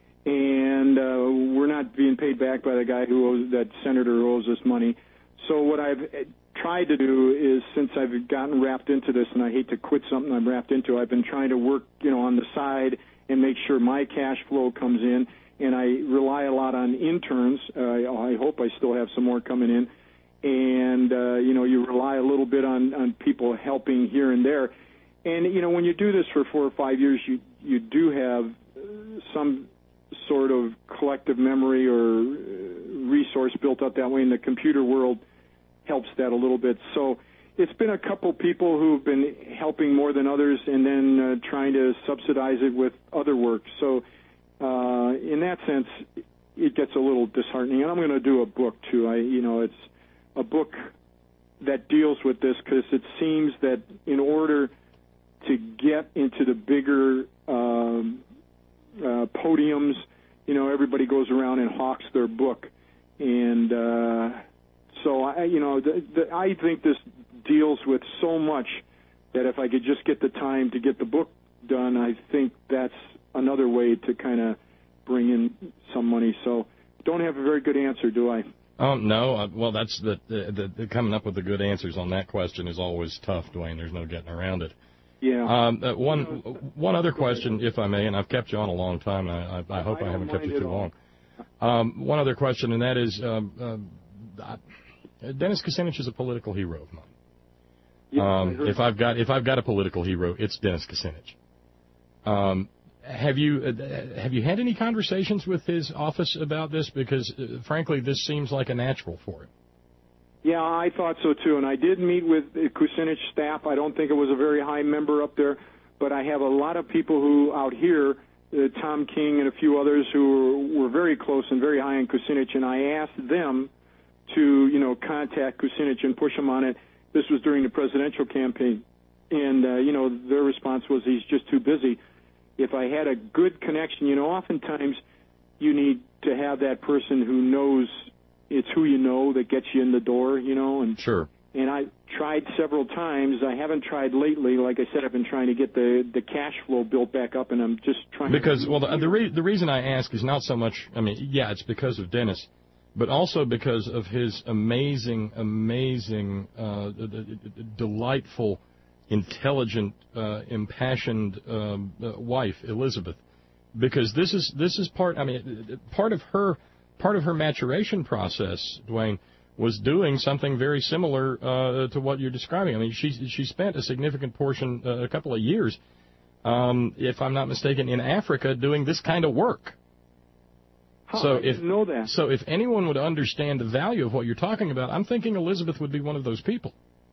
And uh, we're not being paid back by the guy who owes, that senator who owes us money. So what I've tried to do is, since I've gotten wrapped into this, and I hate to quit something I'm wrapped into, I've been trying to work, you know, on the side and make sure my cash flow comes in. And I rely a lot on interns. Uh, I hope I still have some more coming in. And, uh, you know, you rely a little bit on, on people helping here and there. And, you know, when you do this for four or five years, you, you do have some sort of collective memory or resource built up that way, and the computer world helps that a little bit. So it's been a couple people who've been helping more than others, and then uh, trying to subsidize it with other work. So uh, in that sense, it gets a little disheartening. And I'm going to do a book, too. I, you know, it's a book that deals with this because it seems that in order to get into the bigger um, uh, podiums, you know, everybody goes around and hawks their book. And uh, so, I, you know, the, the, I think this deals with so much that if I could just get the time to get the book done, I think that's another way to kind of bring in some money. So don't have a very good answer, do I? Um, no. Uh, well, that's the, the, the coming up with the good answers on that question is always tough, Dwayne. There's no getting around it. Yeah. Um, uh, one one other question, if I may, and I've kept you on a long time, and I, I, I hope I, I haven't kept you too long. Um, one other question, and that is, um, uh, Dennis Kucinich is a political hero of mine. Yeah, um, if I've got if I've got a political hero, it's Dennis Kucinich. Um, have you uh, have you had any conversations with his office about this? Because uh, frankly, this seems like a natural for him. Yeah, I thought so too, and I did meet with Kucinich's staff. I don't think it was a very high member up there, but I have a lot of people who out here, uh, Tom King and a few others who were, were very close and very high on Kucinich, and I asked them to, you know, contact Kucinich and push him on it. This was during the presidential campaign, and, uh, you know, their response was he's just too busy. If I had a good connection, you know, oftentimes you need to have that person who knows it's who you know that gets you in the door, you know. And sure. And I tried several times. I haven't tried lately. Like I said, I've been trying to get the, the cash flow built back up, and I'm just trying because, to... Because, well, the, the, re- the reason I ask is not so much, I mean, yeah, it's because of Dennis, but also because of his amazing, amazing, uh, d- d- d- delightful, intelligent, uh, impassioned um, uh, wife, Elizabeth. Because this is this is part, I mean, part of her... Part of her maturation process, Dwayne, was doing something very similar uh, to what you're describing. I mean, she she spent a significant portion, uh, a couple of years, um, if I'm not mistaken, in Africa doing this kind of work. Huh, so I if didn't know that. So if anyone would understand the value of what you're talking about, I'm thinking Elizabeth would be one of those people.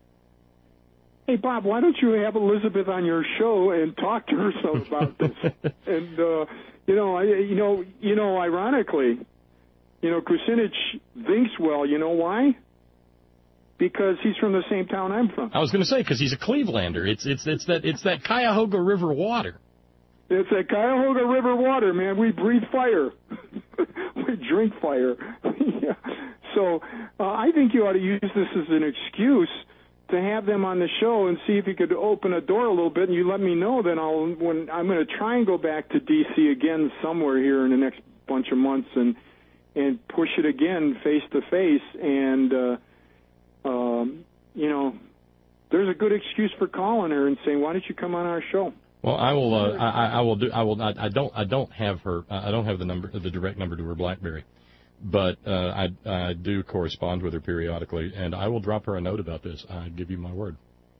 Hey, Bob, why don't you have Elizabeth on your show and talk to her some about this? and uh, you know, I, you know, you know, ironically. You know, Kucinich thinks well. You know why? Because he's from the same town I'm from. I was going to say because he's a Clevelander. It's it's it's that it's that Cuyahoga River water. It's that Cuyahoga River water, man. We breathe fire. We drink fire. Yeah. So uh, I think you ought to use this as an excuse to have them on the show and see if you could open a door a little bit, and you let me know. Then I'll when I'm going to try and go back to D C again somewhere here in the next bunch of months and and push it again face to face. And uh, um, you know, there's a good excuse for calling her and saying, "Why don't you come on our show?" Well, I will. Uh, I, I will do. I will. I, I don't. I don't have her. I don't have the number, the direct number to her BlackBerry, but uh, I, I do correspond with her periodically, and I will drop her a note about this. I give you my word.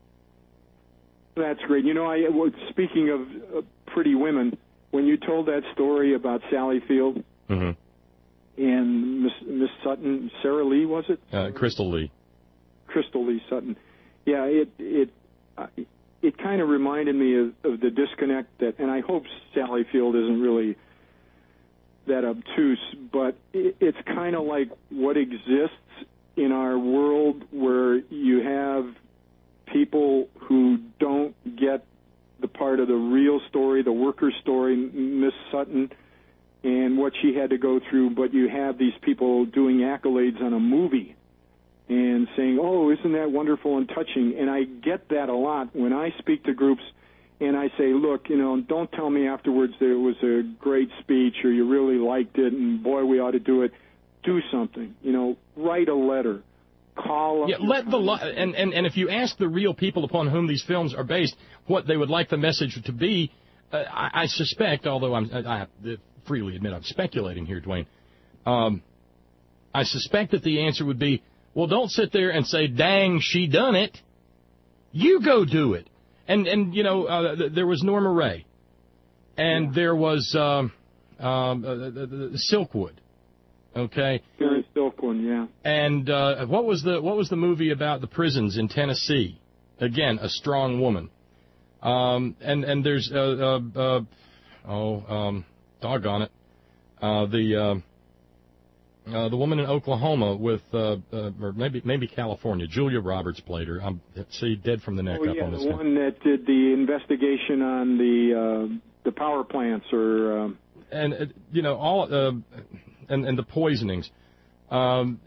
That's great. You know, I well, speaking of uh, pretty women, when you told that story about Sally Field mm-hmm. and Miss, Miss Sutton, Sarah Lee, was it? Uh, Crystal Lee. Crystal Lee Sutton. Yeah, it it. Uh, It kind of reminded me of, of the disconnect that, and I hope Sally Field isn't really that obtuse, but it, it's kind of like what exists in our world where you have people who don't get the part of the real story, the worker story, Miss Sutton, and what she had to go through, but you have these people doing accolades on a movie and saying, oh, isn't that wonderful and touching? And I get that a lot when I speak to groups and I say, look, you know, don't tell me afterwards that it was a great speech or you really liked it and, boy, we ought to do it. Do something. You know, write a letter. Call up. Yeah, let the li- and, and, and if you ask the real people upon whom these films are based what they would like the message to be, uh, I, I suspect, although I'm, I, I freely admit I'm speculating here, Dwayne, um, I suspect that the answer would be, well, don't sit there and say, dang, she done it. You go do it. And, and you know, uh, th- there was Norma Ray. And yeah. there was um, um, uh, the, the Silkwood. Okay? Karen Silkwood, yeah. And uh, what was the what was the movie about the prisons in Tennessee? Again, a strong woman. Um, and, and there's, uh, uh, uh, oh, um, doggone it, uh, the... Uh, Uh, the woman in Oklahoma with, uh, uh, or maybe maybe California, Julia Roberts played her. I'm see dead from the neck oh, up yeah, on this. the one that did the investigation on the uh, the power plants, or uh... and uh, you know all uh, and and the poisonings, um,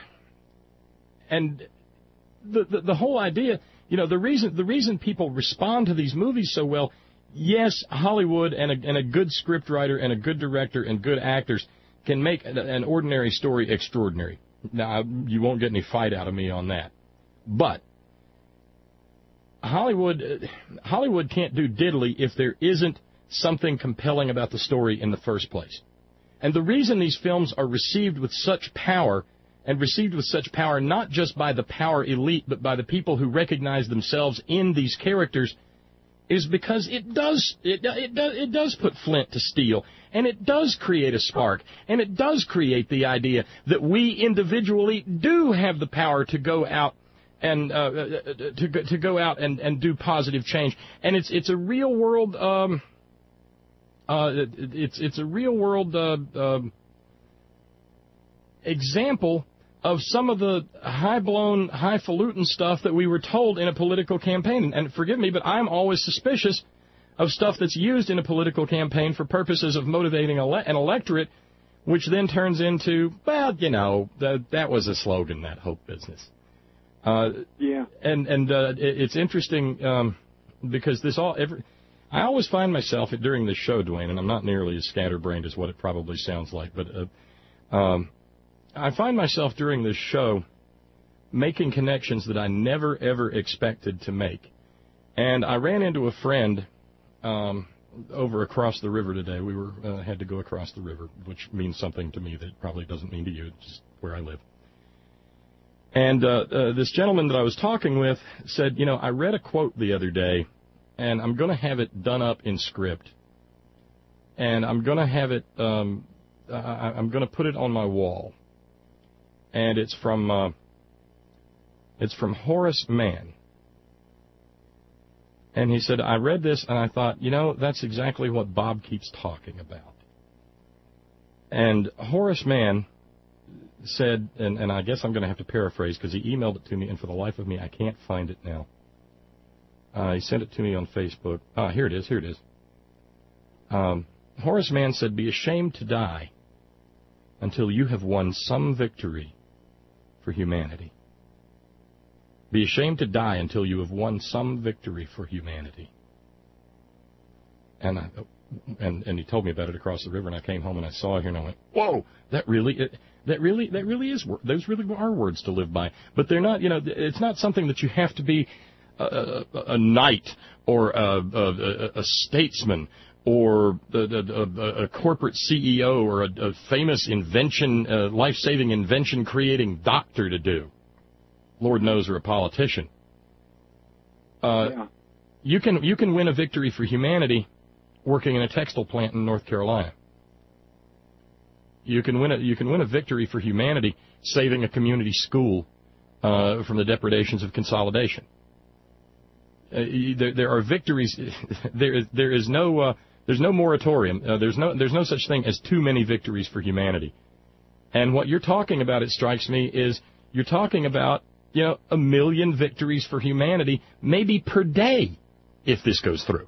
and the, the the whole idea. You know the reason the reason people respond to these movies so well. Yes, Hollywood and a and a good scriptwriter and a good director and good actors can make an ordinary story extraordinary. Now, you won't get any fight out of me on that. But Hollywood Hollywood can't do diddly if there isn't something compelling about the story in the first place. And the reason these films are received with such power, and received with such power not just by the power elite, but by the people who recognize themselves in these characters, is because it does it it does it does put flint to steel, and it does create a spark, and it does create the idea that we individually do have the power to go out and uh, to go, to go out and, and do positive change, and it's it's a real world um uh it's it's a real world uh, uh, example of some of the high-blown, highfalutin stuff that we were told in a political campaign. And forgive me, but I'm always suspicious of stuff that's used in a political campaign for purposes of motivating an electorate, which then turns into, well, you know, that, that was a slogan, that hope business. Uh, yeah. And and uh, it, it's interesting um, because this all, every, I always find myself during this show, Dwayne, and I'm not nearly as scatterbrained as what it probably sounds like, but uh, um, I find myself during this show making connections that I never, ever expected to make. And I ran into a friend um, over across the river today. We were uh, had to go across the river, which means something to me that probably doesn't mean to you. It's just where I live. And uh, uh, this gentleman that I was talking with said, you know, I read a quote the other day, and I'm going to have it done up in script. And I'm going to have it, um, I, I'm going to put it on my wall. And it's from uh, it's from Horace Mann. And he said, I read this and I thought, you know, that's exactly what Bob keeps talking about. And Horace Mann said, and, and I guess I'm going to have to paraphrase because he emailed it to me, and for the life of me, I can't find it now. Uh, he sent it to me on Facebook. Ah, here it is, here it is. Um, Horace Mann said, be ashamed to die until you have won some victory for humanity. Be ashamed to die until you have won some victory for humanity. And I, and and he told me about it across the river, and I came home and I saw it here, and I went, "Whoa, that really, it, that really, that really is. Those really are words to live by." But they're not. You know, it's not something that you have to be a, a, a knight or a, a, a statesman or a, a, a corporate C E O or a, a famous invention, uh, life-saving invention-creating doctor to do. Lord knows, or a politician. Uh, yeah. You can you can win a victory for humanity working in a textile plant in North Carolina. You can win a you can win a victory for humanity saving a community school uh, from the depredations of consolidation. Uh, there, there are victories. there is there is no uh, there's no moratorium. Uh, there's no there's no such thing as too many victories for humanity. And what you're talking about, it strikes me, is you're talking about, you know, a million victories for humanity, maybe per day, if this goes through.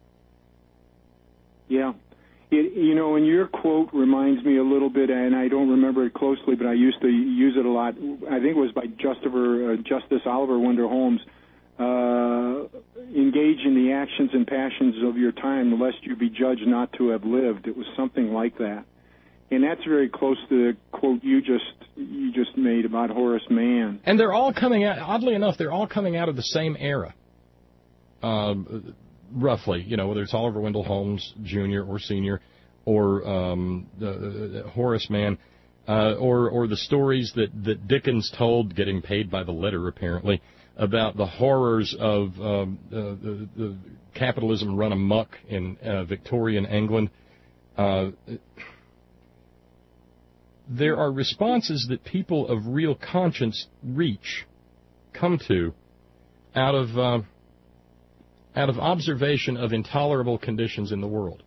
Yeah. It, you know, and your quote reminds me a little bit, and I don't remember it closely, but I used to use it a lot. I think it was by Justifer, uh, Justice Oliver Wendell Holmes. Uh, engage in the actions and passions of your time, lest you be judged not to have lived. It was something like that. And that's very close to the quote you just you just made about Horace Mann. And they're all coming out, oddly enough, they're all coming out of the same era, uh, roughly. You know, whether it's Oliver Wendell Holmes, Junior or Senior, or um, uh, Horace Mann, uh, or or the stories that, that Dickens told, getting paid by the letter apparently, about the horrors of um, uh, the, the capitalism run amok in uh, Victorian England. Uh, There are responses that people of real conscience reach, come to, out of uh, out of observation of intolerable conditions in the world.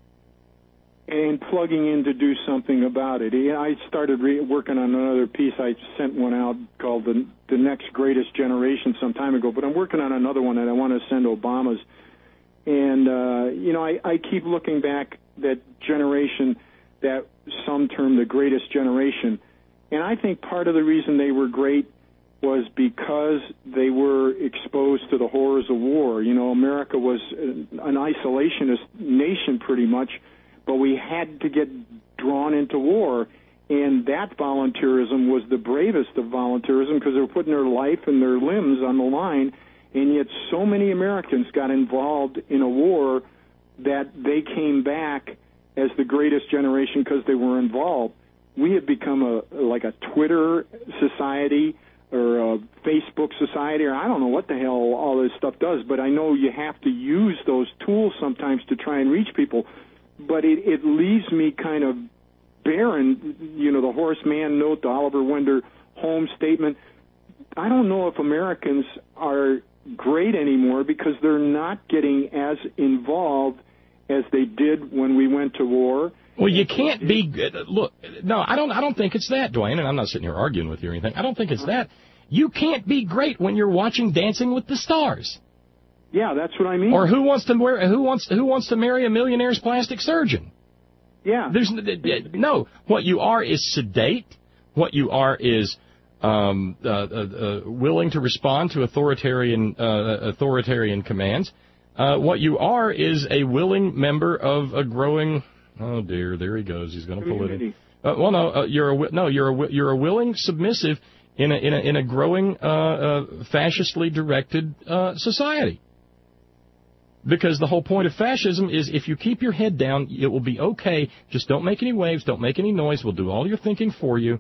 And plugging in to do something about it. I started re- working on another piece. I sent one out called the, the Next Greatest Generation some time ago, but I'm working on another one that I want to send Obama's. And, uh, you know, I, I keep looking back that generation that some term the greatest generation. And I think part of the reason they were great was because they were exposed to the horrors of war. You know, America was an isolationist nation pretty much, but we had to get drawn into war. And that volunteerism was the bravest of volunteerism because they were putting their life and their limbs on the line. And yet so many Americans got involved in a war that they came back as the greatest generation because they were involved. We have become a like a Twitter society or a Facebook society, or I don't know what the hell all this stuff does, but I know you have to use those tools sometimes to try and reach people. But it, it leaves me kind of barren, you know, the Horace Mann note, the Oliver Wendell Holmes statement. I don't know if Americans are great anymore because they're not getting as involved as they did when we went to war. Well, you can't be look. No, I don't. I don't think it's that, Dwayne. And I'm not sitting here arguing with you or anything. I don't think it's that. You can't be great when you're watching Dancing with the Stars. Yeah, that's what I mean. Or who wants to wear? Who wants? Who wants to marry a millionaire's plastic surgeon? Yeah. There's no. What you are is sedate. What you are is um, uh, uh, uh, willing to respond to authoritarian uh, authoritarian commands. Uh, what you are is a willing member of a growing. Oh dear, there he goes. He's going to pull it in. Uh, well, no, uh, you're a no, you're a you're a willing submissive in a in a in a growing uh, uh, fascistly directed uh, society. Because the whole point of fascism is if you keep your head down, it will be okay. Just don't make any waves, don't make any noise. We'll do all your thinking for you.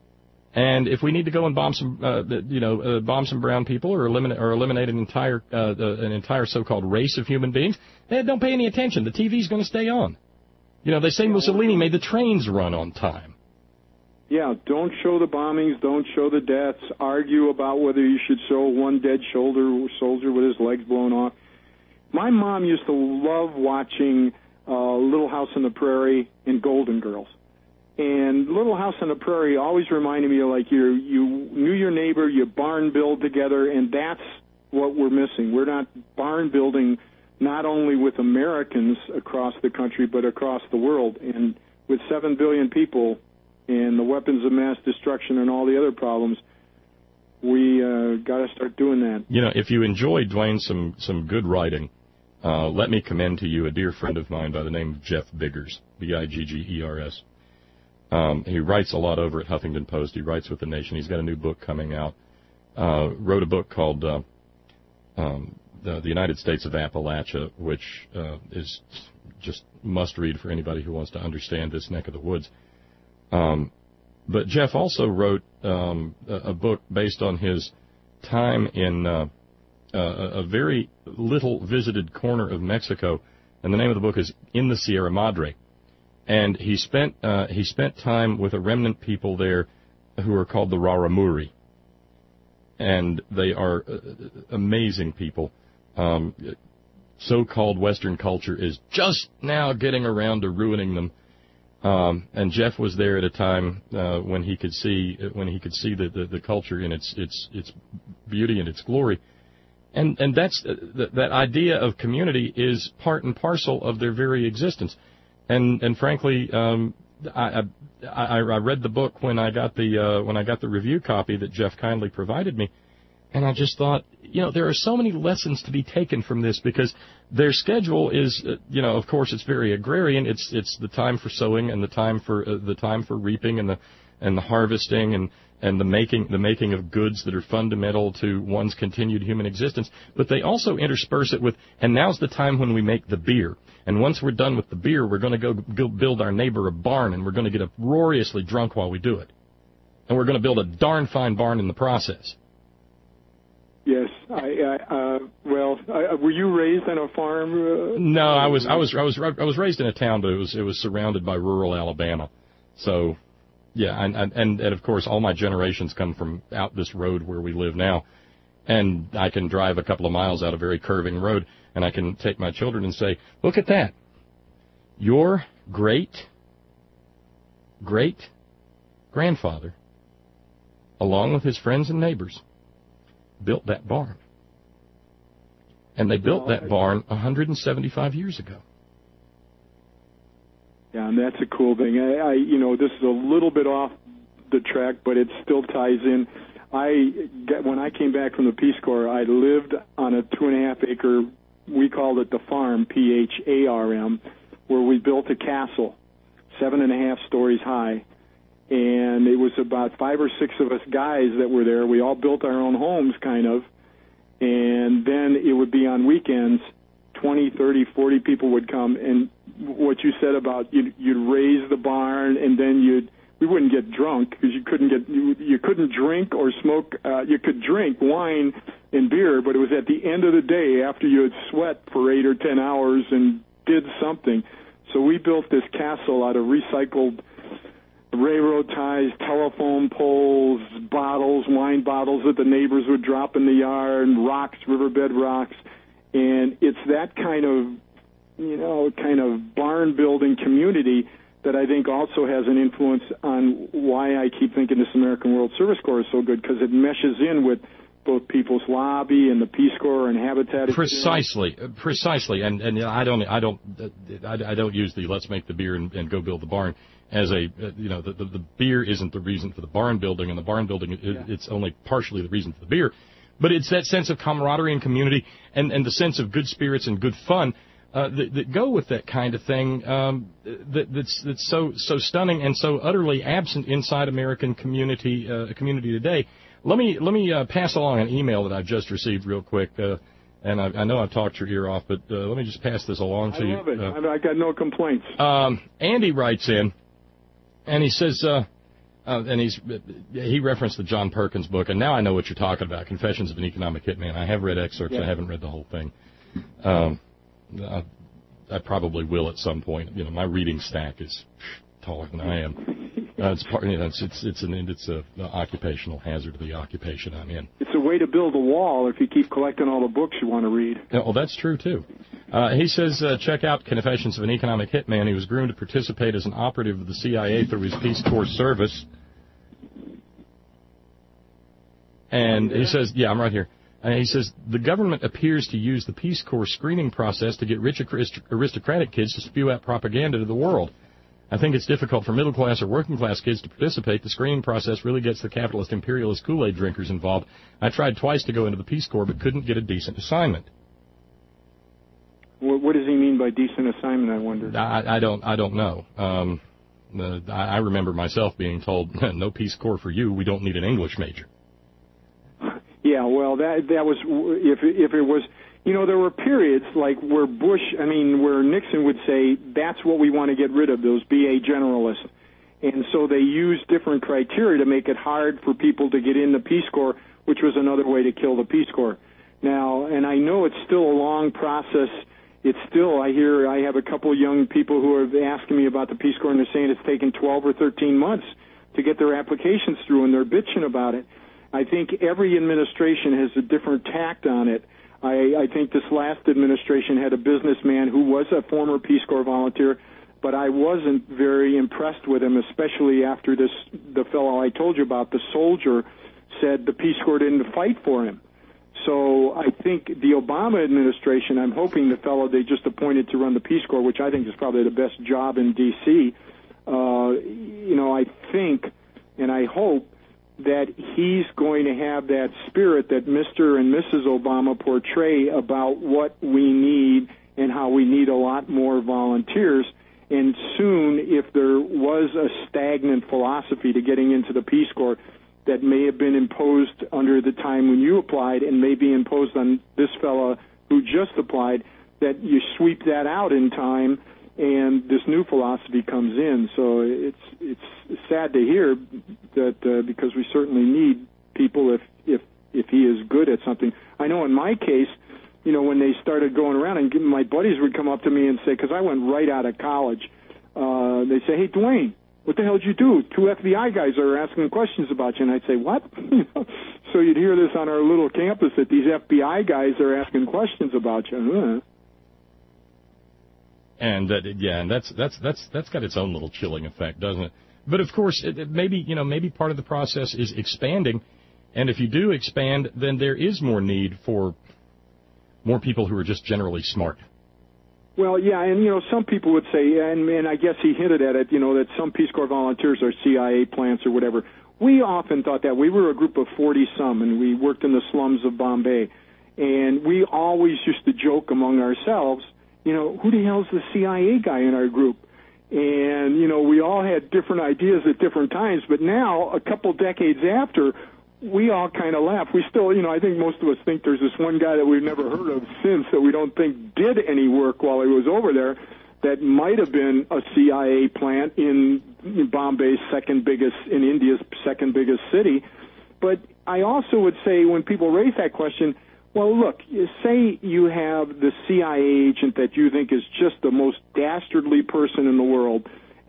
And if we need to go and bomb some, uh, you know, uh, bomb some brown people or eliminate or eliminate an entire uh, uh, an entire so-called race of human beings, eh, don't pay any attention. The T V's going to stay on. You know, they say Mussolini made the trains run on time. Yeah, don't show the bombings, don't show the deaths. Argue about whether you should show one dead shoulder soldier with his legs blown off. My mom used to love watching uh, Little House on the Prairie and Golden Girls. And Little House on the Prairie always reminded me of like you you knew your neighbor, you barn build together, and that's what we're missing. We're not barn building not only with Americans across the country, but across the world. And with seven billion people and the weapons of mass destruction and all the other problems, we uh, got to start doing that. You know, if you enjoy, Dwayne, some, some good writing, uh, let me commend to you a dear friend of mine by the name of Jeff Biggers, B I G G E R S. Um, he writes a lot over at Huffington Post. He writes with The Nation. He's got a new book coming out. Uh, wrote a book called uh, um, the, the United States of Appalachia, which uh, is just must-read for anybody who wants to understand this neck of the woods. Um, but Jeff also wrote um, a, a book based on his time in uh, a, a very little visited corner of Mexico, and the name of the book is In the Sierra Madre. And he spent uh, he spent time with a remnant people there who are called the Raramuri, and they are uh, amazing people. Um, so-called Western culture is just now getting around to ruining them. Um, and Jeff was there at a time uh, when he could see when he could see the, the, the culture in its its its beauty and its glory. And and that's uh, th- that idea of community is part and parcel of their very existence. And and frankly, um, I, I I read the book when I got the uh, when I got the review copy that Jeff kindly provided me, and I just thought, you know, there are so many lessons to be taken from this, because their schedule is, uh, you know, of course, it's very agrarian. It's it's the time for sowing and the time for uh, the time for reaping and the and the harvesting and and the making the making of goods that are fundamental to one's continued human existence. But they also intersperse it with, and now's the time when we make the beer. And once we're done with the beer, we're going to go, go build our neighbor a barn, and we're going to get uproariously drunk while we do it. And we're going to build a darn fine barn in the process. Yes, I, I uh, well, I, were you raised on a farm? Uh, no, I was, I was, I was, I was raised in a town, but it was, it was surrounded by rural Alabama. So, yeah, and, and, and of course, all my generations come from out this road where we live now. And I can drive a couple of miles out a very curving road, and I can take my children and say, look at that. Your great, great grandfather, along with his friends and neighbors, built that barn. And they built that barn one hundred seventy-five years ago. Yeah, and that's a cool thing. I, I, you know, this is a little bit off the track, but it still ties in. I, when I came back from the Peace Corps, I lived on a two and a half acre, we called it the farm, P H A R M, where we built a castle, seven and a half stories high. And it was about five or six of us guys that were there. We all built our own homes, kind of. And then it would be on weekends, twenty, thirty, forty people would come. And what you said about you'd, you'd raise the barn, and then you'd, we wouldn't get drunk because you couldn't get you, you couldn't drink or smoke. Uh, you could drink wine and beer, but it was at the end of the day after you had sweat for eight or ten hours and did something. So we built this castle out of recycled railroad ties, telephone poles, bottles, wine bottles that the neighbors would drop in the yard, and rocks, riverbed rocks. And it's that kind of, you know, kind of barn building community that I think also has an influence on why I keep thinking this American World Service Corps is so good, because it meshes in with both People's Lobby and the Peace Corps and Habitat. Precisely, precisely, and and I don't, I don't, I don't use the let's make the beer and, and go build the barn as a, you know, the, the the beer isn't the reason for the barn building, and the barn building it, yeah. it's only partially the reason for the beer, but it's that sense of camaraderie and community and and the sense of good spirits and good fun. Uh, that, that go with that kind of thing, um, that, that's that's so so stunning and so utterly absent inside American community uh, community today. Let me let me uh, pass along an email that I've just received real quick, uh, and I, I know I've talked your ear off, but uh, let me just pass this along to I you. love it. Uh, I got no complaints. Um, Andy writes in, and he says, uh, uh, and he's he referenced the John Perkins book, and now I know what you're talking about, Confessions of an Economic Hitman. I have read excerpts. Yeah. I haven't read the whole thing. Um, I, I probably will at some point. You know, my reading stack is taller than I am. Uh, it's part. You know, it's it's it's an it's a, an occupational hazard of the occupation I'm in. It's a way to build a wall if you keep collecting all the books you want to read. Yeah, well, that's true too. Uh, he says, uh, check out Confessions of an Economic Hitman. He was groomed to participate as an operative of the C I A through his Peace Corps service. And he says, yeah, I'm right here. And he says, the government appears to use the Peace Corps screening process to get rich aristocratic kids to spew out propaganda to the world. I think it's difficult for middle-class or working-class kids to participate. The screening process really gets the capitalist imperialist Kool-Aid drinkers involved. I tried twice to go into the Peace Corps, but couldn't get a decent assignment. What, what does he mean by decent assignment, I wonder? I, I don't I don't know. Um, uh, I, I remember myself being told, no Peace Corps for you, we don't need an English major. Yeah, well, that that was, if if it was, you know, there were periods like where Bush, I mean, where Nixon would say, that's what we want to get rid of, those B A generalists. And so they used different criteria to make it hard for people to get in the Peace Corps, which was another way to kill the Peace Corps. Now, and I know it's still a long process. It's still, I hear, I have a couple of young people who are asking me about the Peace Corps, and they're saying it's taken twelve or thirteen months to get their applications through, and they're bitching about it. I think every administration has a different tact on it. I, I think this last administration had a businessman who was a former Peace Corps volunteer, but I wasn't very impressed with him, especially after this, the fellow I told you about, the soldier, said the Peace Corps didn't fight for him. So I think the Obama administration, I'm hoping the fellow they just appointed to run the Peace Corps, which I think is probably the best job in D C, uh, you know, I think and I hope that he's going to have that spirit that Mister and Missus Obama portray about what we need and how we need a lot more volunteers. And soon, if there was a stagnant philosophy to getting into the Peace Corps that may have been imposed under the time when you applied and may be imposed on this fella who just applied, that you sweep that out in time and this new philosophy comes in. So it's it's sad to hear that uh, because we certainly need people if if if he is good at something. I know in my case, you know, when they started going around, and my buddies would come up to me and say, because I went right out of college, uh, they say, "Hey, Dwayne, what the hell did you do? Two F B I guys are asking questions about you." And I'd say, "What?" So you'd hear this on our little campus that these F B I guys are asking questions about you. Huh. And that, yeah, and that's that's that's that's got its own little chilling effect, doesn't it? But of course, it, it maybe you know maybe part of the process is expanding, and if you do expand, then there is more need for more people who are just generally smart. Well, yeah, and you know some people would say, and, and I guess he hinted at it, you know, that some Peace Corps volunteers are C I A plants or whatever. We often thought that. We were a group of forty some, and we worked in the slums of Bombay, and we always used to joke among ourselves, you know, who the hell's the C I A guy in our group? And, you know, we all had different ideas at different times, but now, a couple decades after, we all kind of laugh. We still, you know, I think most of us think there's this one guy that we've never heard of since that we don't think did any work while he was over there that might have been a C I A plant in Bombay's second biggest, in India's second biggest city. But I also would say when people raise that question, well, look, say you have the C I A agent that you think is just the most dastardly person in the world,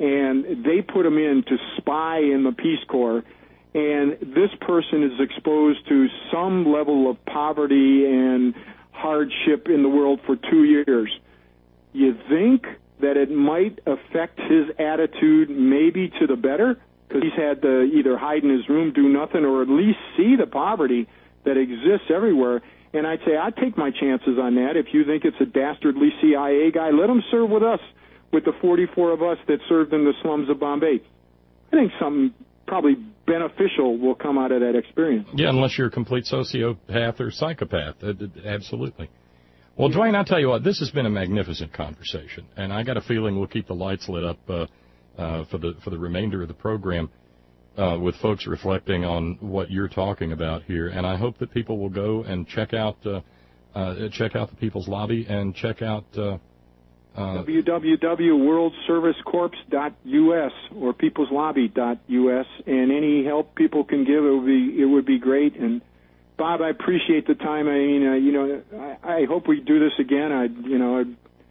and they put him in to spy in the Peace Corps, and this person is exposed to some level of poverty and hardship in the world for two years. You think that it might affect his attitude maybe to the better? Because he's had to either hide in his room, do nothing, or at least see the poverty that exists everywhere. And I'd say I'd take my chances on that. If you think it's a dastardly C I A guy, let him serve with us, with the forty-four of us that served in the slums of Bombay. I think something probably beneficial will come out of that experience. Yeah, unless you're a complete sociopath or psychopath. Absolutely. Well, Dwayne, I'll tell you what, this has been a magnificent conversation, and I got a feeling we'll keep the lights lit up uh, uh, for the for the remainder of the program. Uh, with folks reflecting on what you're talking about here, and I hope that people will go and check out uh, uh, check out the People's Lobby and check out uh, uh, w w w dot world service corps dot u s or peoples lobby dot u s, and any help people can give, it would be it would be great. And Bob, I appreciate the time. I mean, uh, you know, I, I hope we do this again. I, you know,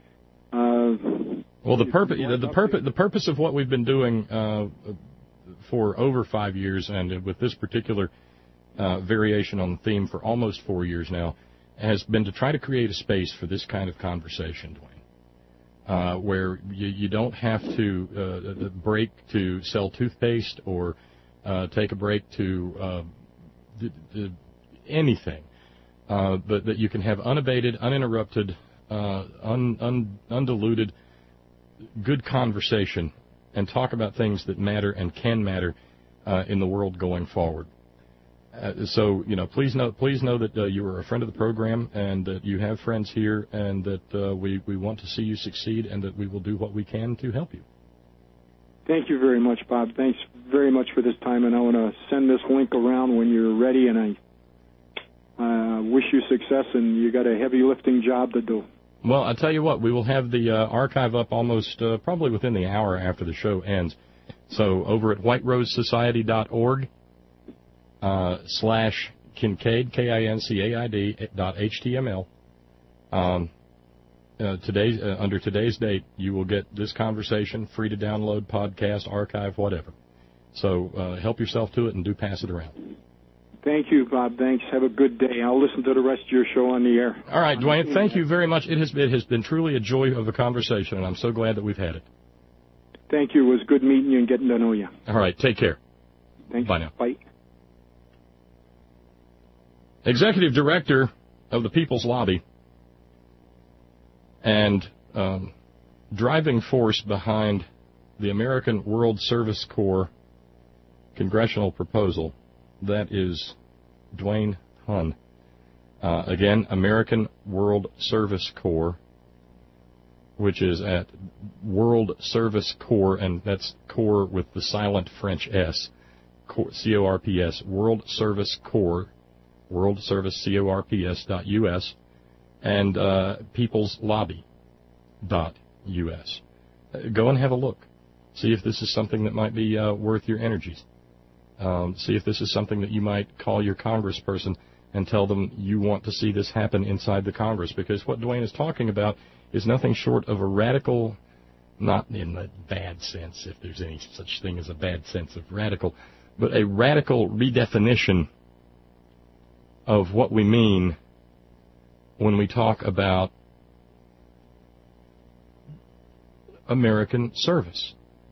uh, well, the purpose the, the purpose the purpose of what we've been doing Uh, for over five years, and with this particular uh, variation on the theme for almost four years now, has been to try to create a space for this kind of conversation, Dwayne, uh, where you, you don't have to uh, break to sell toothpaste or uh, take a break to uh, d- d- anything, uh, but that you can have unabated, uninterrupted, uh, un- un- undiluted, good conversation and talk about things that matter and can matter uh, in the world going forward. Uh, so, you know, please know, please know that uh, you are a friend of the program and that you have friends here and that uh, we, we want to see you succeed and that we will do what we can to help you. Thank you very much, Bob. Thanks very much for this time, and I want to send this link around when you're ready, and I uh, wish you success, and you got a heavy lifting job to do. Well, I'll tell you what, we will have the uh, archive up almost uh, probably within the hour after the show ends. So over at white rose society dot org uh, slash Kincaid, K I N C A I D, dot H T M L, um, uh, today's, uh, under today's date, you will get this conversation, free to download, podcast, archive, whatever. So uh, help yourself to it and do pass it around. Thank you, Bob. Thanks. Have a good day. I'll listen to the rest of your show on the air. All right, Dwayne, thank you very much. It has, it has been truly a joy of a conversation, and I'm so glad that we've had it. Thank you. It was good meeting you and getting to know you. All right, take care. Thanks. Bye now. Bye. Executive Director of the People's Lobby and um, driving force behind the American World Service Corps congressional proposal, that is Dwayne Hunn. Uh, again, American World Service Corps, which is at World Service Corps, and that's Corps with the silent French S, C O R P S, World Service Corps, World Service C O R P S dot U S, and uh, People's Lobby dot U S. Uh, go and have a look. See if this is something that might be uh, worth your energies. Um, see if this is something that you might call your congressperson and tell them you want to see this happen inside the Congress, because what Dwayne is talking about is nothing short of a radical, not in the bad sense, if there's any such thing as a bad sense of radical, but a radical redefinition of what we mean when we talk about American service.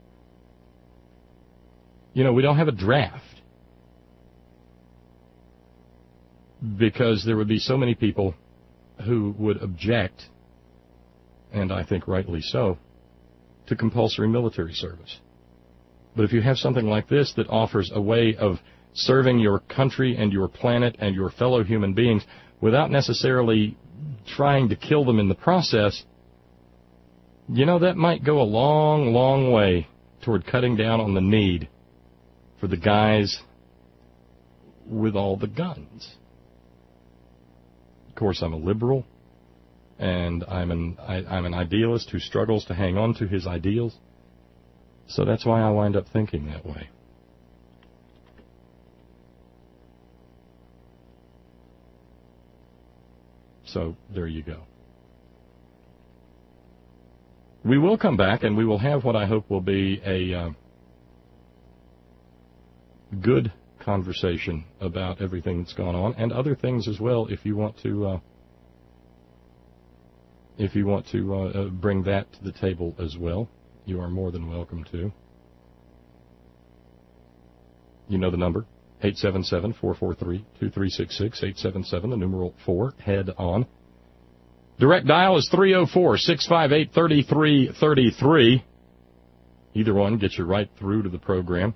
You know, we don't have a draft because there would be so many people who would object, and I think rightly so, to compulsory military service. But if you have something like this that offers a way of serving your country and your planet and your fellow human beings without necessarily trying to kill them in the process, you know, that might go a long, long way toward cutting down on the need for the guys with all the guns. Of course, I'm a liberal, and I'm an I, I'm an idealist who struggles to hang on to his ideals. So that's why I wind up thinking that way. So there you go. We will come back, and we will have what I hope will be a uh, good conversation about everything that's gone on, and other things as well. If you want to, uh, if you want to uh, uh, bring that to the table as well, you are more than welcome to. You know the number, eight seven seven, four four three, two three six six, eight seven seven, the numeral four, head on. Direct dial is three oh four, six five eight, three three three three. Either one gets you right through to the program.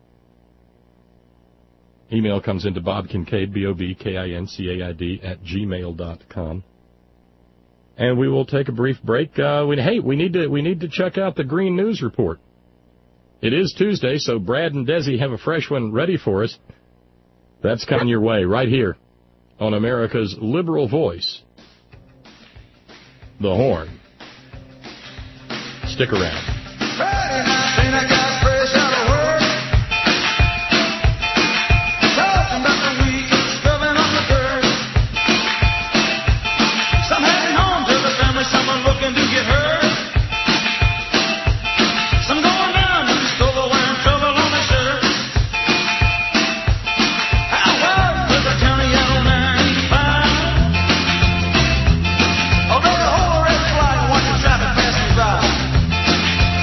Email comes into Bob Kincaid, B O B K I N C A I D, at gmail dot com. And we will take a brief break. Uh, we, hey, we need to we need to check out the Green News Report. It is Tuesday, so Brad and Desi have a fresh one ready for us. That's coming your way right here on America's Liberal Voice, The Horn. Stick around. Friday night, then I got fresh out of work. Talking about the week, scrubbing on the dirt. Some heading home to the family, some are looking to get hurt. Some going down to the store, wearing trouble on their shirt. I was with the county out on ninety-five. Although the whole red flag, watching traffic pass me by.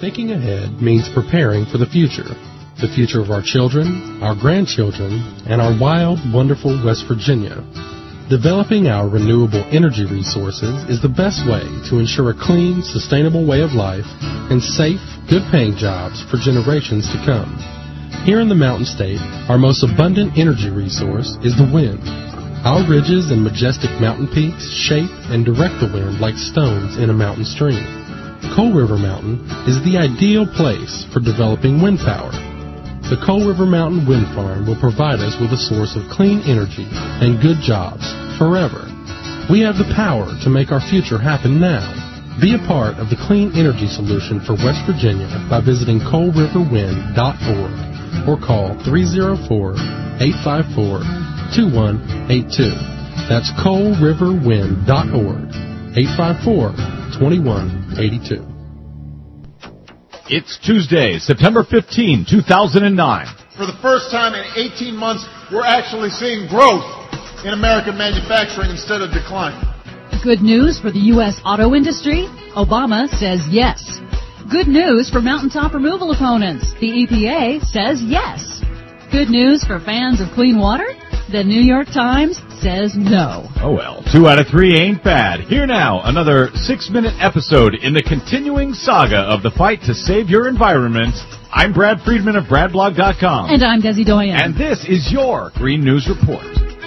Thinking ahead means preparing for the future. The future of our children, our grandchildren, and our wild, wonderful West Virginia. Developing our renewable energy resources is the best way to ensure a clean, sustainable way of life and safe, good-paying jobs for generations to come. Here in the Mountain State, our most abundant energy resource is the wind. Our ridges and majestic mountain peaks shape and direct the wind like stones in a mountain stream. Coal River Mountain is the ideal place for developing wind power. The Coal River Mountain Wind Farm will provide us with a source of clean energy and good jobs forever. We have the power to make our future happen now. Be a part of the clean energy solution for West Virginia by visiting coal river wind dot org or call three oh four, eight five four, two one eight two. That's coal river wind dot org, eight five four, two one eight two. It's Tuesday, September fifteenth, two thousand nine. For the first time in eighteen months, we're actually seeing growth in American manufacturing instead of decline. Good news for the U S auto industry? Obama says yes. Good news for mountaintop removal opponents? The E P A says yes. Good news for fans of clean water? The New York Times says no. Oh well, two out of three ain't bad. Here now, another six-minute episode in the continuing saga of the fight to save your environment. I'm Brad Friedman of brad blog dot com. And I'm Desi Doyen. And this is your Green News Report.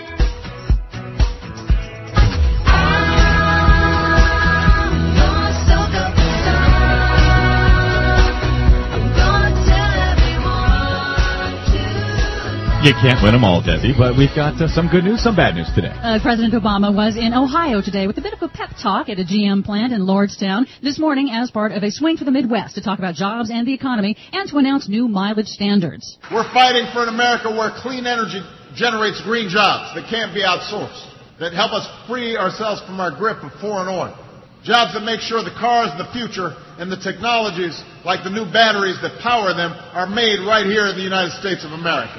You can't win them all, Desi, but we've got uh, some good news, some bad news today. Uh, President Obama was in Ohio today with a bit of a pep talk at a G M plant in Lordstown this morning as part of a swing for the Midwest to talk about jobs and the economy and to announce new mileage standards. We're fighting for an America where clean energy generates green jobs that can't be outsourced, that help us free ourselves from our grip of foreign oil. Jobs that make sure the cars of the future and the technologies like the new batteries that power them are made right here in the United States of America.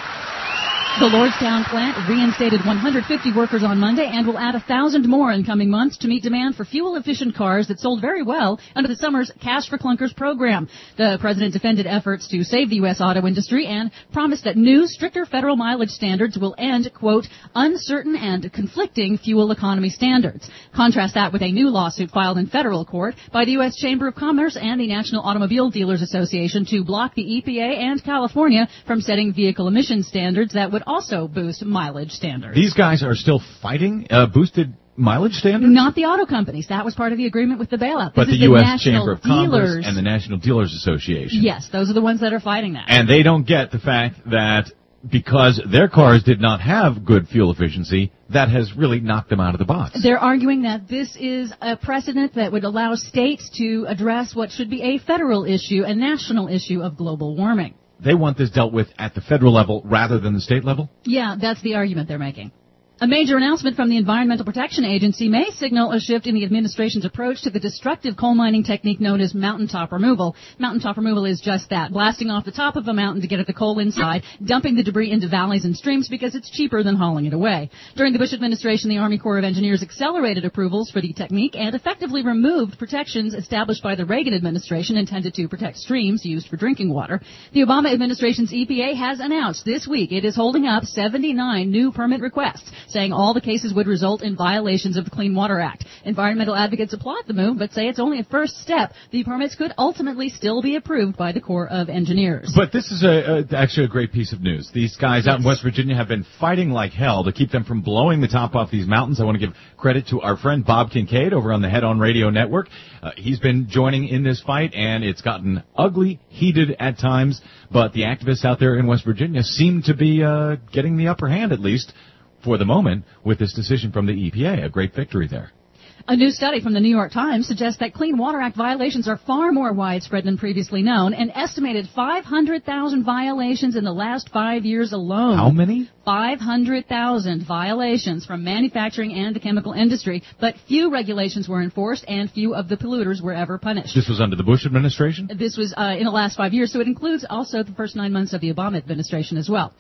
The Lordstown plant reinstated one hundred fifty workers on Monday and will add one thousand more in coming months to meet demand for fuel-efficient cars that sold very well under the summer's Cash for Clunkers program. The president defended efforts to save the U S auto industry and promised that new, stricter federal mileage standards will end, quote, uncertain and conflicting fuel economy standards. Contrast that with a new lawsuit filed in federal court by the U S Chamber of Commerce and the National Automobile Dealers Association to block the E P A and California from setting vehicle emission standards that would also boost mileage standards. These guys are still fighting uh, boosted mileage standards? Not the auto companies. That was part of the agreement with the bailout. This but the is U S National Chamber of Dealers. Commerce and the National Dealers Association. Yes, those are the ones that are fighting that. And they don't get the fact that because their cars did not have good fuel efficiency, that has really knocked them out of the box. They're arguing that this is a precedent that would allow states to address what should be a federal issue, a national issue of global warming. They want this dealt with at the federal level rather than the state level? Yeah, that's the argument they're making. A major announcement from the Environmental Protection Agency may signal a shift in the administration's approach to the destructive coal mining technique known as mountaintop removal. Mountaintop removal is just that, blasting off the top of a mountain to get at the coal inside, dumping the debris into valleys and streams because it's cheaper than hauling it away. During the Bush administration, the Army Corps of Engineers accelerated approvals for the technique and effectively removed protections established by the Reagan administration intended to protect streams used for drinking water. The Obama administration's E P A has announced this week it is holding up seventy-nine new permit requests, saying all the cases would result in violations of the Clean Water Act. Environmental advocates applaud the move, but say it's only a first step. The permits could ultimately still be approved by the Corps of Engineers. But this is a, a, actually a great piece of news. These guys yes. out in West Virginia have been fighting like hell to keep them from blowing the top off these mountains. I want to give credit to our friend Bob Kincaid over on the Head On Radio Network. Uh, he's been joining in this fight, and it's gotten ugly, heated at times, but the activists out there in West Virginia seem to be uh, getting the upper hand, at least for the moment, with this decision from the E P A. A great victory there. A new study from the New York Times suggests that Clean Water Act violations are far more widespread than previously known. An estimated five hundred thousand violations in the last five years alone. How many? five hundred thousand violations from manufacturing and the chemical industry, but few regulations were enforced and few of the polluters were ever punished. This was under the Bush administration? This was uh, in the last five years, so it includes also the first nine months of the Obama administration as well.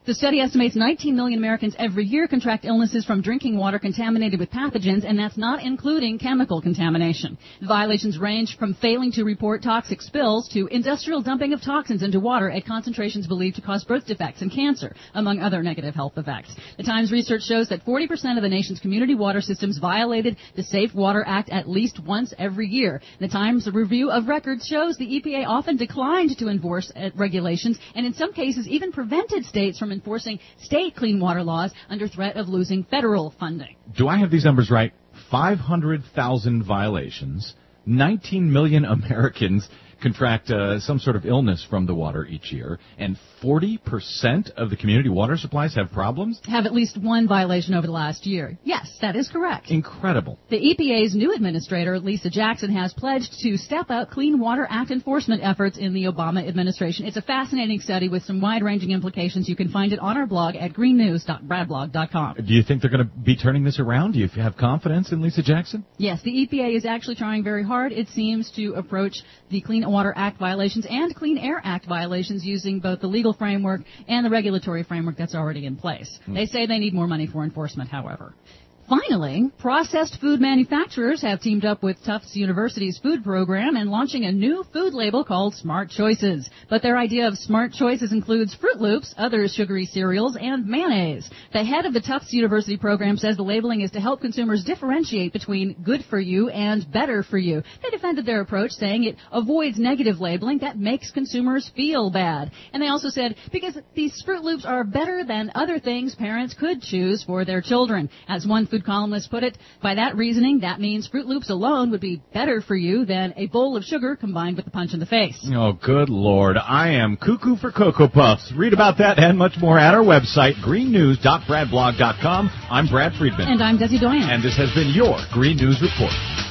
The study estimates nineteen million Americans every year contract illnesses from drinking water contaminated with pathogens, and that's not including chemical contamination. The violations range from failing to report toxic spills to industrial dumping of toxins into water at concentrations believed to cause birth defects and cancer, among other negative health effects. The Times research shows that forty percent of the nation's community water systems violated the Safe Water Act at least once every year. The Times review of records shows the E P A often declined to enforce regulations and in some cases even prevented states from enforcing state clean water laws under threat of losing federal funding. Do I have these numbers right? five hundred thousand violations, nineteen million Americans contract uh, some sort of illness from the water each year, and forty percent of the community water supplies have problems? Have at least one violation over the last year. Yes, that is correct. Incredible. The E P A's new administrator, Lisa Jackson, has pledged to step up Clean Water Act enforcement efforts in the Obama administration. It's a fascinating study with some wide-ranging implications. You can find it on our blog at green news dot bradblog dot com. Do you think they're going to be turning this around? Do you have confidence in Lisa Jackson? Yes, the E P A is actually trying very hard, it seems, to approach the Clean Water Act violations and Clean Air Act violations using both the legal framework and the regulatory framework that's already in place. Mm. They say they need more money for enforcement, however. Finally, processed food manufacturers have teamed up with Tufts University's food program and launching a new food label called Smart Choices. But their idea of Smart Choices includes Fruit Loops, other sugary cereals, and mayonnaise. The head of the Tufts University program says the labeling is to help consumers differentiate between good for you and better for you. They defended their approach, saying it avoids negative labeling that makes consumers feel bad. And they also said because these Fruit Loops are better than other things parents could choose for their children. As one food columnist put it, by that reasoning, that means Fruit Loops alone would be better for you than a bowl of sugar combined with a punch in the face. Oh, good Lord. I am cuckoo for Cocoa Puffs. Read about that and much more at our website, green news dot bradblog dot com. I'm Brad Friedman. And I'm Desi Doyen. And this has been your Green News Report.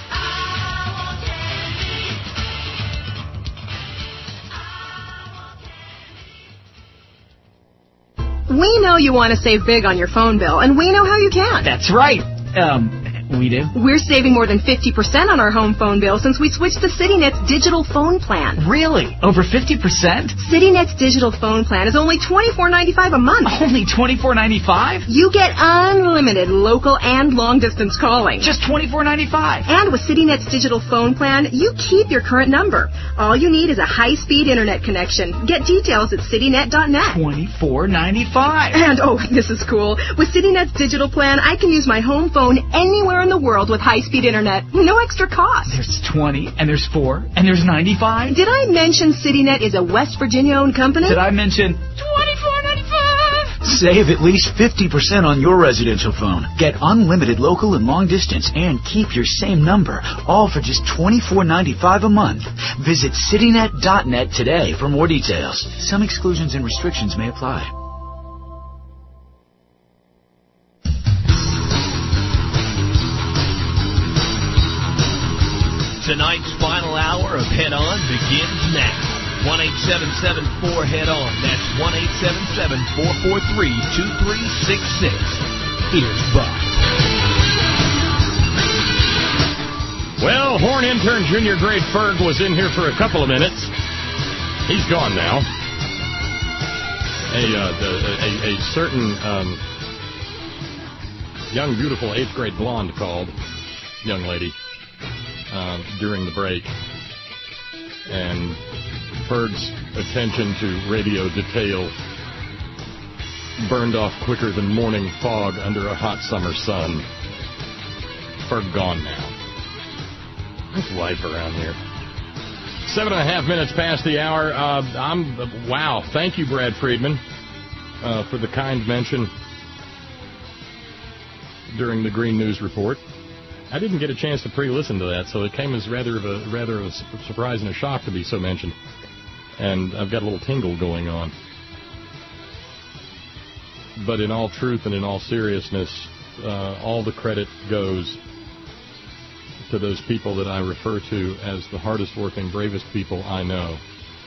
We know you want to save big on your phone bill, and we know how you can. That's right. Um, we do. We're saving more than fifty percent on our home phone bill since we switched to CityNet's digital phone plan. Really? Over fifty percent? CityNet's digital phone plan is only twenty-four ninety-five a month. Only twenty-four ninety-five? You get unlimited local and long-distance calling. Just twenty-four ninety-five. And with CityNet's digital phone plan, you keep your current number. All you need is a high-speed internet connection. Get details at citynet dot net. twenty-four ninety-five. And, oh, this is cool. With CityNet's digital plan, I can use my home phone anywhere in the world with high-speed internet. No extra cost. There's twenty, and there's four, and there's ninety-five. Did I mention CityNet is a West Virginia-owned company? Did I mention twenty-four ninety-five? Save at least fifty percent on your residential phone. Get unlimited local and long distance and keep your same number, all for just twenty-four ninety-five a month. Visit citynet dot net today for more details. Some exclusions and restrictions may apply. Tonight's final hour of Head On begins now. one eight seven seven four head on. That's one eight seven seven four four three two three six six. Here's Buck. Well, Horn intern junior grade Ferg was in here for a couple of minutes. He's gone now. A, uh, the, a, a certain um, young, beautiful eighth grade blonde called, young lady. Uh, during the break, and Ferg's attention to radio detail burned off quicker than morning fog under a hot summer sun. Ferg gone now. That's life around here. Seven and a half minutes past the hour. Uh, I'm uh, wow. Thank you, Brad Friedman, uh, for the kind mention during the Green News Report. I didn't get a chance to pre-listen to that, so it came as rather of a rather of a surprise and a shock to be so mentioned. And I've got a little tingle going on. But in all truth and in all seriousness, uh, all the credit goes to those people that I refer to as the hardest working, bravest people I know.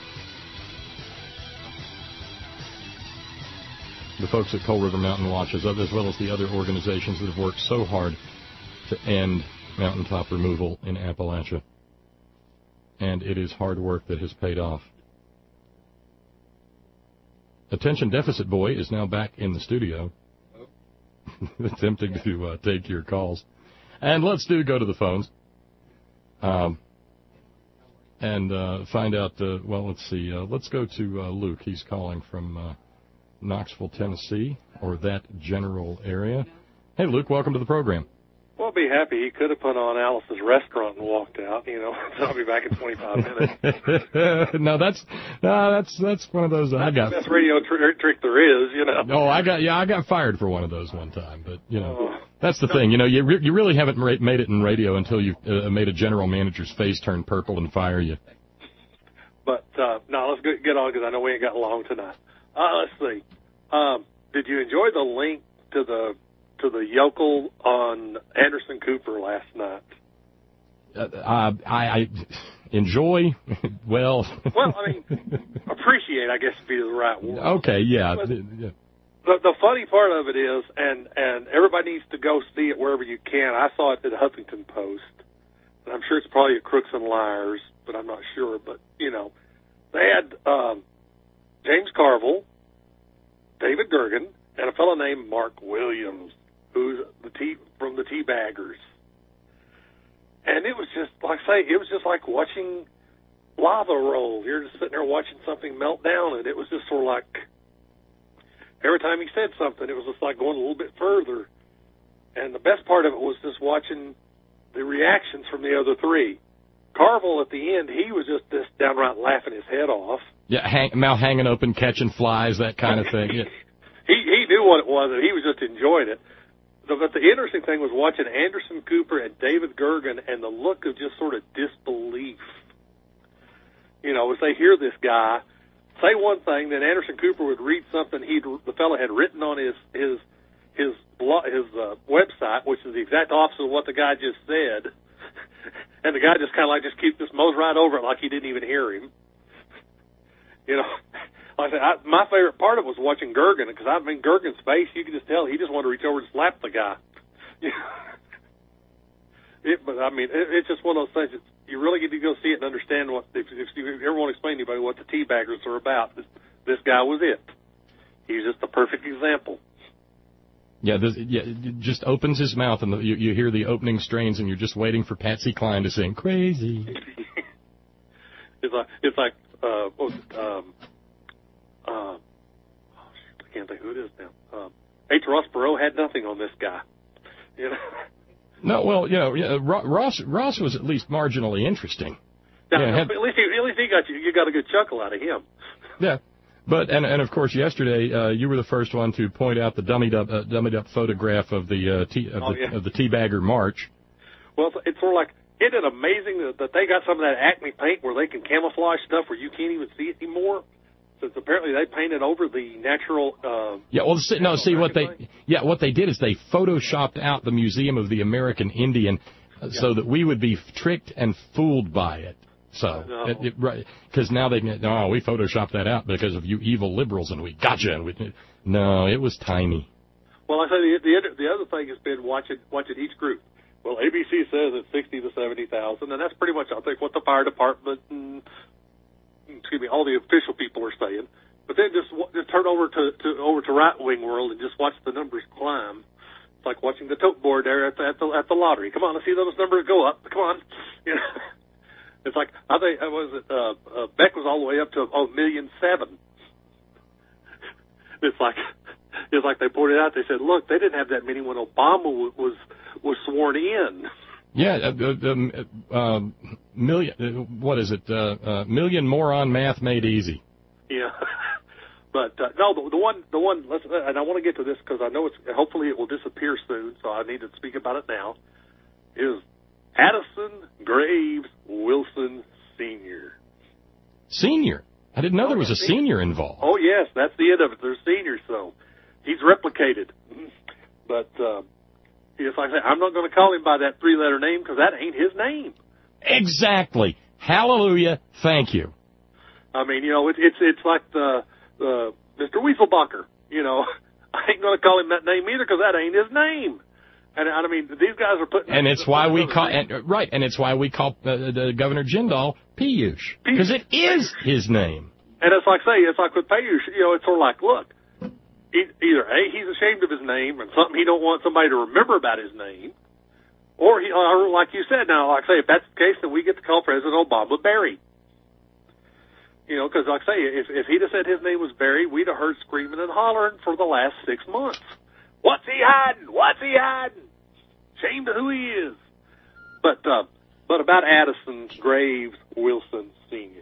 The folks at Coal River Mountain Watch, as well as the other organizations that have worked so hard to end mountaintop removal in Appalachia. And it is hard work that has paid off. Attention Deficit Boy is now back in the studio, attempting to uh, take your calls. And let's do go to the phones um, and uh, find out, uh, well, let's see. Uh, let's go to uh, Luke. He's calling from uh, Knoxville, Tennessee, or that general area. Hey, Luke, welcome to the program. Well, I'll be happy. He could have put on Alice's Restaurant and walked out, you know. So I'll be back in twenty-five minutes. no, that's no, that's that's one of those I got. That's the best radio tr- trick there is, you know. Oh, I got yeah, I got fired for one of those one time, but you know, oh. that's the no. thing. You know, you re- you really haven't ra- made it in radio until you uh, made a general manager's face turn purple and fire you. But uh, no, let's get, get on because I know we ain't got long tonight. Uh, let's see. Um, did you enjoy the link to the to the yokel on Anderson Cooper last night? Uh, I, I enjoy, well... well, I mean, appreciate, I guess, would be the right word. Okay, yeah. The, the funny part of it is, and, and everybody needs to go see it wherever you can. I saw it at the Huffington Post, and I'm sure it's probably at Crooks and Liars, but I'm not sure. But, you know, they had um, James Carville, David Gergen, and a fellow named Mark Williams, who's the tea, from the Teabaggers. And it was just, like I say, it was just like watching lava roll. You're just sitting there watching something melt down, and it was just sort of like, every time he said something, it was just like going a little bit further. And the best part of it was just watching the reactions from the other three. Carville, at the end, he was just, just downright laughing his head off. Yeah, hang, mouth hanging open, catching flies, that kind of thing. Yeah. he, he knew what it was, and he was just enjoying it. But the interesting thing was watching Anderson Cooper and David Gergen and the look of just sort of disbelief. You know, as they hear this guy say one thing, then Anderson Cooper would read something he the fellow had written on his his his blog, his uh, website, which is the exact opposite of what the guy just said. And the guy just kind of like just keeps just mows right over it like he didn't even hear him. You know. Like I said, I, my favorite part of it was watching Gergen, because I mean, Gergen's face, you could just tell he just wanted to reach over and slap the guy. it, but, I mean, it, it's just one of those things that you really get to go see it and understand what, if, if you ever want to explain to anybody what the Teabaggers are about, this, this guy was it. He's just the perfect example. Yeah, this, yeah, it just opens his mouth, and the, you, you hear the opening strains, and you're just waiting for Patsy Cline to sing, crazy. it's like, it's like, uh, what was it, um, Uh, oh, shoot, I can't think who it is now. Um, H. Ross Perot had nothing on this guy. You know? No, well, you know, yeah, Ross Ross was at least marginally interesting. Now, yeah, had, at least he, at least he got you. You got a good chuckle out of him. Yeah, but and and of course yesterday uh, you were the first one to point out the dummied up uh, dummied up photograph of the uh, tea, of, oh, the, yeah. of the Teabagger March. Well, it's, it's sort of like, isn't it amazing that, that they got some of that Acme paint where they can camouflage stuff where you can't even see it anymore? Since apparently they painted over the natural. Uh, yeah, well, see, no, see what they. Thing. Yeah, what they did is they photoshopped out the Museum of the American Indian, uh, yeah. so that we would be tricked and fooled by it. So, no. it, it, right? Because now they no, we photoshopped that out because of you evil liberals, and we gotcha. And we, no, it was tiny. Well, I say the the the other thing has been watching watching each group. Well, A B C says it's sixty to seventy thousand, and that's pretty much I think what the fire department. And, excuse me, all the official people are saying, but then just, just turn over to, to over to right wing world and just watch the numbers climb. It's like watching the tote board there at the at the, at the lottery. Come on, let's see those numbers go up. Come on, you know. It's like I think I was uh, uh, Beck was all the way up to oh million seven. It's like it's like they pointed out. They said, look, they didn't have that many when Obama was was sworn in. Yeah, uh, uh, uh, million. Uh, what is it? Uh, uh, million moron math made easy. Yeah, but uh, no, the, the one, the one. Let's, and I want to get to this because I know it's. Hopefully, it will disappear soon. So I need to speak about it now. Is Addison Graves Wilson Senior Senior? I didn't know oh, there was a senior. senior involved. Oh yes, that's the end of it. There's seniors, so he's replicated, but. Uh, It's like I say, I'm not going to call him by that three-letter name because that ain't his name. Exactly. Hallelujah. Thank you. I mean, you know, it's it's it's like the the Mister Wieselbacher. You know, I ain't going to call him that name either because that ain't his name. And I mean, these guys are putting. And it's why we call and, right, and it's why we call uh, the Governor Jindal Piyush because it is his name. And it's like, say, it's like with Payush, you know, it's sort of like, look, e- either A, he's ashamed of his name and something he don't want somebody to remember about his name, or, he, or like you said, now, like I say, if that's the case, then we get to call President Obama Barry. You know, because like I say, if, if he'd have said his name was Barry, we'd have heard screaming and hollering for the last six months. What's he hiding? What's he hiding? Ashamed of who he is. But, uh, but about Addison Graves Wilson Senior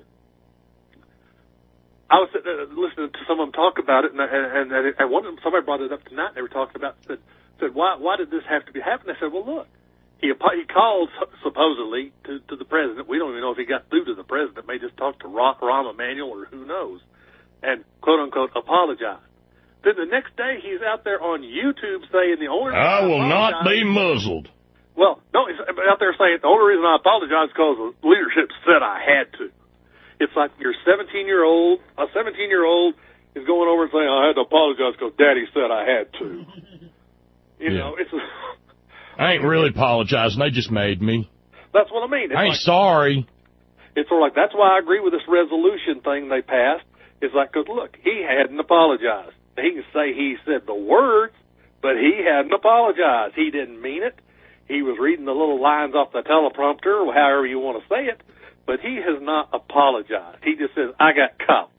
I was uh, listening to some of them talk about it, and, and, and, and one of them, somebody brought it up tonight, and they were talking about, said, said why, why did this have to be happening? I said, well, look, he, he called, supposedly, to, to the president. We don't even know if he got through to the president. May just talk to Rahm Emanuel or who knows, and, quote-unquote, apologized. Then the next day, he's out there on YouTube saying the only reason I will I not be muzzled. Well, no, he's out there saying the only reason I apologize is because the leadership said I had to. It's like your seventeen-year-old, a seventeen-year-old is going over and saying, I had to apologize because Daddy said I had to. You Yeah. know, it's... I ain't really apologizing. They just made me. That's what I mean. It's I ain't like, sorry. It's sort of like, that's why I agree with this resolution thing they passed. It's like, because look, he hadn't apologized. He can say he said the words, but he hadn't apologized. He didn't mean it. He was reading the little lines off the teleprompter, or however you want to say it, but he has not apologized. He just says, I got caught.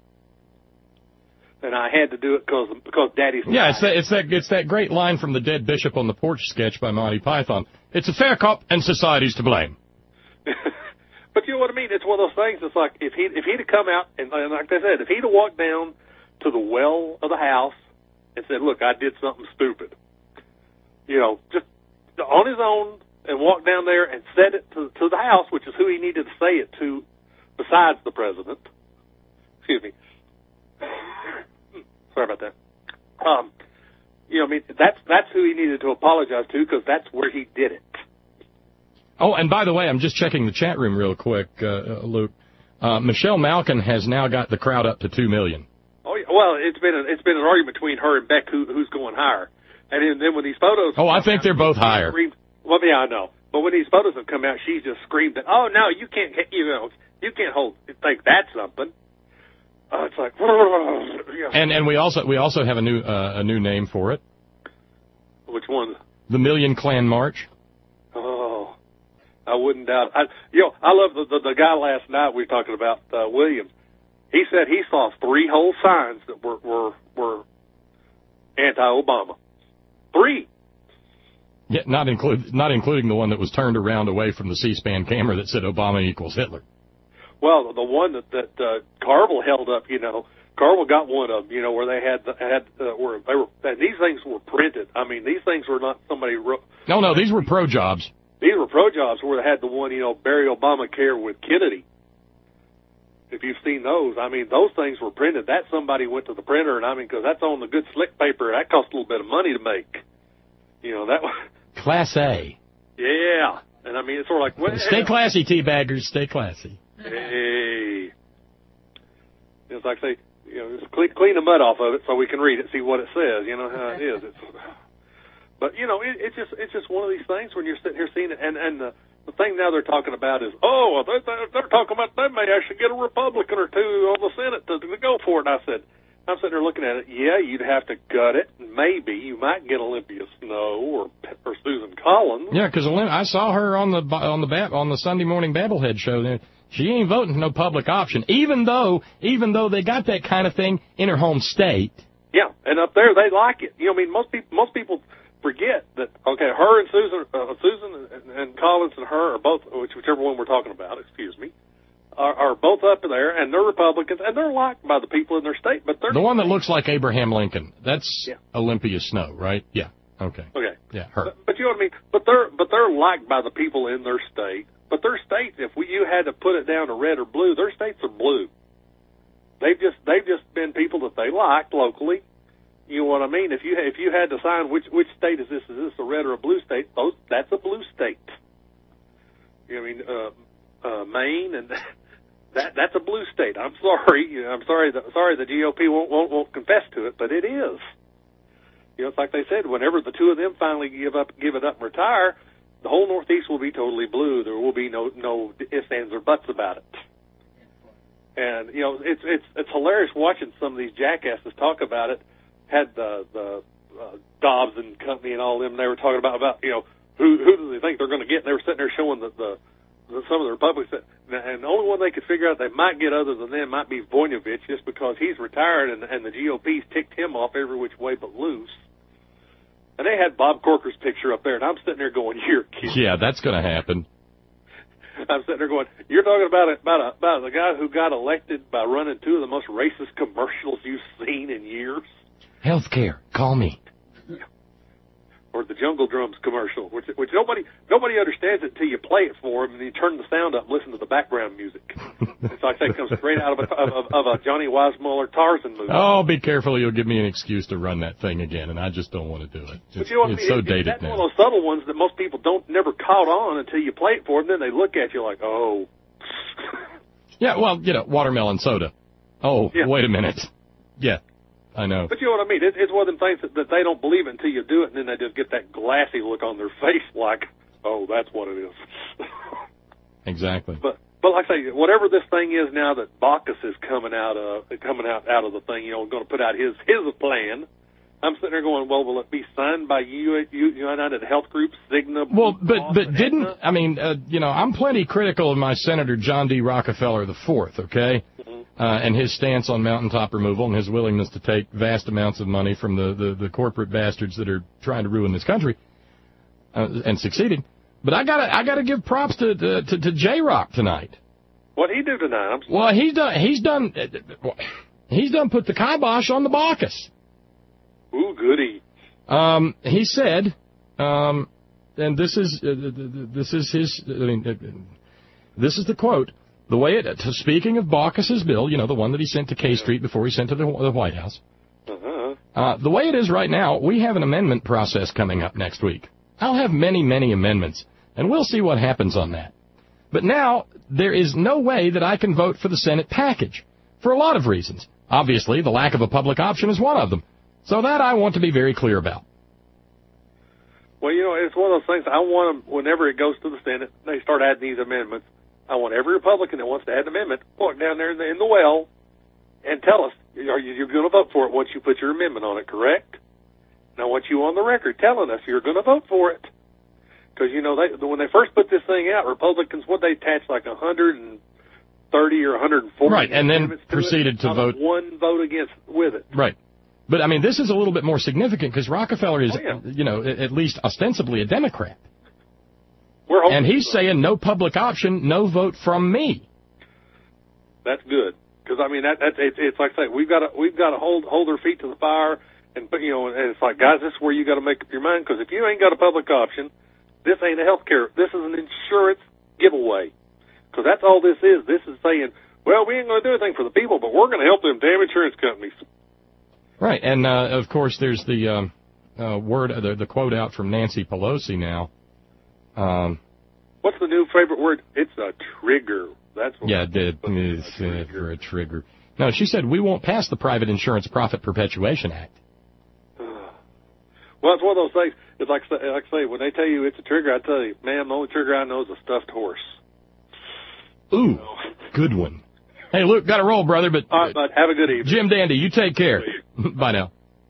And I had to do it because because Daddy said Yeah, it's that, it's that it's that great line from the Dead Bishop on the Porch sketch by Monty Python. It's a fair cop and society's to blame. But you know what I mean? It's one of those things. It's like if he if he'd have come out and, and like I said, if he'd have walked down to the well of the house and said, "Look, I did something stupid," you know, just on his own, and walked down there and said it to to the house, which is who he needed to say it to, besides the president. Excuse me. Sorry about that. Um, you know, I mean, that's that's who he needed to apologize to because that's where he did it. Oh, and by the way, I'm just checking the chat room real quick, uh, Luke. Uh, Michelle Malkin has now got the crowd up to two million. Oh, yeah, well, it's been a, it's been an argument between her and Beck who, who's going higher. And then, then when these photos, Oh, I think out, they're both higher. Screamed, well, yeah, I know. But when these photos have come out, she's just screamed that, "Oh no, you can't, you know, you can't hold think that's something." Uh, it's like, yeah. And and we also we also have a new uh, a new name for it. Which one? The Million Clan March. Oh, I wouldn't doubt. I, you know, I love the, the the guy last night we were talking about, uh, Williams. He said he saw three whole signs that were were were anti-Obama. Three. Yeah, not include not including the one that was turned around away from the C-SPAN camera that said Obama equals Hitler. Well, the one that that uh, Carville held up, you know, Carville got one of them, you know, where they had had uh, where they were. And these things were printed. I mean, these things were not somebody wrote. No, no, these were pro jobs. These were pro jobs where they had the one, you know, Bury Obamacare with Kennedy. If you've seen those, I mean, those things were printed. That somebody went to the printer, and I mean, because that's on the good slick paper, that cost a little bit of money to make. You know, that was. Class A. Yeah. And I mean, it's sort of like, well, Stay classy, teabaggers. Stay classy. Hey. It's like they, you know, just clean, clean the mud off of it so we can read it, see what it says. You know how it is. It's, but you know, it, it's just it's just one of these things when you're sitting here seeing it, and and the, the thing now they're talking about is, oh, they're, they're talking about they may actually get a Republican or two on the Senate to, to go for it. And I said, I'm sitting there looking at it. Yeah, you'd have to gut it. Maybe you might get Olympia Snow or or Susan Collins. Yeah, because I saw her on the on the on the Sunday morning Babblehead show. She ain't voting for no public option, even though even though they got that kind of thing in her home state. Yeah, and up there they like it. You know, I mean, most people most people forget that. Okay, her and Susan, uh, Susan and, and Collins and her are both, which whichever one we're talking about. Excuse me. Are, are both up there, and they're Republicans, and they're liked by the people in their state. But they're the one that looks like Abraham Lincoln. That's yeah. Olympia Snow, right? Yeah. Okay. Okay. Yeah, her. But, but you know what I mean. But they're but they're liked by the people in their state. But their states, if we you had to put it down to red or blue, their states are blue. They've just they've just been people that they liked locally. You know what I mean? If you if you had to sign which which state is this? Is this a red or a blue state? Those that's a blue state. You know what I mean? Uh, uh, Maine and. That that's a blue state. I'm sorry. You know, I'm sorry. The, sorry, the G O P won't, won't won't confess to it, but it is. You know, it's like they said. Whenever the two of them finally give up, give it up, and retire, the whole Northeast will be totally blue. There will be no no ifs, ands, or buts about it. And, you know, it's it's it's hilarious watching some of these jackasses talk about it. Had the, the uh, Dobbs and company and all them, they were talking about, about you know, who who do they think they're going to get? And they were sitting there showing the, the, the some of the Republicans. That, and the only one they could figure out they might get other than them might be Voinovich, just because he's retired and, and the G O P's ticked him off every which way but loose. And they had Bob Corker's picture up there, and I'm sitting there going, you're kidding. Yeah, that's going to happen. I'm sitting there going, you're talking about a, about a, about the guy who got elected by running two of the most racist commercials you've seen in years? Healthcare, call me. Or the Jungle Drums commercial, which which nobody nobody understands it until you play it for them, and you turn the sound up and listen to the background music. It's like that comes straight out of a, of, of a Johnny Weissmuller Tarzan movie. Oh, be careful, you'll give me an excuse to run that thing again, and I just don't want to do it. It's, but you know, it's it, so it, dated that's now. One of those subtle ones that most people don't never caught on until you play it for them. Then they look at you like, oh. Yeah, well, you know, watermelon soda. Oh, yeah. Wait a minute. Yeah, I know. But you know what I mean? It, it's one of them things that, that they don't believe it until you do it, and then they just get that glassy look on their face like, oh, that's what it is. Exactly. But but like I say, whatever this thing is now that Baucus is coming out of coming out, out of the thing, you know, going to put out his his plan. I'm sitting there going, well, will it be signed by you, you United Health Group, Cigna? Well, but Boss, but didn't Aetna? I mean, uh, you know, I'm plenty critical of my Senator John D. Rockefeller the Fourth, okay, mm-hmm. uh, and his stance on mountaintop removal and his willingness to take vast amounts of money from the the, the corporate bastards that are trying to ruin this country uh, and succeeding. But I gotta I gotta give props to to, to, to J Rock tonight. What'd he do tonight? I'm Well, he's done he's done he's done put the kibosh on the Baucus. Ooh, goody. Um, he said, um, and this is uh, this is his. I mean, uh, this is the quote. The way it. Speaking of Baucus's bill, you know, the one that he sent to K Street before he sent to the, the White House. Uh-huh. Uh, the way it is right now, we have an amendment process coming up next week. I'll have many, many amendments, and we'll see what happens on that. But now there is no way that I can vote for the Senate package for a lot of reasons. Obviously, the lack of a public option is one of them. So that I want to be very clear about. Well, you know, it's one of those things. I want them, whenever it goes to the Senate, they start adding these amendments. I want every Republican that wants to add an amendment walk down there in the, in the well and tell us, are you you're going to vote for it once you put your amendment on it, correct? And I want you on the record telling us you're going to vote for it. Because, you know, they, when they first put this thing out, Republicans, what they attached like one hundred thirty or one hundred forty right, and then amendments to proceeded it, to vote. One vote against with it. Right. But, I mean, this is a little bit more significant because Rockefeller is, oh, yeah. you know, at least ostensibly a Democrat. We're and he's saying no public option, no vote from me. That's good. Because, I mean, that, that's, it's, it's like I say, we've got to, we've got to hold, hold their feet to the fire. And, you know, and it's like, guys, this is where you got to make up your mind. Because if you ain't got a public option, this ain't a health care. This is an insurance giveaway. Because that's all this is. This is saying, well, we ain't going to do anything for the people, but we're going to help them damn insurance companies. Right, and uh, of course there's the um, uh, word, uh, the, the quote out from Nancy Pelosi now. Um, What's the new favorite word? It's a trigger. That's what yeah, it did. It's, uh, for a trigger. No, she said we won't pass the Private Insurance Profit Perpetuation Act. Well, it's one of those things. It's like like I say, when they tell you it's a trigger, I tell you, man, the only trigger I know is a stuffed horse. Ooh, you know? Good one. Hey, Luke, got to roll, brother. But all right, bud, have a good evening. Jim Dandy, you take care. Bye now.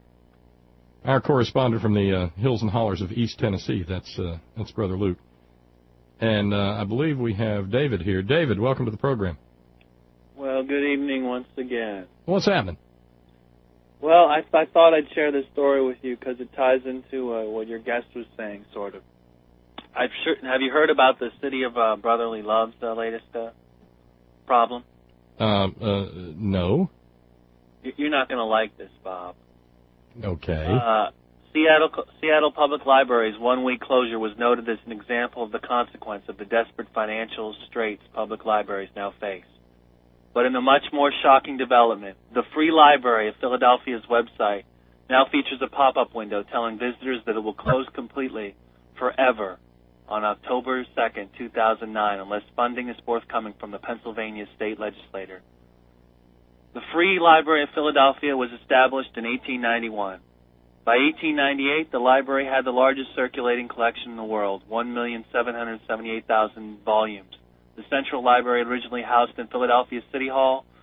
Our correspondent from the uh, hills and hollers of East Tennessee, that's uh, that's Brother Luke. And uh, I believe we have David here. David, welcome to the program. Well, good evening once again. What's happening? Well, I, I thought I'd share this story with you because it ties into uh, what your guest was saying, sort of. I've sure, have you heard about the City of uh, Brotherly Love's uh, latest uh, problem? Uh, uh, no. You're not going to like this, Bob. Okay. Uh, Seattle Seattle Public Library's one-week closure was noted as an example of the consequence of the desperate financial straits public libraries now face. But in a much more shocking development, the Free Library of Philadelphia's website now features a pop-up window telling visitors that it will close completely forever on October second, two thousand nine, unless funding is forthcoming from the Pennsylvania state legislature. The Free Library of Philadelphia was established in eighteen ninety-one. By eighteen ninety-eight, the library had the largest circulating collection in the world, one million seven hundred seventy-eight thousand volumes. The Central Library, originally housed in Philadelphia City Hall,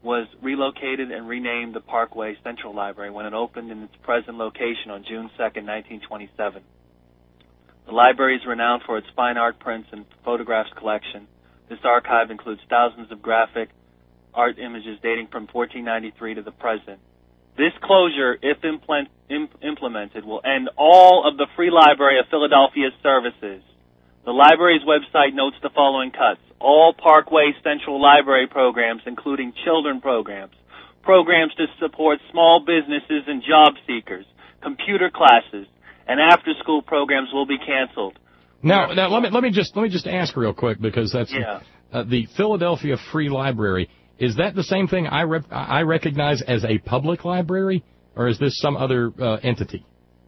was relocated and renamed the Parkway Central Library when it opened in its present location on June second, nineteen twenty-seven. The library is renowned for its fine art prints and photographs collection. This archive includes thousands of graphic art images dating from fourteen ninety-three to the present. This closure, if implement, imp, implemented, will end all of the Free Library of Philadelphia's services. The library's website notes the following cuts. All Parkway Central Library programs, including children programs, programs to support small businesses and job seekers, computer classes, and after-school programs will be canceled. Now, now let me let me just let me just ask real quick, because that's Yeah. uh, the Philadelphia Free Library. Is that the same thing I rep, I recognize as a public library, or is this some other uh, entity?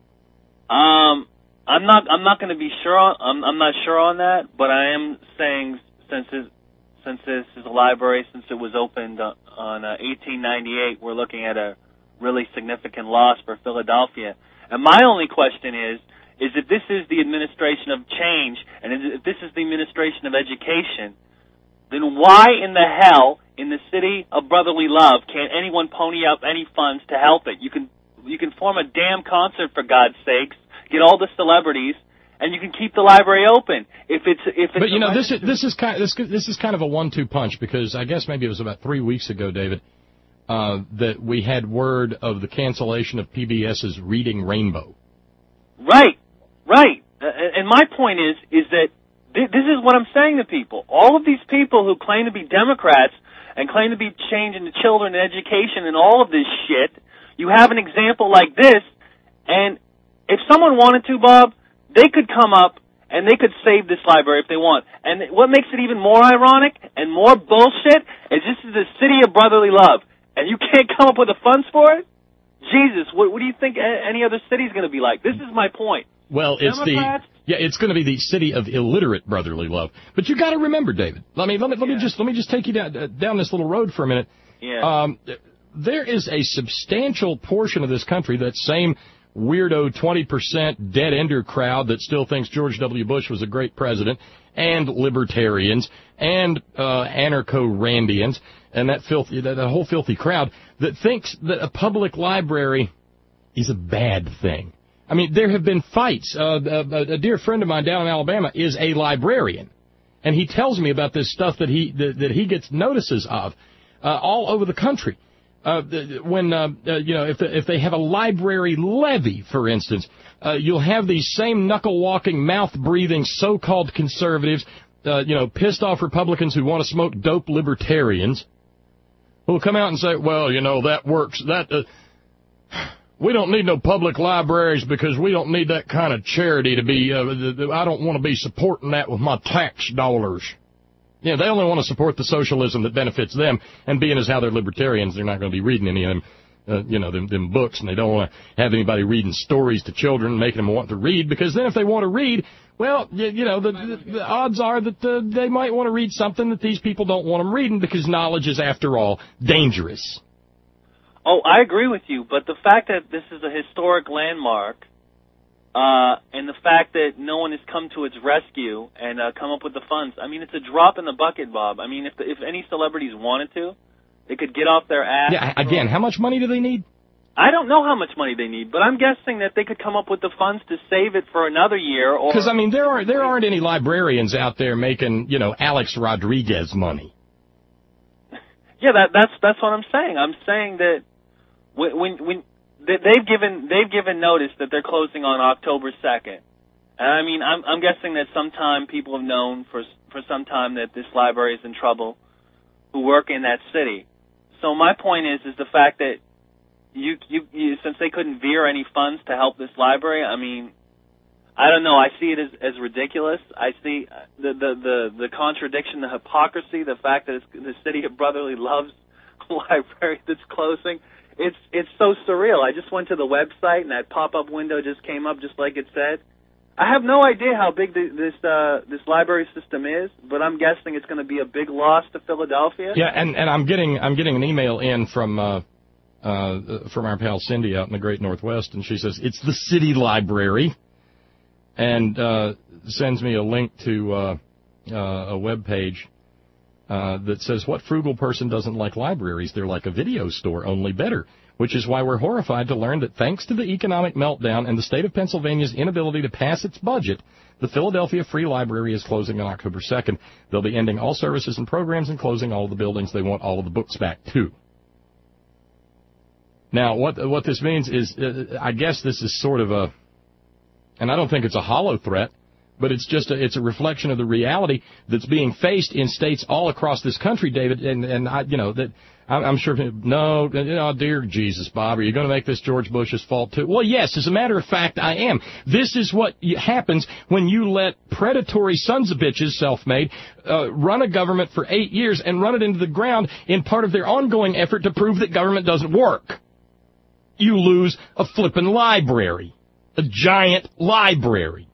Um, I'm not. I'm not going to be sure. On, I'm, I'm not sure on that, but I am saying since it, since this is a library, since it was opened uh, on uh, eighteen ninety-eight, we're looking at a really significant loss for Philadelphia. And my only question is, is if this is the administration of change, and if this is the administration of education, then why in the hell, in the city of brotherly love, can't anyone pony up any funds to help it? You can you can form a damn concert, for God's sakes, get all the celebrities, and you can keep the library open. If it's if it's But you know, this is this is kind of, this this is kind of a one-two punch, because I guess maybe it was about three weeks ago, David, uh, that we had word of the cancellation of PBS's Reading Rainbow. Right, right. Uh, and my point is is that th- this is what I'm saying to people. All of these people who claim to be Democrats and claim to be changing the children and education and all of this shit, you have an example like this, and if someone wanted to, Bob, they could come up and they could save this library if they want. And what makes it even more ironic and more bullshit is this is the city of brotherly love, and you can't come up with the funds for it? Jesus, what, what do you think any other city is going to be like? This is my point. Well, it's Democrats, the yeah, it's going to be the city of illiterate brotherly love. But you got to remember, David. Let me let me let me just let me just take you down uh, down this little road for a minute. Yeah. Um, there is a substantial portion of this country, that same weirdo twenty percent dead-ender crowd that still thinks George W. Bush was a great president, and libertarians, and uh, anarcho-randians, and that filthy, that, that whole filthy crowd that thinks that a public library is a bad thing. I mean, there have been fights. Uh, a, a dear friend of mine down in Alabama is a librarian, and he tells me about this stuff that he that, that he gets notices of uh, all over the country. Uh, when uh, uh, you know, if the, if they have a library levy, for instance, uh, you'll have these same knuckle-walking, mouth-breathing, so-called conservatives, uh, you know, pissed off Republicans who want to smoke dope libertarians, who'll come out and say, "Well, you know, that works. That uh, we don't need no public libraries because we don't need that kind of charity to be. Uh, I don't want to be supporting that with my tax dollars." You know, they only want to support the socialism that benefits them, and being as how they're libertarians, they're not going to be reading any of them, uh, you know, them, them books, and they don't want to have anybody reading stories to children and making them want to read, because then if they want to read, well, you, you know, the, the, the odds are that uh, they might want to read something that these people don't want them reading, because knowledge is, after all, dangerous. Oh, I agree with you, but the fact that this is a historic landmark, Uh, and the fact that no one has come to its rescue and uh, come up with the funds. I mean, it's a drop in the bucket, Bob. I mean, if the, if any celebrities wanted to, they could get off their ass. Yeah, again, how much money do they need? I don't know how much money they need, but I'm guessing that they could come up with the funds to save it for another year. Or Because, I mean, there, are, there aren't any librarians out there making, you know, Alex Rodriguez money. Yeah, that, that's that's what I'm saying. I'm saying that when when, when They've given they've given notice that they're closing on October second, and I mean I'm I'm guessing that sometime people have known for for some time that this library is in trouble, who work in that city. So my point is is the fact that you you, you since they couldn't veer any funds to help this library, I mean I don't know, I see it as as ridiculous. I see the the the, the contradiction, the hypocrisy, the fact that it's the city of brotherly love's library that's closing. It's it's so surreal. I just went to the website, and that pop-up window just came up just like it said. I have no idea how big the, this uh, this library system is, but I'm guessing it's going to be a big loss to Philadelphia. Yeah, and, and I'm getting I'm getting an email in from uh, uh, from our pal Cindy out in the Great Northwest, and she says it's the city library, and uh, sends me a link to uh, uh, a web page uh, that says, what frugal person doesn't like libraries? They're like a video store, only better, which is why we're horrified to learn that thanks to the economic meltdown and the state of Pennsylvania's inability to pass its budget, the Philadelphia Free Library is closing on October second. They'll be ending all services and programs and closing all of the buildings. They want all of the books back, too. Now, what what this means is, uh, I guess this is sort of a, and I don't think it's a hollow threat, but it's just a, it's a reflection of the reality that's being faced in states all across this country, David. And, and I, you know, that I'm, I'm sure, no, you know, dear Jesus, Bob, are you going to make this George Bush's fault, too? Well, yes, as a matter of fact, I am. This is what happens when you let predatory sons of bitches, self-made, uh, run a government for eight years and run it into the ground in part of their ongoing effort to prove that government doesn't work. You lose a flippin' library, a giant library.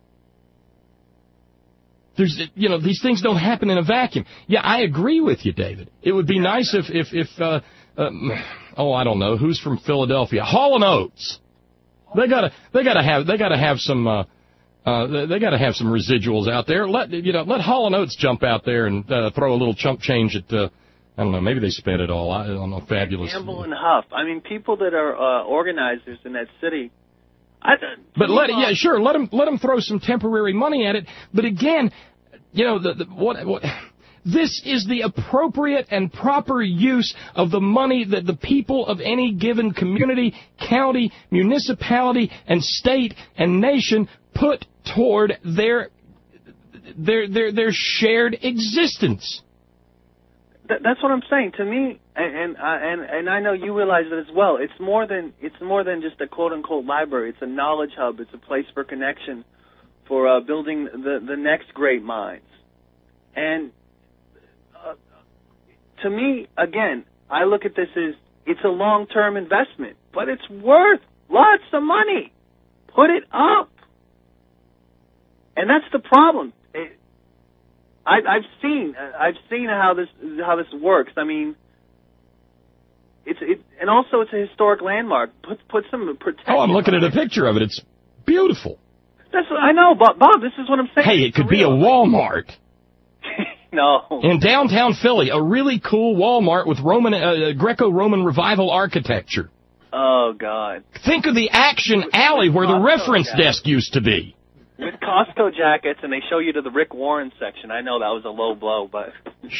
There's, you know, these things don't happen in a vacuum. Yeah, I agree with you, David. It would be nice if, if, if, uh, um, oh, I don't know, who's from Philadelphia? Hall and Oates. They gotta, they gotta have, they gotta have some, uh, uh, they gotta have some residuals out there. Let, you know, let Hall and Oates jump out there and, uh, throw a little chump change at, uh, I don't know, maybe they spent it all. I don't know, fabulous. Campbell and Huff. I mean, people that are uh, organizers in that city. I, but let it, yeah, sure, let them let them throw some temporary money at it. But again, you know, the, the what, what this is the appropriate and proper use of the money that the people of any given community, county, municipality, and state and nation put toward their their their their shared existence. That's what I'm saying. To me, and and and and I know you realize it as well. It's more than it's more than just a quote unquote library. It's a knowledge hub. It's a place for connection, for uh, building the the next great minds. And uh, to me, again, I look at this as it's a long term investment, but it's worth lots of money. Put it up, and that's the problem. It, I, I've seen, I've seen how this how this works. I mean, it's it, and also it's a historic landmark. Put put some protection. Oh, I'm looking at a picture of it. It's beautiful. That's what I know, Bob. Bob, this is what I'm saying. Hey, it could be a Walmart. No. In downtown Philly, a really cool Walmart with Roman uh, Greco-Roman Revival architecture. Oh God. Think of the Action Alley where the reference desk used to be. With Costco jackets, and they show you to the Rick Warren section. I know that was a low blow, but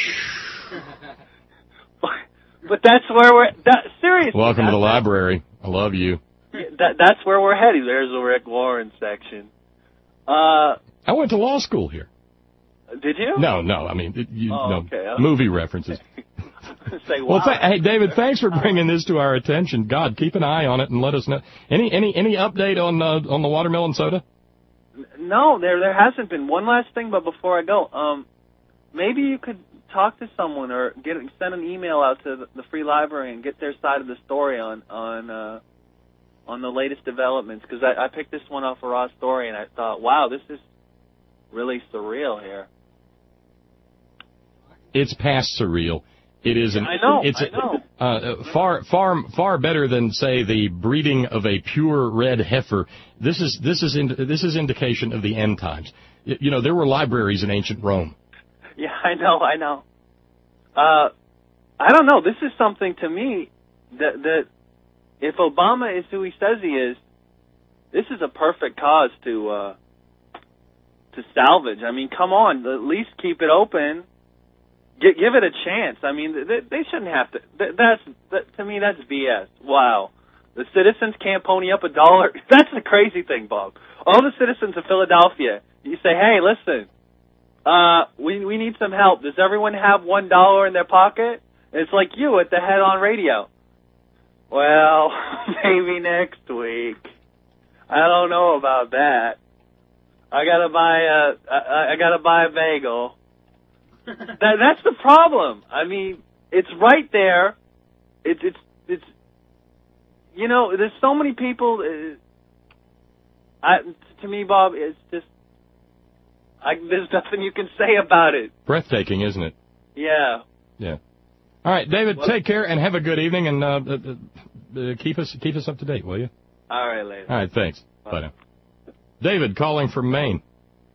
but that's where we're. That, seriously. Welcome to the library. I love you. That that's where we're heading. There's the Rick Warren section. Uh, I went to law school here. Did you? No, no. I mean, it, you oh, know, okay. movie references. Say, wow. Well, th- hey, David, thanks for bringing this to our attention. God, keep an eye on it and let us know. Any any any update on uh, on the watermelon soda? No, there there hasn't been. One last thing, but before I go, um, maybe you could talk to someone or get send an email out to the, the Free Library and get their side of the story on on uh, on the latest developments. Because I, I picked this one off a raw story and I thought, wow, this is really surreal here. It's past surreal. It is an. I know. It's I know. A, uh, far, far, far better than say the breeding of a pure red heifer. This is this is in, this is indication of the end times. You know, there were libraries in ancient Rome. Yeah, I know. I know. Uh, I don't know. This is something to me that that if Obama is who he says he is, this is a perfect cause to uh, to salvage. I mean, come on, at least keep it open. Give, give it a chance. I mean, they, they shouldn't have to. That, that's that, to me, that's B S. Wow, the citizens can't pony up a dollar. That's the crazy thing, Bob. All the citizens of Philadelphia, you say, hey, listen, uh, we we need some help. Does everyone have one dollar in their pocket? It's like you at the Head On Radio. Well, maybe next week. I don't know about that. I gotta buy a I, I gotta buy a bagel. That, that's the problem. I mean, it's right there. It's it's it's. You know, there's so many people. Uh, I, to me, Bob, it's just. I, there's nothing you can say about it. Breathtaking, isn't it? Yeah. Yeah. All right, David. Well, take care and have a good evening, and uh, uh, uh, keep us keep us up to date, will you? All right, later. All right, thanks. Bye, Bye now. David calling from Maine.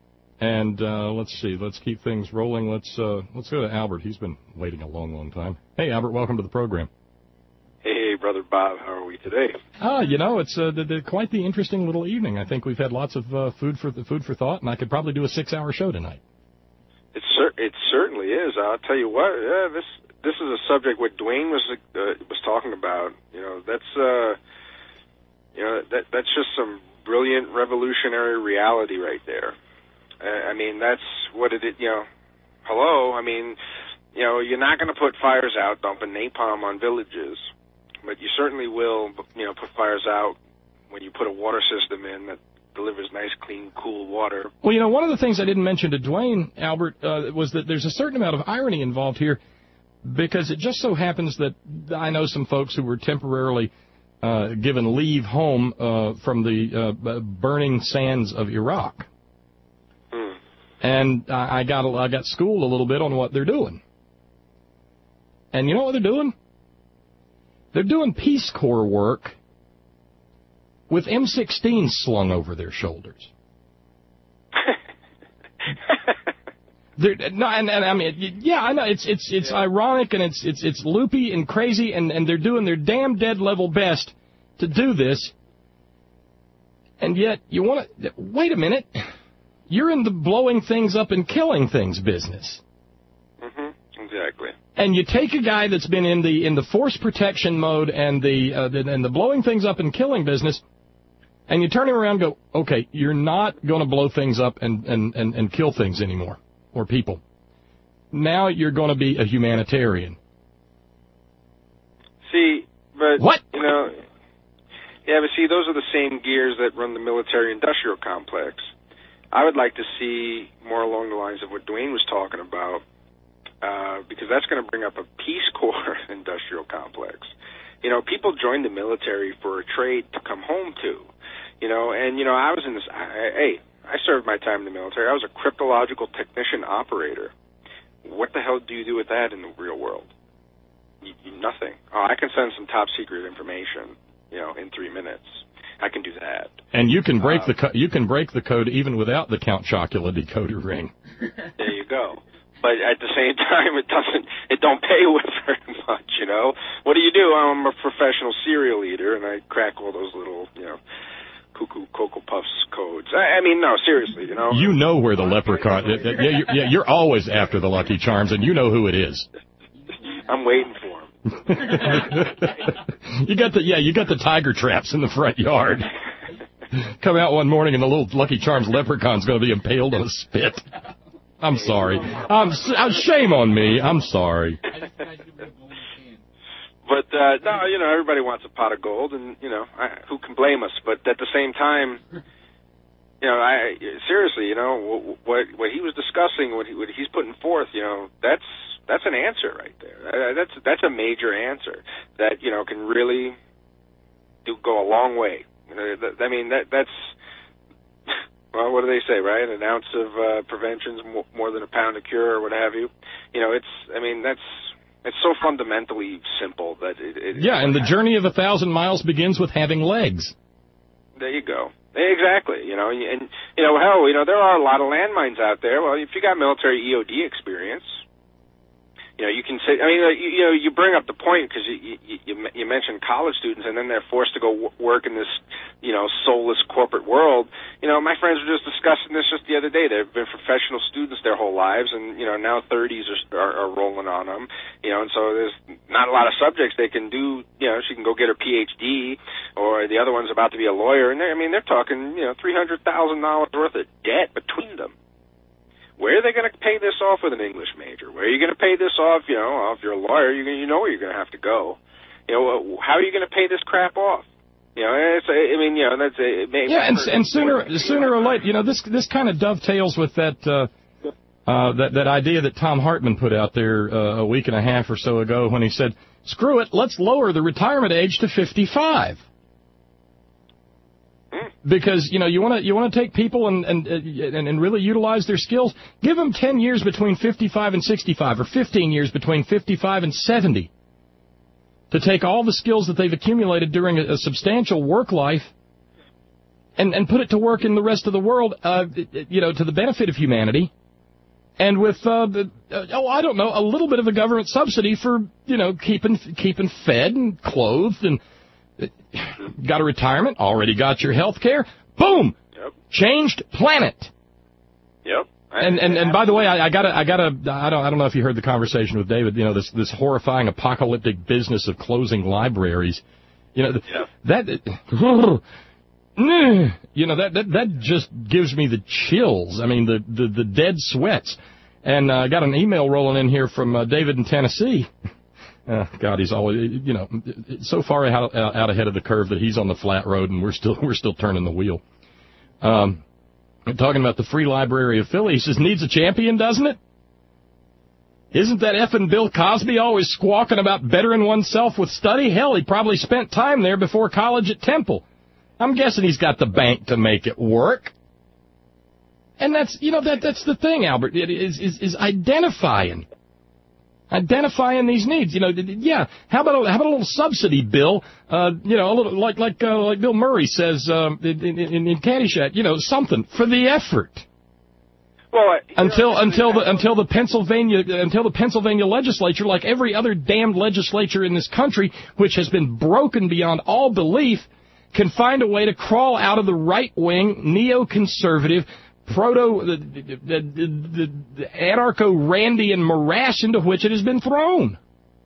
And uh, let's see, let's keep things rolling. Let's uh, let's go to Albert. He's been waiting a long, long time. Hey, Albert, welcome to the program. Hey, Brother Bob, how are we today? Ah, you know, it's uh, the, the, quite the interesting little evening. I think we've had lots of uh, food for the food for thought, and I could probably do a six-hour show tonight. It cer- it certainly is. I'll tell you what. Yeah, this this is a subject what Dwayne was uh, was talking about. You know, that's uh, you know that that's just some brilliant revolutionary reality right there. Uh, I mean, that's what it is. You know, hello. I mean, you know, you're not going to put fires out dumping napalm on villages. But you certainly will, you know, put fires out when you put a water system in that delivers nice, clean, cool water. Well, you know, one of the things I didn't mention to Dwayne, Albert, uh, was that there's a certain amount of irony involved here, because it just so happens that I know some folks who were temporarily uh, given leave home uh, from the uh, burning sands of Iraq. Hmm. And I I got I got schooled a little bit on what they're doing. And you know what they're doing? They're doing Peace Corps work with M sixteens slung over their shoulders. They're, no, and, and I mean, yeah, I know it's it's it's yeah. ironic and it's it's it's loopy and crazy, and, and they're doing their damn dead level best to do this. And yet, you want to wait a minute. You're in the blowing things up and killing things business. Mm-hmm. Exactly. And you take a guy that's been in the in the force protection mode and the, uh, the and the blowing things up and killing business, and you turn him around and go, okay, you're not going to blow things up and, and, and, and kill things anymore, or people. Now you're going to be a humanitarian. See, but, what? you know, yeah, but see, those are the same gears that run the military-industrial complex. I would like to see more along the lines of what Dwayne was talking about. Uh, because that's going to bring up a Peace Corps industrial complex. You know, people join the military for a trade to come home to. You know, and, you know, I was in this, I, hey, I served my time in the military. I was a cryptological technician operator. What the hell do you do with that in the real world? You, you, nothing. Oh, I can send some top secret information, you know, in three minutes. I can do that. And you can break uh, the co- you can break the code even without the Count Chocula decoder ring. There you go. But at the same time, it doesn't, it don't pay with very much, you know. What do you do? I'm a professional serial eater, and I crack all those little, you know, cuckoo Cocoa Puffs codes. I, I mean, no, seriously, you know. You know where the leprechaun, yeah, you're, yeah, you're always after the Lucky Charms, and you know who it is. I'm waiting for him. you got the, yeah, you got the tiger traps in the front yard. Come out one morning, and the little Lucky Charms leprechaun's going to be impaled on a spit. I'm sorry. Um, shame on me. I'm sorry. But, uh, no, you know, everybody wants a pot of gold, and, you know, I, who can blame us? But at the same time, you know, I seriously, you know, what what he was discussing, what, he, what he's putting forth, you know, that's that's an answer right there. Uh, that's that's a major answer that, you know, can really do go a long way. I mean, that that's... Well, what do they say, right? An ounce of uh, prevention's more, more than a pound of cure, or what have you. You know, it's, I mean, that's, it's so fundamentally simple that it... it yeah, and the journey of a thousand miles begins with having legs. There you go. Exactly, you know, and, and, you know, hell, you know, there are a lot of landmines out there. Well, if you got military E O D experience, you know, you can say, I mean, you, you know, you bring up the point because you, you, you, you mentioned college students, and then they're forced to go w- work in this, you know, soulless corporate world. You know, my friends were just discussing this just the other day. They've been professional students their whole lives, and, you know, now thirties are, are, are rolling on them, you know, and so there's not a lot of subjects they can do. You know, she can go get her P H D, or the other one's about to be a lawyer, and I mean, they're talking, you know, three hundred thousand dollars worth of debt between them. Where are they going to pay this off with an English major? Where are you going to pay this off? You know, if you're a lawyer, you you know where you're going to have to go. You know, how are you going to pay this crap off? You know, it's, I mean, you know, that's it. May, yeah, and, and sooner sooner or later, you know, this this kind of dovetails with that uh, uh, that that idea that Tom Hartman put out there uh, a week and a half or so ago when he said, "Screw it, let's lower the retirement age to fifty-five." Because, you know, you want to you want to take people and, and and and really utilize their skills. Give them ten years between fifty-five and sixty-five, or fifteen years between fifty-five and seventy, to take all the skills that they've accumulated during a, a substantial work life and, and put it to work in the rest of the world, uh, you know, to the benefit of humanity. And with, uh, the, uh, oh, I don't know, a little bit of a government subsidy for, you know, keeping keeping fed and clothed and uh, got a retirement, already got your health care. Boom! Yep. Changed planet. Yep. And and and by the way, I, I gotta I gotta I don't I don't know if you heard the conversation with David. You know, this this horrifying apocalyptic business of closing libraries. You know, yeah. that. You know, that, that that just gives me the chills. I mean, the, the, the dead sweats. And I uh, got an email rolling in here from uh, David in Tennessee. Uh, God, he's always, you know, so far out, out ahead of the curve that he's on the flat road, and we're still we're still turning the wheel. Um, talking about the Free Library of Philly. He says, needs a champion, doesn't it? Isn't that effing Bill Cosby always squawking about bettering oneself with study? Hell, he probably spent time there before college at Temple. I'm guessing he's got the bank to make it work. And that's, you know, that that's the thing, Albert, it is, is, is identifying. Identifying these needs. You know, yeah, how about a, how about a little subsidy bill, uh, you know, a little, like, like, uh, like Bill Murray says, um, in, in, in Caddyshack, you know, something for the effort. Well, until, until the, until the Pennsylvania, until the Pennsylvania legislature, like every other damned legislature in this country, which has been broken beyond all belief, can find a way to crawl out of the right-wing, neoconservative, proto, the, the, the, the anarcho-Randian morass into which it has been thrown.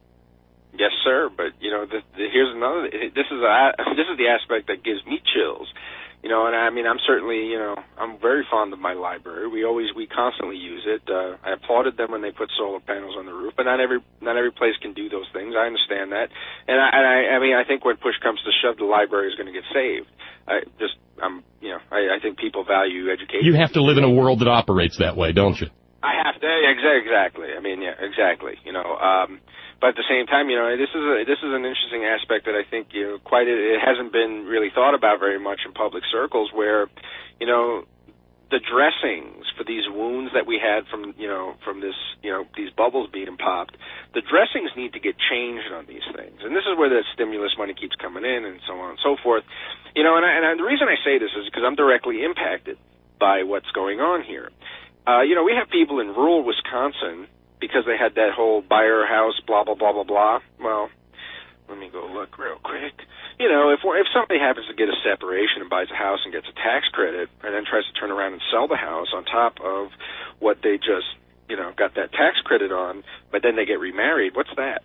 Yes, sir. But you know, the, the, here's another. This is a, this is the aspect that gives me chills. You know, and I mean, I'm certainly, you know, I'm very fond of my library. We always, we constantly use it. Uh, I applauded them when they put solar panels on the roof, but not every, not every place can do those things. I understand that, and I, and I, I mean, I think when push comes to shove, the library is going to get saved. I just, I'm, you know, I, I think people value education. You have to live in a world that operates that way, don't you? I have to, exactly. I mean, yeah, exactly. You know, um, but at the same time, you know, this is a, this is an interesting aspect that I think, you know, quite it hasn't been really thought about very much in public circles, where, you know, the dressings for these wounds that we had from, you know, from this, you know, these bubbles being popped, the dressings need to get changed on these things, and this is where the stimulus money keeps coming in, and so on and so forth. You know, and, I, and I, the reason I say this is because I'm directly impacted by what's going on here. Uh, you know, we have people in rural Wisconsin, because they had that whole buy our house, blah, blah, blah, blah, blah. Well, let me go look real quick. You know, if if somebody happens to get a separation and buys a house and gets a tax credit and then tries to turn around and sell the house on top of what they just, you know, got that tax credit on, but then they get remarried, what's that?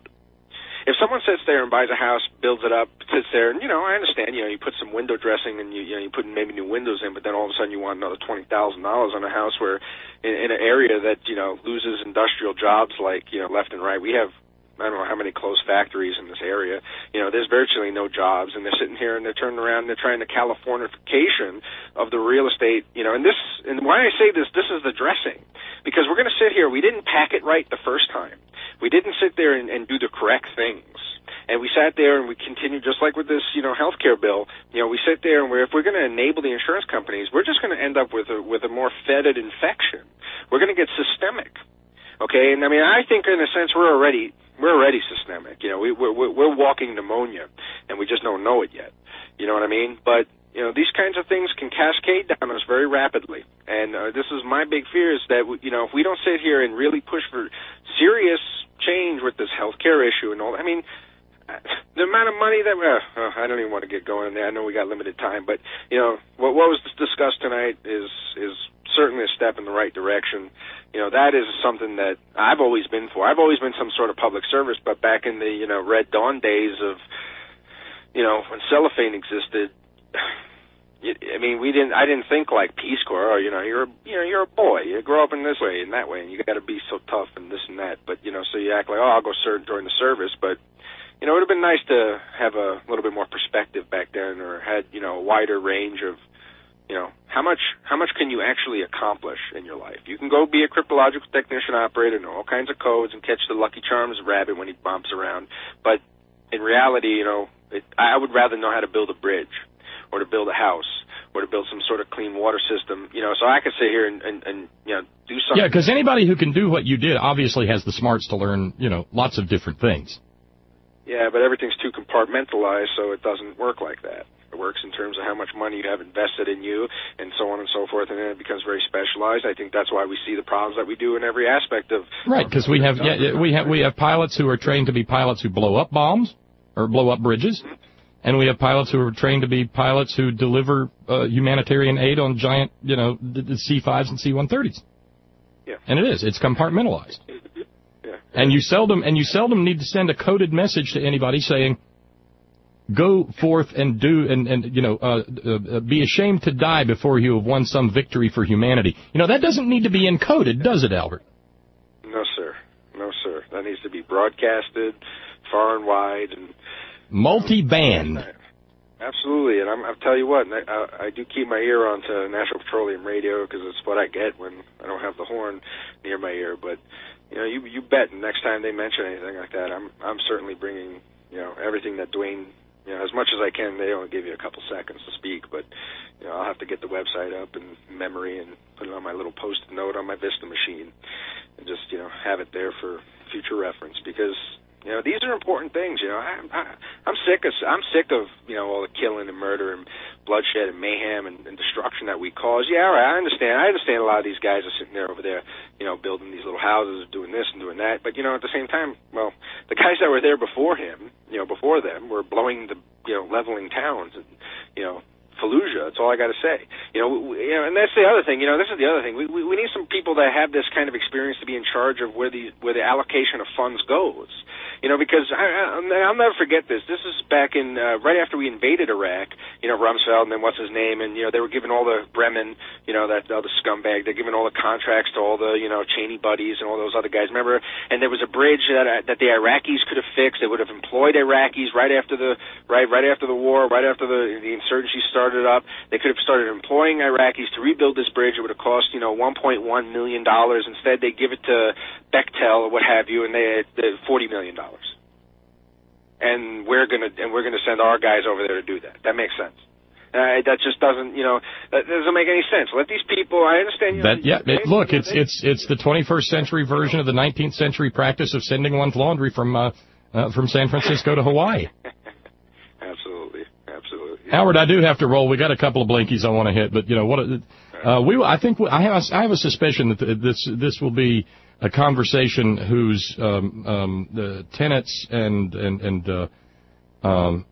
If someone sits there and buys a house, builds it up, sits there, and, you know, I understand, you know, you put some window dressing and, you you know, you put maybe new windows in, but then all of a sudden you want another twenty thousand dollars on a house where, in, in an area that, you know, loses industrial jobs like, you know, left and right. We have, I don't know how many closed factories in this area. You know, there's virtually no jobs, and they're sitting here and they're turning around and they're trying the Californification of the real estate, you know, and this, and why I say this, this is the dressing. Because we're going to sit here, we didn't pack it right the first time. We didn't sit there and, and do the correct things. And we sat there and we continued, just like with this, you know, health care bill, you know, we sit there and we're, if we're going to enable the insurance companies, we're just going to end up with a, with a more fetid infection. We're going to get systemic. Okay? And I mean, I think in a sense we're already, we're already systemic. You know, we, we're, we're walking pneumonia and we just don't know it yet. You know what I mean? But, you know, these kinds of things can cascade down us very rapidly. And uh, this is my big fear, is that, you know, if we don't sit here and really push for serious change with this health care issue and all, I mean, the amount of money that, uh, I don't even want to get going there. I know we got limited time, but, you know, what, what was discussed tonight is, is certainly a step in the right direction. You know, that is something that I've always been for. I've always been some sort of public service, but back in the, you know, Red Dawn days of, you know, when cellophane existed, I mean, we didn't. I didn't think like Peace Corps. Or, you know, you're, you know, you're a boy. You grow up in this way and that way, and you got to be so tough and this and that. But you know, so you act like, oh, I'll go serve during the service. But you know, it would have been nice to have a little bit more perspective back then, or had, you know, a wider range of, you know, how much how much can you actually accomplish in your life? You can go be a cryptological technician operator, know all kinds of codes, and catch the Lucky Charms rabbit when he bumps around. But in reality, you know, it, I would rather know how to build a bridge, or to build a house, or to build some sort of clean water system, you know, so I could sit here and, and, and you know, do something. Yeah, because anybody who can do what you did obviously has the smarts to learn, you know, lots of different things. Yeah, but everything's too compartmentalized, so it doesn't work like that. works in terms of how much money you have invested in you and so on and so forth, and then it becomes very specialized. I think that's why we see the problems that we do in every aspect of right, because we have yeah, we have we have pilots who are trained to be pilots who blow up bombs or blow up bridges, and we have pilots who are trained to be pilots who deliver uh, humanitarian aid on giant, you know, C fives and C one thirties. Yeah. And it is. It's compartmentalized. Yeah. And you seldom and you seldom need to send a coded message to anybody saying, go forth and do and, and you know, uh, uh, be ashamed to die before you have won some victory for humanity. You know, that doesn't need to be encoded, does it, Albert? No, sir. No, sir. That needs to be broadcasted far and wide and multi-band. Absolutely, and I'm, I'll tell you what, I, I, I do keep my ear on to National Petroleum Radio because it's what I get when I don't have the horn near my ear. But you know, you you bet next time they mention anything like that, I'm I'm certainly bringing you know everything that Dwayne, you know, as much as I can. They only give you a couple seconds to speak, but you know, I'll have to get the website up in memory and put it on my little post-it note on my Vista machine, and just you know have it there for future reference because. You know, these are important things. You know, I, I, I'm sick of I'm sick of you know all the killing and murder and bloodshed and mayhem and, and destruction that we cause. Yeah, all right, I understand. I understand a lot of these guys are sitting there over there, you know, building these little houses, doing this and doing that. But you know, at the same time, well, the guys that were there before him, you know, before them, were blowing the you know leveling towns and you know. Fallujah, that's all I got to say. You know, we, you know, and that's the other thing. You know, this is the other thing. We, we we need some people that have this kind of experience to be in charge of where the where the allocation of funds goes. You know, because I, I, I'll never forget this. This is back in uh, right after we invaded Iraq. You know, Rumsfeld and then what's his name, and you know they were giving all the Bremen, you know, that other scumbag. They're giving all the contracts to all the you know Cheney buddies and all those other guys. Remember? And there was a bridge that uh, that the Iraqis could have fixed. They would have employed Iraqis right after the right right after the war, right after the the insurgency started. It up. They could have started employing Iraqis to rebuild this bridge. It would have cost, you know, one point one million dollars. Instead, they give it to Bechtel or what have you, and they had forty million dollars. And we're gonna and we're gonna send our guys over there to do that. That makes sense. Uh, that just doesn't, you know, that doesn't make any sense. Let these people. I understand. You know, that, yeah. It, look, it's it's it's the twenty-first century version of the nineteenth century practice of sending one's laundry from uh, uh, from San Francisco to Hawaii. Absolutely. Absolutely. Howard, I do have to roll. We got a couple of blinkies I want to hit, but you know what? Uh, we, I think, I have, I have a suspicion that this, this will be a conversation whose um, um, the tenets and and and uh, um,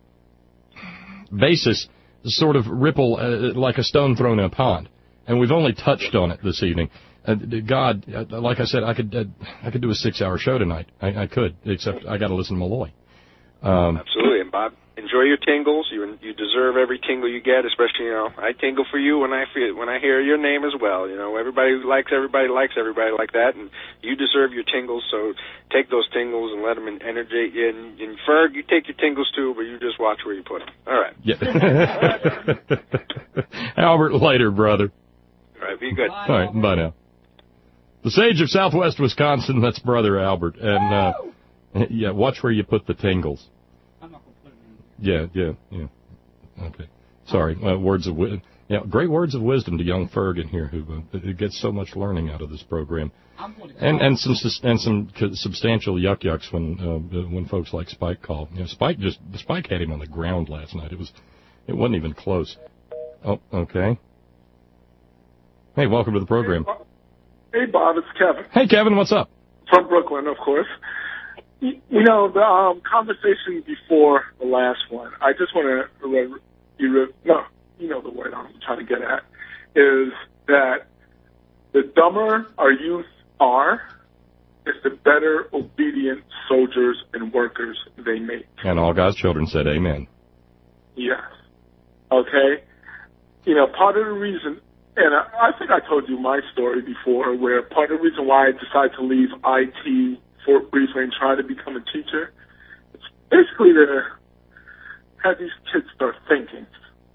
basis sort of ripple uh, like a stone thrown in a pond, and we've only touched on it this evening. Uh, God, uh, like I said, I could uh, I could do a six-hour show tonight. I, I could, except I got to listen to Malloy. Um, Absolutely, and Bob, enjoy your tingles. You you deserve every tingle you get. Especially, you know, I tingle for you when I feel, when I hear your name as well. You know, everybody likes everybody likes everybody like that, and you deserve your tingles. So take those tingles and let them energize you. And, and Ferg, you take your tingles too, but you just watch where you put them. All right. Yeah. Albert, later, brother. All right, be good. All right, bye now. The sage of Southwest Wisconsin. That's Brother Albert, and uh, yeah, watch where you put the tingles. Yeah, yeah, yeah. Okay. Sorry. Uh, words of wisdom. Yeah, great words of wisdom to young Ferg here, who uh, gets so much learning out of this program, and and some and some substantial yuck yucks when uh, when folks like Spike call. You know, Spike just Spike had him on the ground last night. It was it wasn't even close. Oh, okay. Hey, welcome to the program. Hey, Bob, it's Kevin. Hey, Kevin, what's up? From Brooklyn, of course. You know, the um, conversation before the last one, I just want to, re- you re- no, you know the word I'm trying to get at, is that the dumber our youth are, is the better obedient soldiers and workers they make. And all God's children said amen. Yes. Okay? You know, part of the reason, and I, I think I told you my story before, where part of the reason why I decided to leave I T Fort briefly and try to become a teacher, it's basically to have these kids start thinking.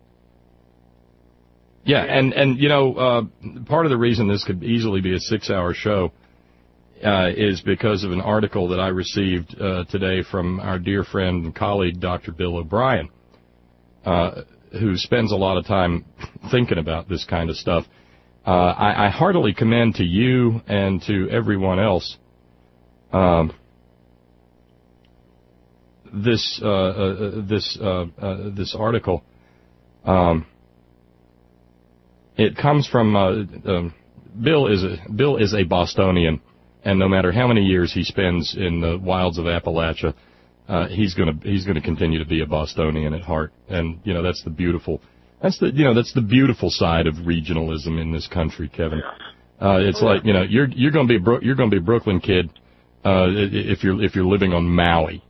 Yeah, and, and you know, uh, part of the reason this could easily be a six-hour show uh, is because of an article that I received uh, today from our dear friend and colleague, Doctor Bill O'Brien, uh, who spends a lot of time thinking about this kind of stuff. Uh, I, I heartily commend to you and to everyone else Um, this uh, uh, this uh, uh, this article Um, it comes from uh, um, Bill is a, Bill is a Bostonian, and no matter how many years he spends in the wilds of Appalachia, uh, he's gonna he's gonna continue to be a Bostonian at heart. And you know that's the beautiful that's the you know that's the beautiful side of regionalism in this country, Kevin. Uh, it's like you know you're you're gonna be a Bro- you're gonna be a Brooklyn kid uh, if you're if you're living on Maui.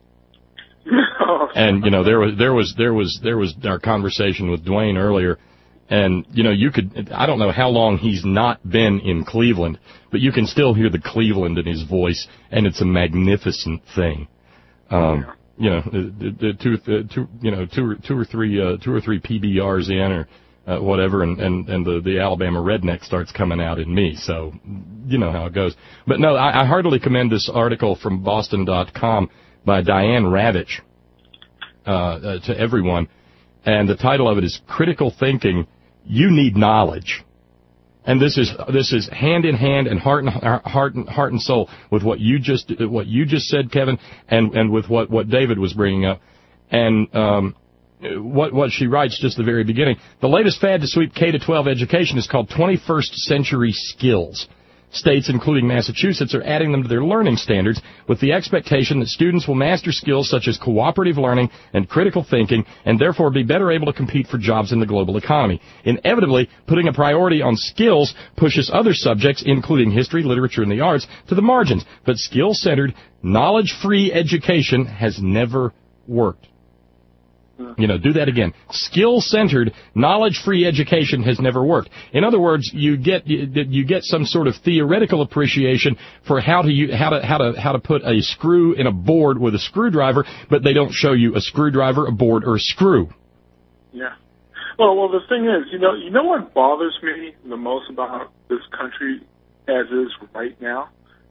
And you know there was there was there was there was our conversation with Dwayne earlier, and you know you could I don't know how long he's not been in Cleveland, but you can still hear the Cleveland in his voice, and it's a magnificent thing. Um, you know, the, the two, the two, you know, two or two or three, uh, two or three P B Rs in or uh, whatever, and and and the the Alabama redneck starts coming out in me. So you know how it goes. But no, I, I heartily commend this article from Boston dot com by Diane Ravitch uh, uh, to everyone, and the title of it is "Critical Thinking. You Need Knowledge." And this is this is hand in hand and heart and heart and heart and soul with what you just what you just said, Kevin, and and with what what David was bringing up, and um, what what she writes just at the very beginning. The latest fad to sweep K to twelve education is called twenty-first century skills. States, including Massachusetts, are adding them to their learning standards with the expectation that students will master skills such as cooperative learning and critical thinking and therefore be better able to compete for jobs in the global economy. Inevitably, putting a priority on skills pushes other subjects, including history, literature, and the arts, to the margins. But skill-centered, knowledge-free education has never worked. You know, do that again. Skill-centered, knowledge-free education has never worked. In other words, you get you, you get some sort of theoretical appreciation for how to you, how to how to how to put a screw in a board with a screwdriver, but they don't show you a screwdriver, a board, or a screw. Yeah. Well, well, the thing is, you know, you know what bothers me the most about this country as is right now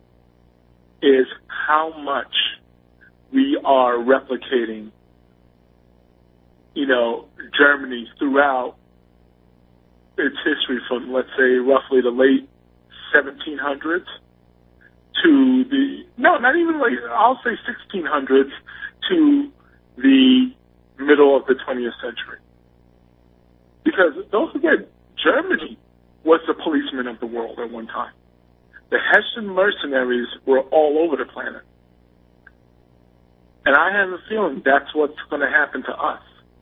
is how much we are replicating, you know, Germany throughout its history from, let's say, roughly the late seventeen hundreds to the, no, not even late, I'll say sixteen hundreds to the middle of the twentieth century. Because don't forget, Germany was the policeman of the world at one time. The Hessian mercenaries were all over the planet. And I have a feeling that's what's going to happen to us.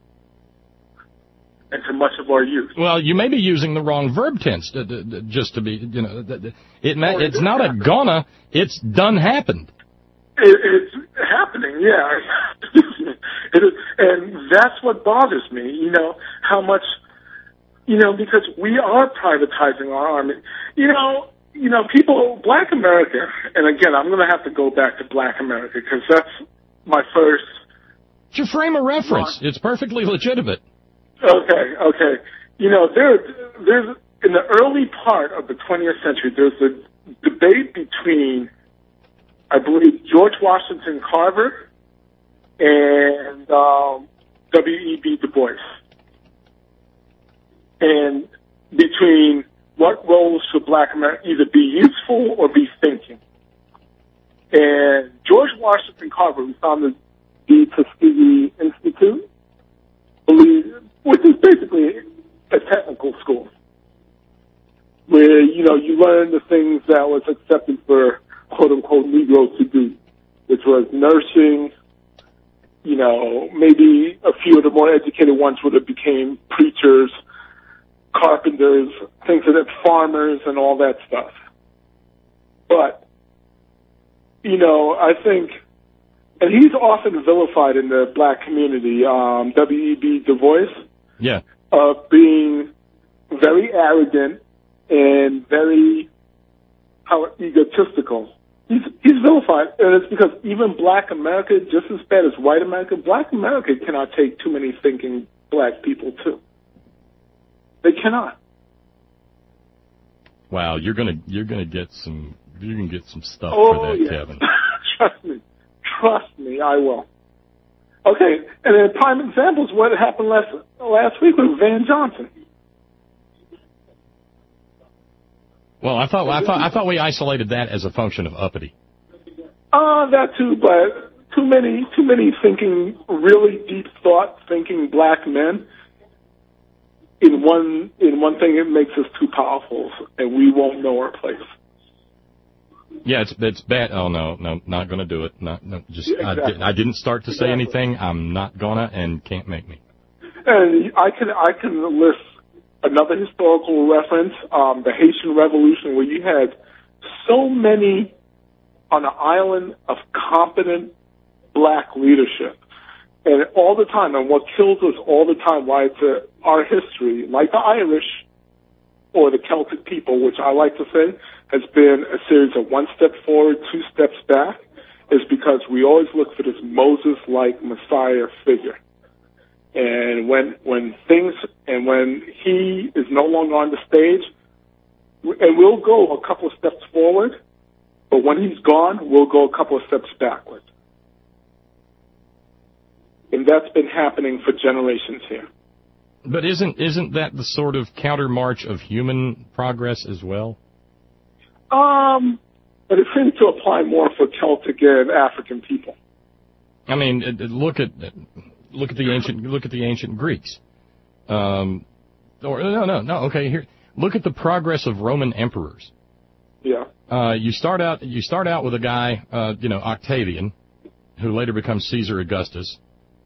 And to much of our youth. Well, you may be using the wrong verb tense, to, to, to, just to be, you know, it may, it's not a gonna, it's done happened. It, it's happening, yeah. it is, and that's what bothers me, you know, how much, you know, because we are privatizing our army. You know, you know, people, Black America, and again, I'm going to have to go back to Black America because that's my first. It's your frame of reference. It's perfectly legitimate. Okay, okay. You know, there, there's in the early part of the twentieth century, there's a debate between, I believe, George Washington Carver and um, W E B Du Bois, and between what roles should Black America either be useful or be thinking. And George Washington Carver, who founded the Tuskegee Institute, believed, which is basically a technical school, where, you know, you learn the things that was accepted for quote-unquote Negroes to do, which was nursing, you know, maybe a few of the more educated ones would have became preachers, carpenters, things like that, farmers, and all that stuff. But, you know, I think, and he's often vilified in the Black community, um, W E B Du Bois, yeah, of being very arrogant and very how egotistical. He's he's vilified, and it's because even Black America, just as bad as white America, Black America cannot take too many thinking Black people too. They cannot. Wow, you're gonna you're gonna get some you're gonna get some stuff oh, for that, yeah. Kevin. Trust me, trust me, I will. Okay, and a prime example is what happened last last week with Van Johnson. Well, I thought I thought I thought we isolated that as a function of uppity. Uh, that too, but too many too many thinking, really deep thought thinking Black men in one in one thing, it makes us too powerful, and we won't know our place. Yeah, it's it's bad. Oh no, no, not going to do it. Not, no, just Yeah, exactly. I, di- I didn't start to say Exactly. anything. I'm not gonna, and can't make me. And I can I can list another historical reference, um, the Haitian Revolution, where you had so many on an island of competent black leadership. And all the time, and what kills us all the time, why it's a, our history, like the Irish or the Celtic people, which I like to say, has been a series of one step forward, two steps back, is because we always look for this Moses-like Messiah figure. And when when things and when he is no longer on the stage, and we'll go a couple of steps forward, but when he's gone, we'll go a couple of steps backward. And that's been happening for generations here. But isn't isn't that the sort of countermarch of human progress as well? Um, but it seems to apply more for Celtic and African people. I mean, uh, uh, look at uh, look at the ancient look at the ancient Greeks. Um, or no, no, no. Okay, here. Look at the progress of Roman emperors. Yeah. Uh, you start out you start out with a guy, uh, you know, Octavian, who later becomes Caesar Augustus.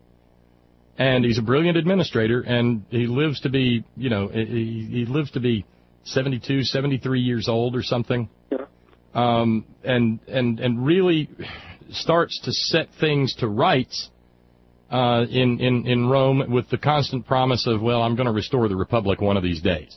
And he's a brilliant administrator, and he lives to be, you know, he, he lives to be seventy-two, seventy-three years old or something. Yeah. Um, and, and, and really starts to set things to rights, uh, in, in, in Rome with the constant promise of, well, I'm going to restore the Republic one of these days.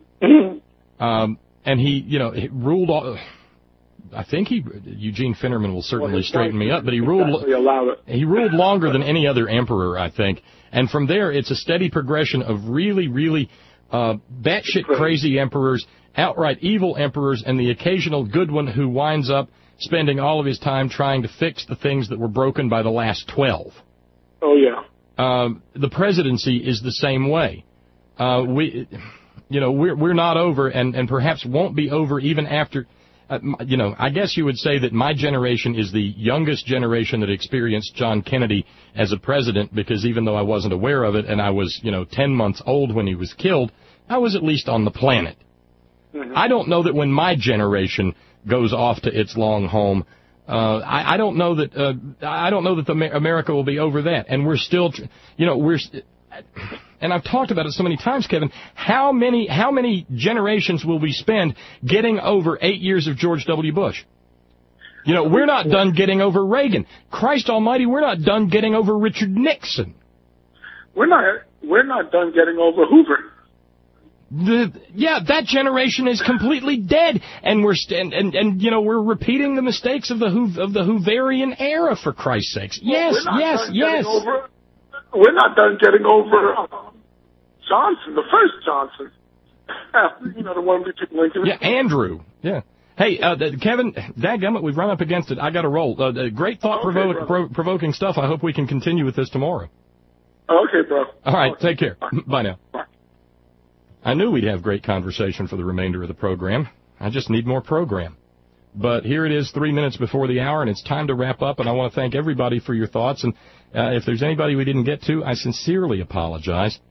um, and he, you know, he ruled all, I think he, Eugene Finnerman will certainly Well, straighten me up, but he ruled, exactly allowed it. he ruled longer than any other emperor, I think. And from there, it's a steady progression of really, really, uh, batshit crazy emperors, outright evil emperors, and the occasional good one who winds up spending all of his time trying to fix the things that were broken by the last twelve. Oh, yeah. Um, the presidency is the same way. Uh, we, you know, we're, we're not over, and, and perhaps won't be over even after, Uh, you know, I guess you would say that my generation is the youngest generation that experienced John Kennedy as a president, because even though I wasn't aware of it and I was, you know, ten months old when he was killed, I was at least on the planet. Mm-hmm. I don't know that when my generation goes off to its long home, uh, I, I don't know that, uh, I don't know that the America will be over that. And we're still, tr- you know, we're, and I've talked about it so many times, Kevin, how many, how many generations will we spend getting over eight years of George W. Bush? You know, we're not done getting over Reagan. Christ almighty, we're not done getting over Richard Nixon. We're not, we're not done getting over Hoover. The, yeah, that generation is completely dead, and we're st- and, and and you know we're repeating the mistakes of the Hoo- of the Hooverian era, for Christ's sakes. Yes, We're not yes, done yes. getting Over, we're not done getting over um, Johnson, the first Johnson. After, you know, the one between Lincoln. Yeah, Andrew. Yeah. Hey, uh, th- Kevin, dadgummit, we've run up against it. I got to roll. Uh, uh, great thought-provoking Okay, pro- provoking stuff. I hope we can continue with this tomorrow. Okay, bro. All right, take care. Bye, Bye now. Bye. I knew we'd have great conversation for the remainder of the program. I just need more program. But here it is, three minutes before the hour, and it's time to wrap up, and I want to thank everybody for your thoughts. And uh, if there's anybody we didn't get to, I sincerely apologize.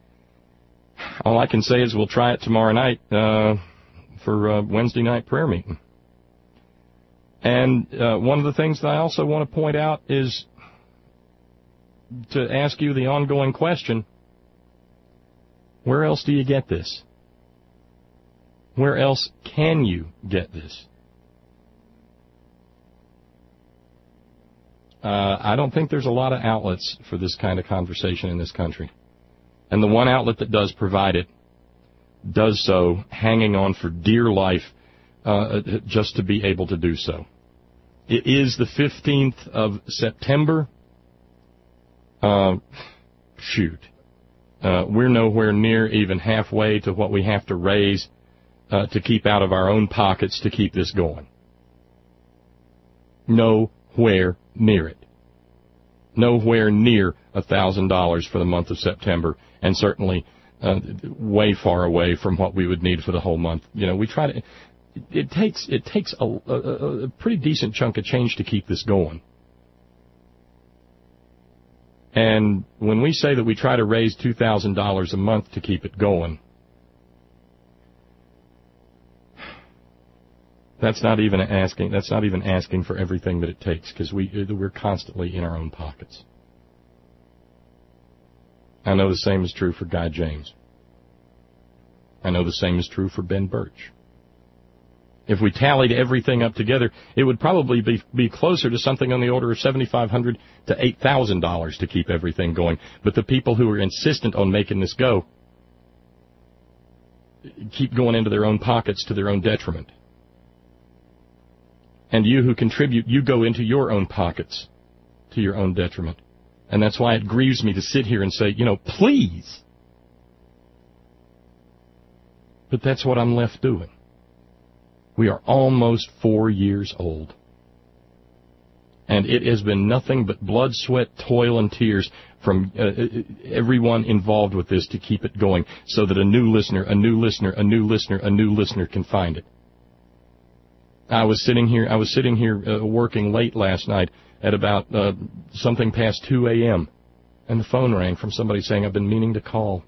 All I can say is we'll try it tomorrow night uh, for uh, Wednesday night prayer meeting. And uh, one of the things that I also want to point out is to ask you the ongoing question, where else do you get this? Where else can you get this? Uh, I don't think there's a lot of outlets for this kind of conversation in this country. And the one outlet that does provide it does so hanging on for dear life uh, just to be able to do so. It is the fifteenth of September. Uh, shoot. Uh, we're nowhere near even halfway to what we have to raise uh, to keep out of our own pockets to keep this going. Nowhere near it. Nowhere near a thousand dollars for the month of September, and certainly uh, way far away from what we would need for the whole month. You know, we try to. It, it takes it takes a, a, a pretty decent chunk of change to keep this going. And when we say that we try to raise two thousand dollars a month to keep it going, that's not even asking. That's not even asking for everything that it takes, because we we're constantly in our own pockets. I know the same is true for Guy James. I know the same is true for Ben Birch. If we tallied everything up together, it would probably be be closer to something on the order of seventy-five hundred dollars to eight thousand dollars to keep everything going. But the people who are insistent on making this go keep going into their own pockets to their own detriment. And you who contribute, you go into your own pockets to your own detriment. And that's why it grieves me to sit here and say, you know, please. But that's what I'm left doing. We are almost four years old. And it has been nothing but blood, sweat, toil, and tears from uh, everyone involved with this to keep it going, so that a new listener, a new listener, a new listener, a new listener can find it. I was sitting here, I was sitting here uh, working late last night at about uh, something past two a.m., and the phone rang from somebody saying, I've been meaning to call.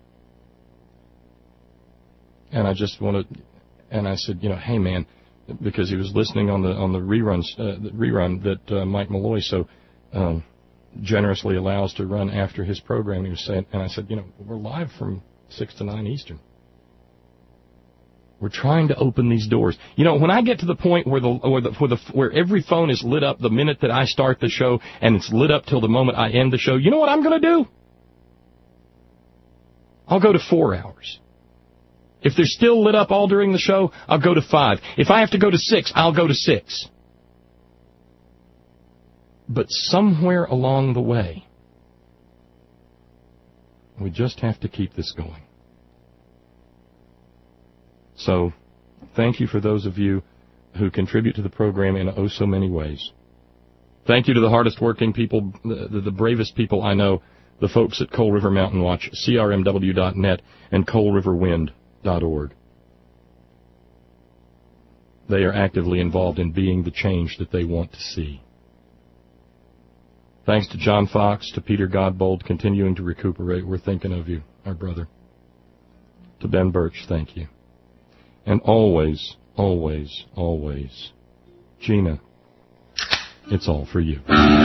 And I just wanted, and I said, you know, hey man, because he was listening on the on the reruns, uh, the rerun that uh, Mike Malloy so um, generously allows to run after his program. He was saying, and I said, you know, we're live from six to nine Eastern. We're trying to open these doors. You know, when I get to the point where the where the where the where every phone is lit up the minute that I start the show, and it's lit up till the moment I end the show, you know what I'm going to do? I'll go to four hours. If they're still lit up all during the show, I'll go to five. If I have to go to six, I'll go to six. But somewhere along the way, we just have to keep this going. So, thank you for those of you who contribute to the program in oh so many ways. Thank you to the hardest working people, the, the, the bravest people I know, the folks at Coal River Mountain Watch, C R M W dot net, and Coal River Wind dot org. They are actively involved in being the change that they want to see. Thanks to John Fox, to Peter Godbold, continuing to recuperate. We're thinking of you, our brother. To Ben Birch, thank you. And always, always, always, Gina, it's all for you.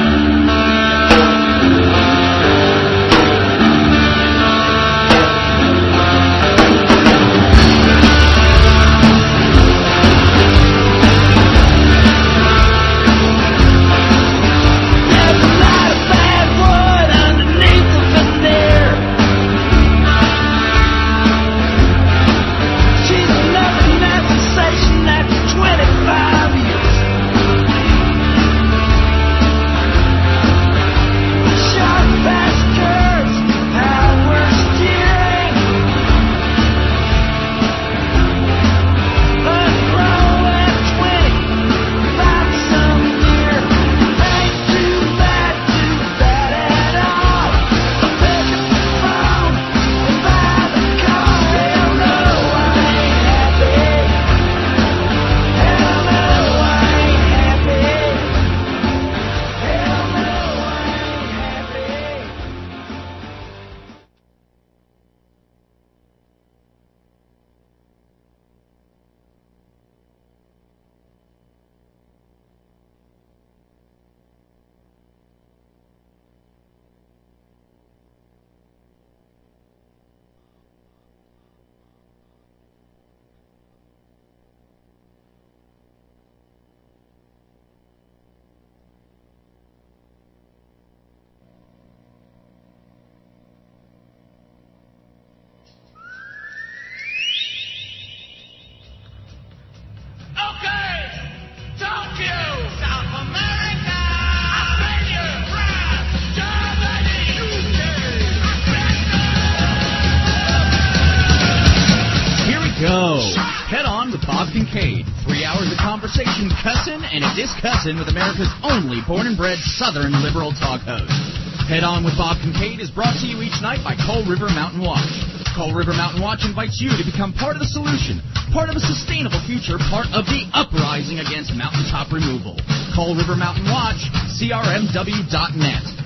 And a discussin' with America's only born-and-bred Southern liberal talk host. Head On with Bob Kincaid is brought to you each night by Coal River Mountain Watch. Coal River Mountain Watch invites you to become part of the solution, part of a sustainable future, part of the uprising against mountaintop removal. Coal River Mountain Watch, C R M W dot net.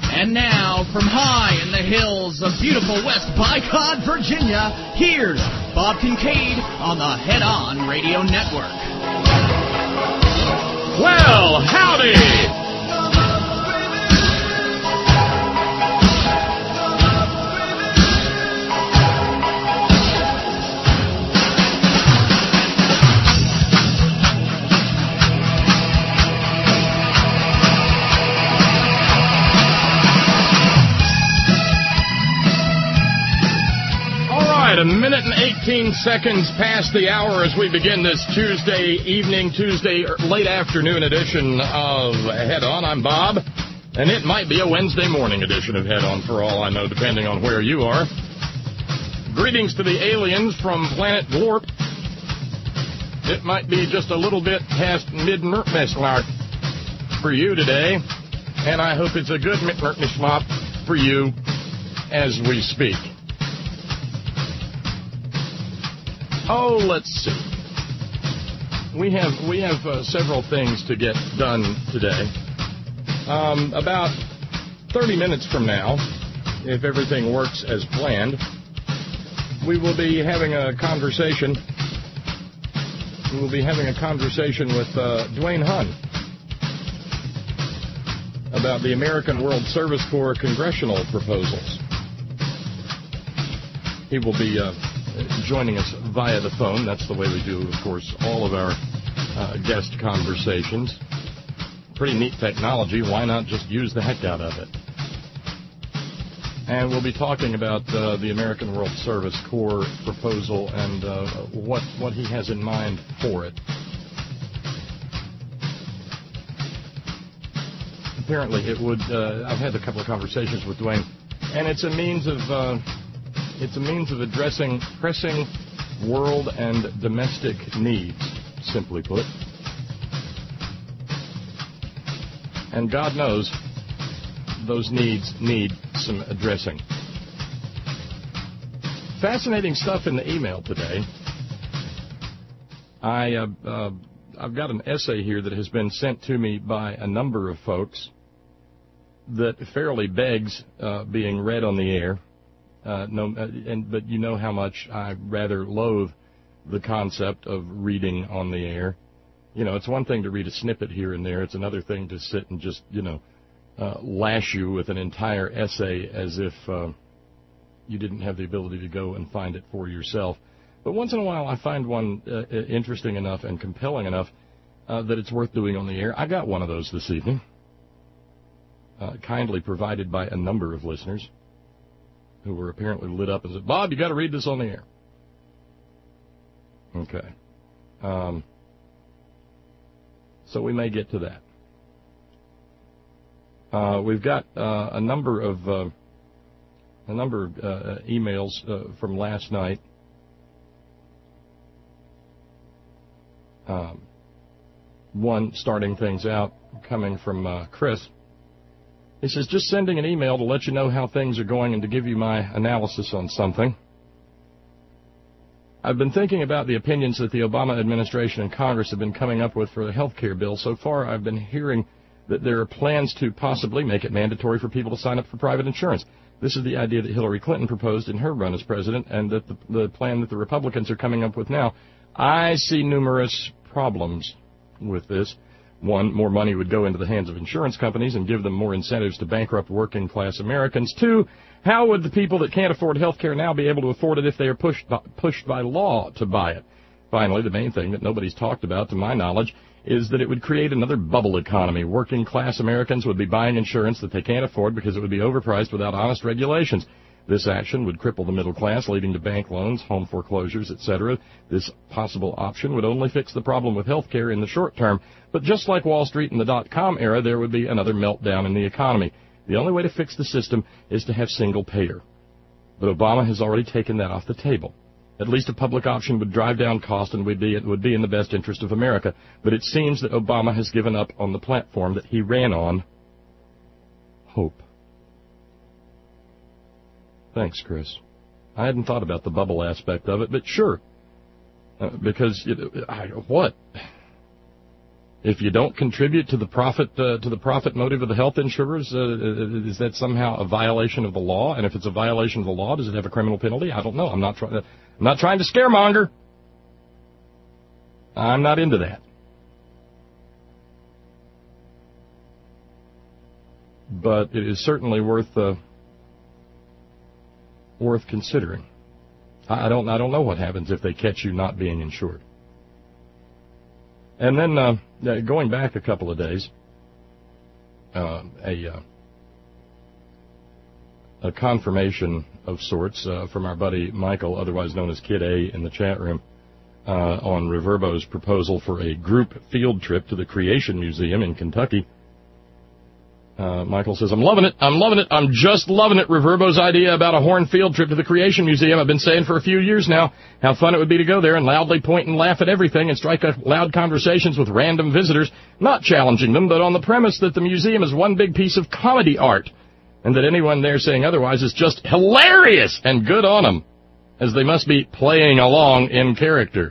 And now, from high in the hills of beautiful West Bycott, Virginia, here's Bob Kincaid on the Head On Radio Network. Well, howdy! A minute and eighteen seconds past the hour as we begin this Tuesday evening, Tuesday late afternoon edition of Head On. I'm Bob, and it might be a Wednesday morning edition of Head On for all I know, depending on where you are. Greetings to the aliens from planet Glorp. It might be just a little bit past midnight for you today, and I hope it's a good midnight for you as we speak. Oh, let's see. We have we have uh, several things to get done today. Um, about thirty minutes from now, if everything works as planned, we will be having a conversation. We will be having a conversation with uh, Dwayne Hunn about the American World Service Corps congressional proposals. He will be Uh, joining us via the phone. That's the way we do, of course, all of our uh, guest conversations. Pretty neat technology. Why not just use the heck out of it? And we'll be talking about uh, the American World Service Corps proposal and uh, what, what he has in mind for it. Apparently it would, uh, I've had a couple of conversations with Dwayne, and it's a means of... Uh, It's a means of addressing pressing world and domestic needs, simply put. And God knows those needs need some addressing. Fascinating stuff in the email today. I, uh, uh, I've got an essay here that has been sent to me by a number of folks that fairly begs uh, being read on the air. Uh, no, uh, and but you know how much I rather loathe the concept of reading on the air. You know, it's one thing to read a snippet here and there. It's another thing to sit and just, you know, uh, lash you with an entire essay as if uh, you didn't have the ability to go and find it for yourself. But once in a while, I find one uh, interesting enough and compelling enough uh, that it's worth doing on the air. I got one of those this evening, uh, kindly provided by a number of listeners who were apparently lit up and said, Bob, you got to read this on the air. Okay. Um, so we may get to that. Uh, we've got uh, a number of uh, a number of uh, emails uh, from last night. Um, one starting things out coming from uh, Chris. He says, just sending an email to let you know how things are going and to give you my analysis on something. I've been thinking about the opinions that the Obama administration and Congress have been coming up with for the health care bill. So far, I've been hearing that there are plans to possibly make it mandatory for people to sign up for private insurance. This is the idea that Hillary Clinton proposed in her run as president, and that the, the plan that the Republicans are coming up with now. I see numerous problems with this. One, more money would go into the hands of insurance companies and give them more incentives to bankrupt working-class Americans. Two, how would the people that can't afford health care now be able to afford it if they are pushed by, pushed by law to buy it? Finally, the main thing that nobody's talked about, to my knowledge, is that it would create another bubble economy. Working-class Americans would be buying insurance that they can't afford because it would be overpriced without honest regulations. This action would cripple the middle class, leading to bank loans, home foreclosures, et cetera. This possible option would only fix the problem with health care in the short term. But just like Wall Street in the dot-com era, there would be another meltdown in the economy. The only way to fix the system is to have single payer. But Obama has already taken that off the table. At least a public option would drive down cost and would be, it would be in the best interest of America. But it seems that Obama has given up on the platform that he ran on. Hope. Thanks, Chris. I hadn't thought about the bubble aspect of it, but sure. Uh, because, it, I, what? If you don't contribute to the profit uh, to the profit motive of the health insurers, uh, is that somehow a violation of the law? And if it's a violation of the law, does it have a criminal penalty? I don't know. I'm not trying. I'm not trying to scaremonger. I'm not into that. But it is certainly worth uh, worth considering. I don't I don't know what happens if they catch you not being insured. And then uh, going back a couple of days, uh, a uh, a confirmation of sorts uh, from our buddy Michael, otherwise known as Kid A, in the chat room uh, on Reverbo's proposal for a group field trip to the Creation Museum in Kentucky. Uh, Michael says, I'm loving it. I'm loving it. I'm just loving it. Reverbo's idea about a horn field trip to the Creation Museum. I've been saying for a few years now how fun it would be to go there and loudly point and laugh at everything and strike up loud conversations with random visitors, not challenging them, but on the premise that the museum is one big piece of comedy art and that anyone there saying otherwise is just hilarious and good on them, as they must be playing along in character.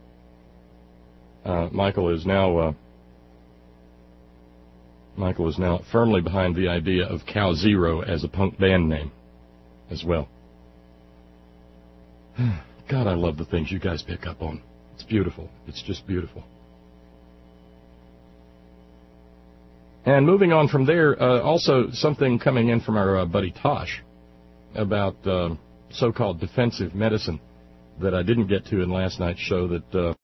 Uh, Michael is now... Uh, Michael is now firmly behind the idea of Cow Zero as a punk band name as well. God, I love the things you guys pick up on. It's beautiful. It's just beautiful. And moving on from there, uh, also something coming in from our uh, buddy Tosh about uh, so-called defensive medicine that I didn't get to in last night's show that... Uh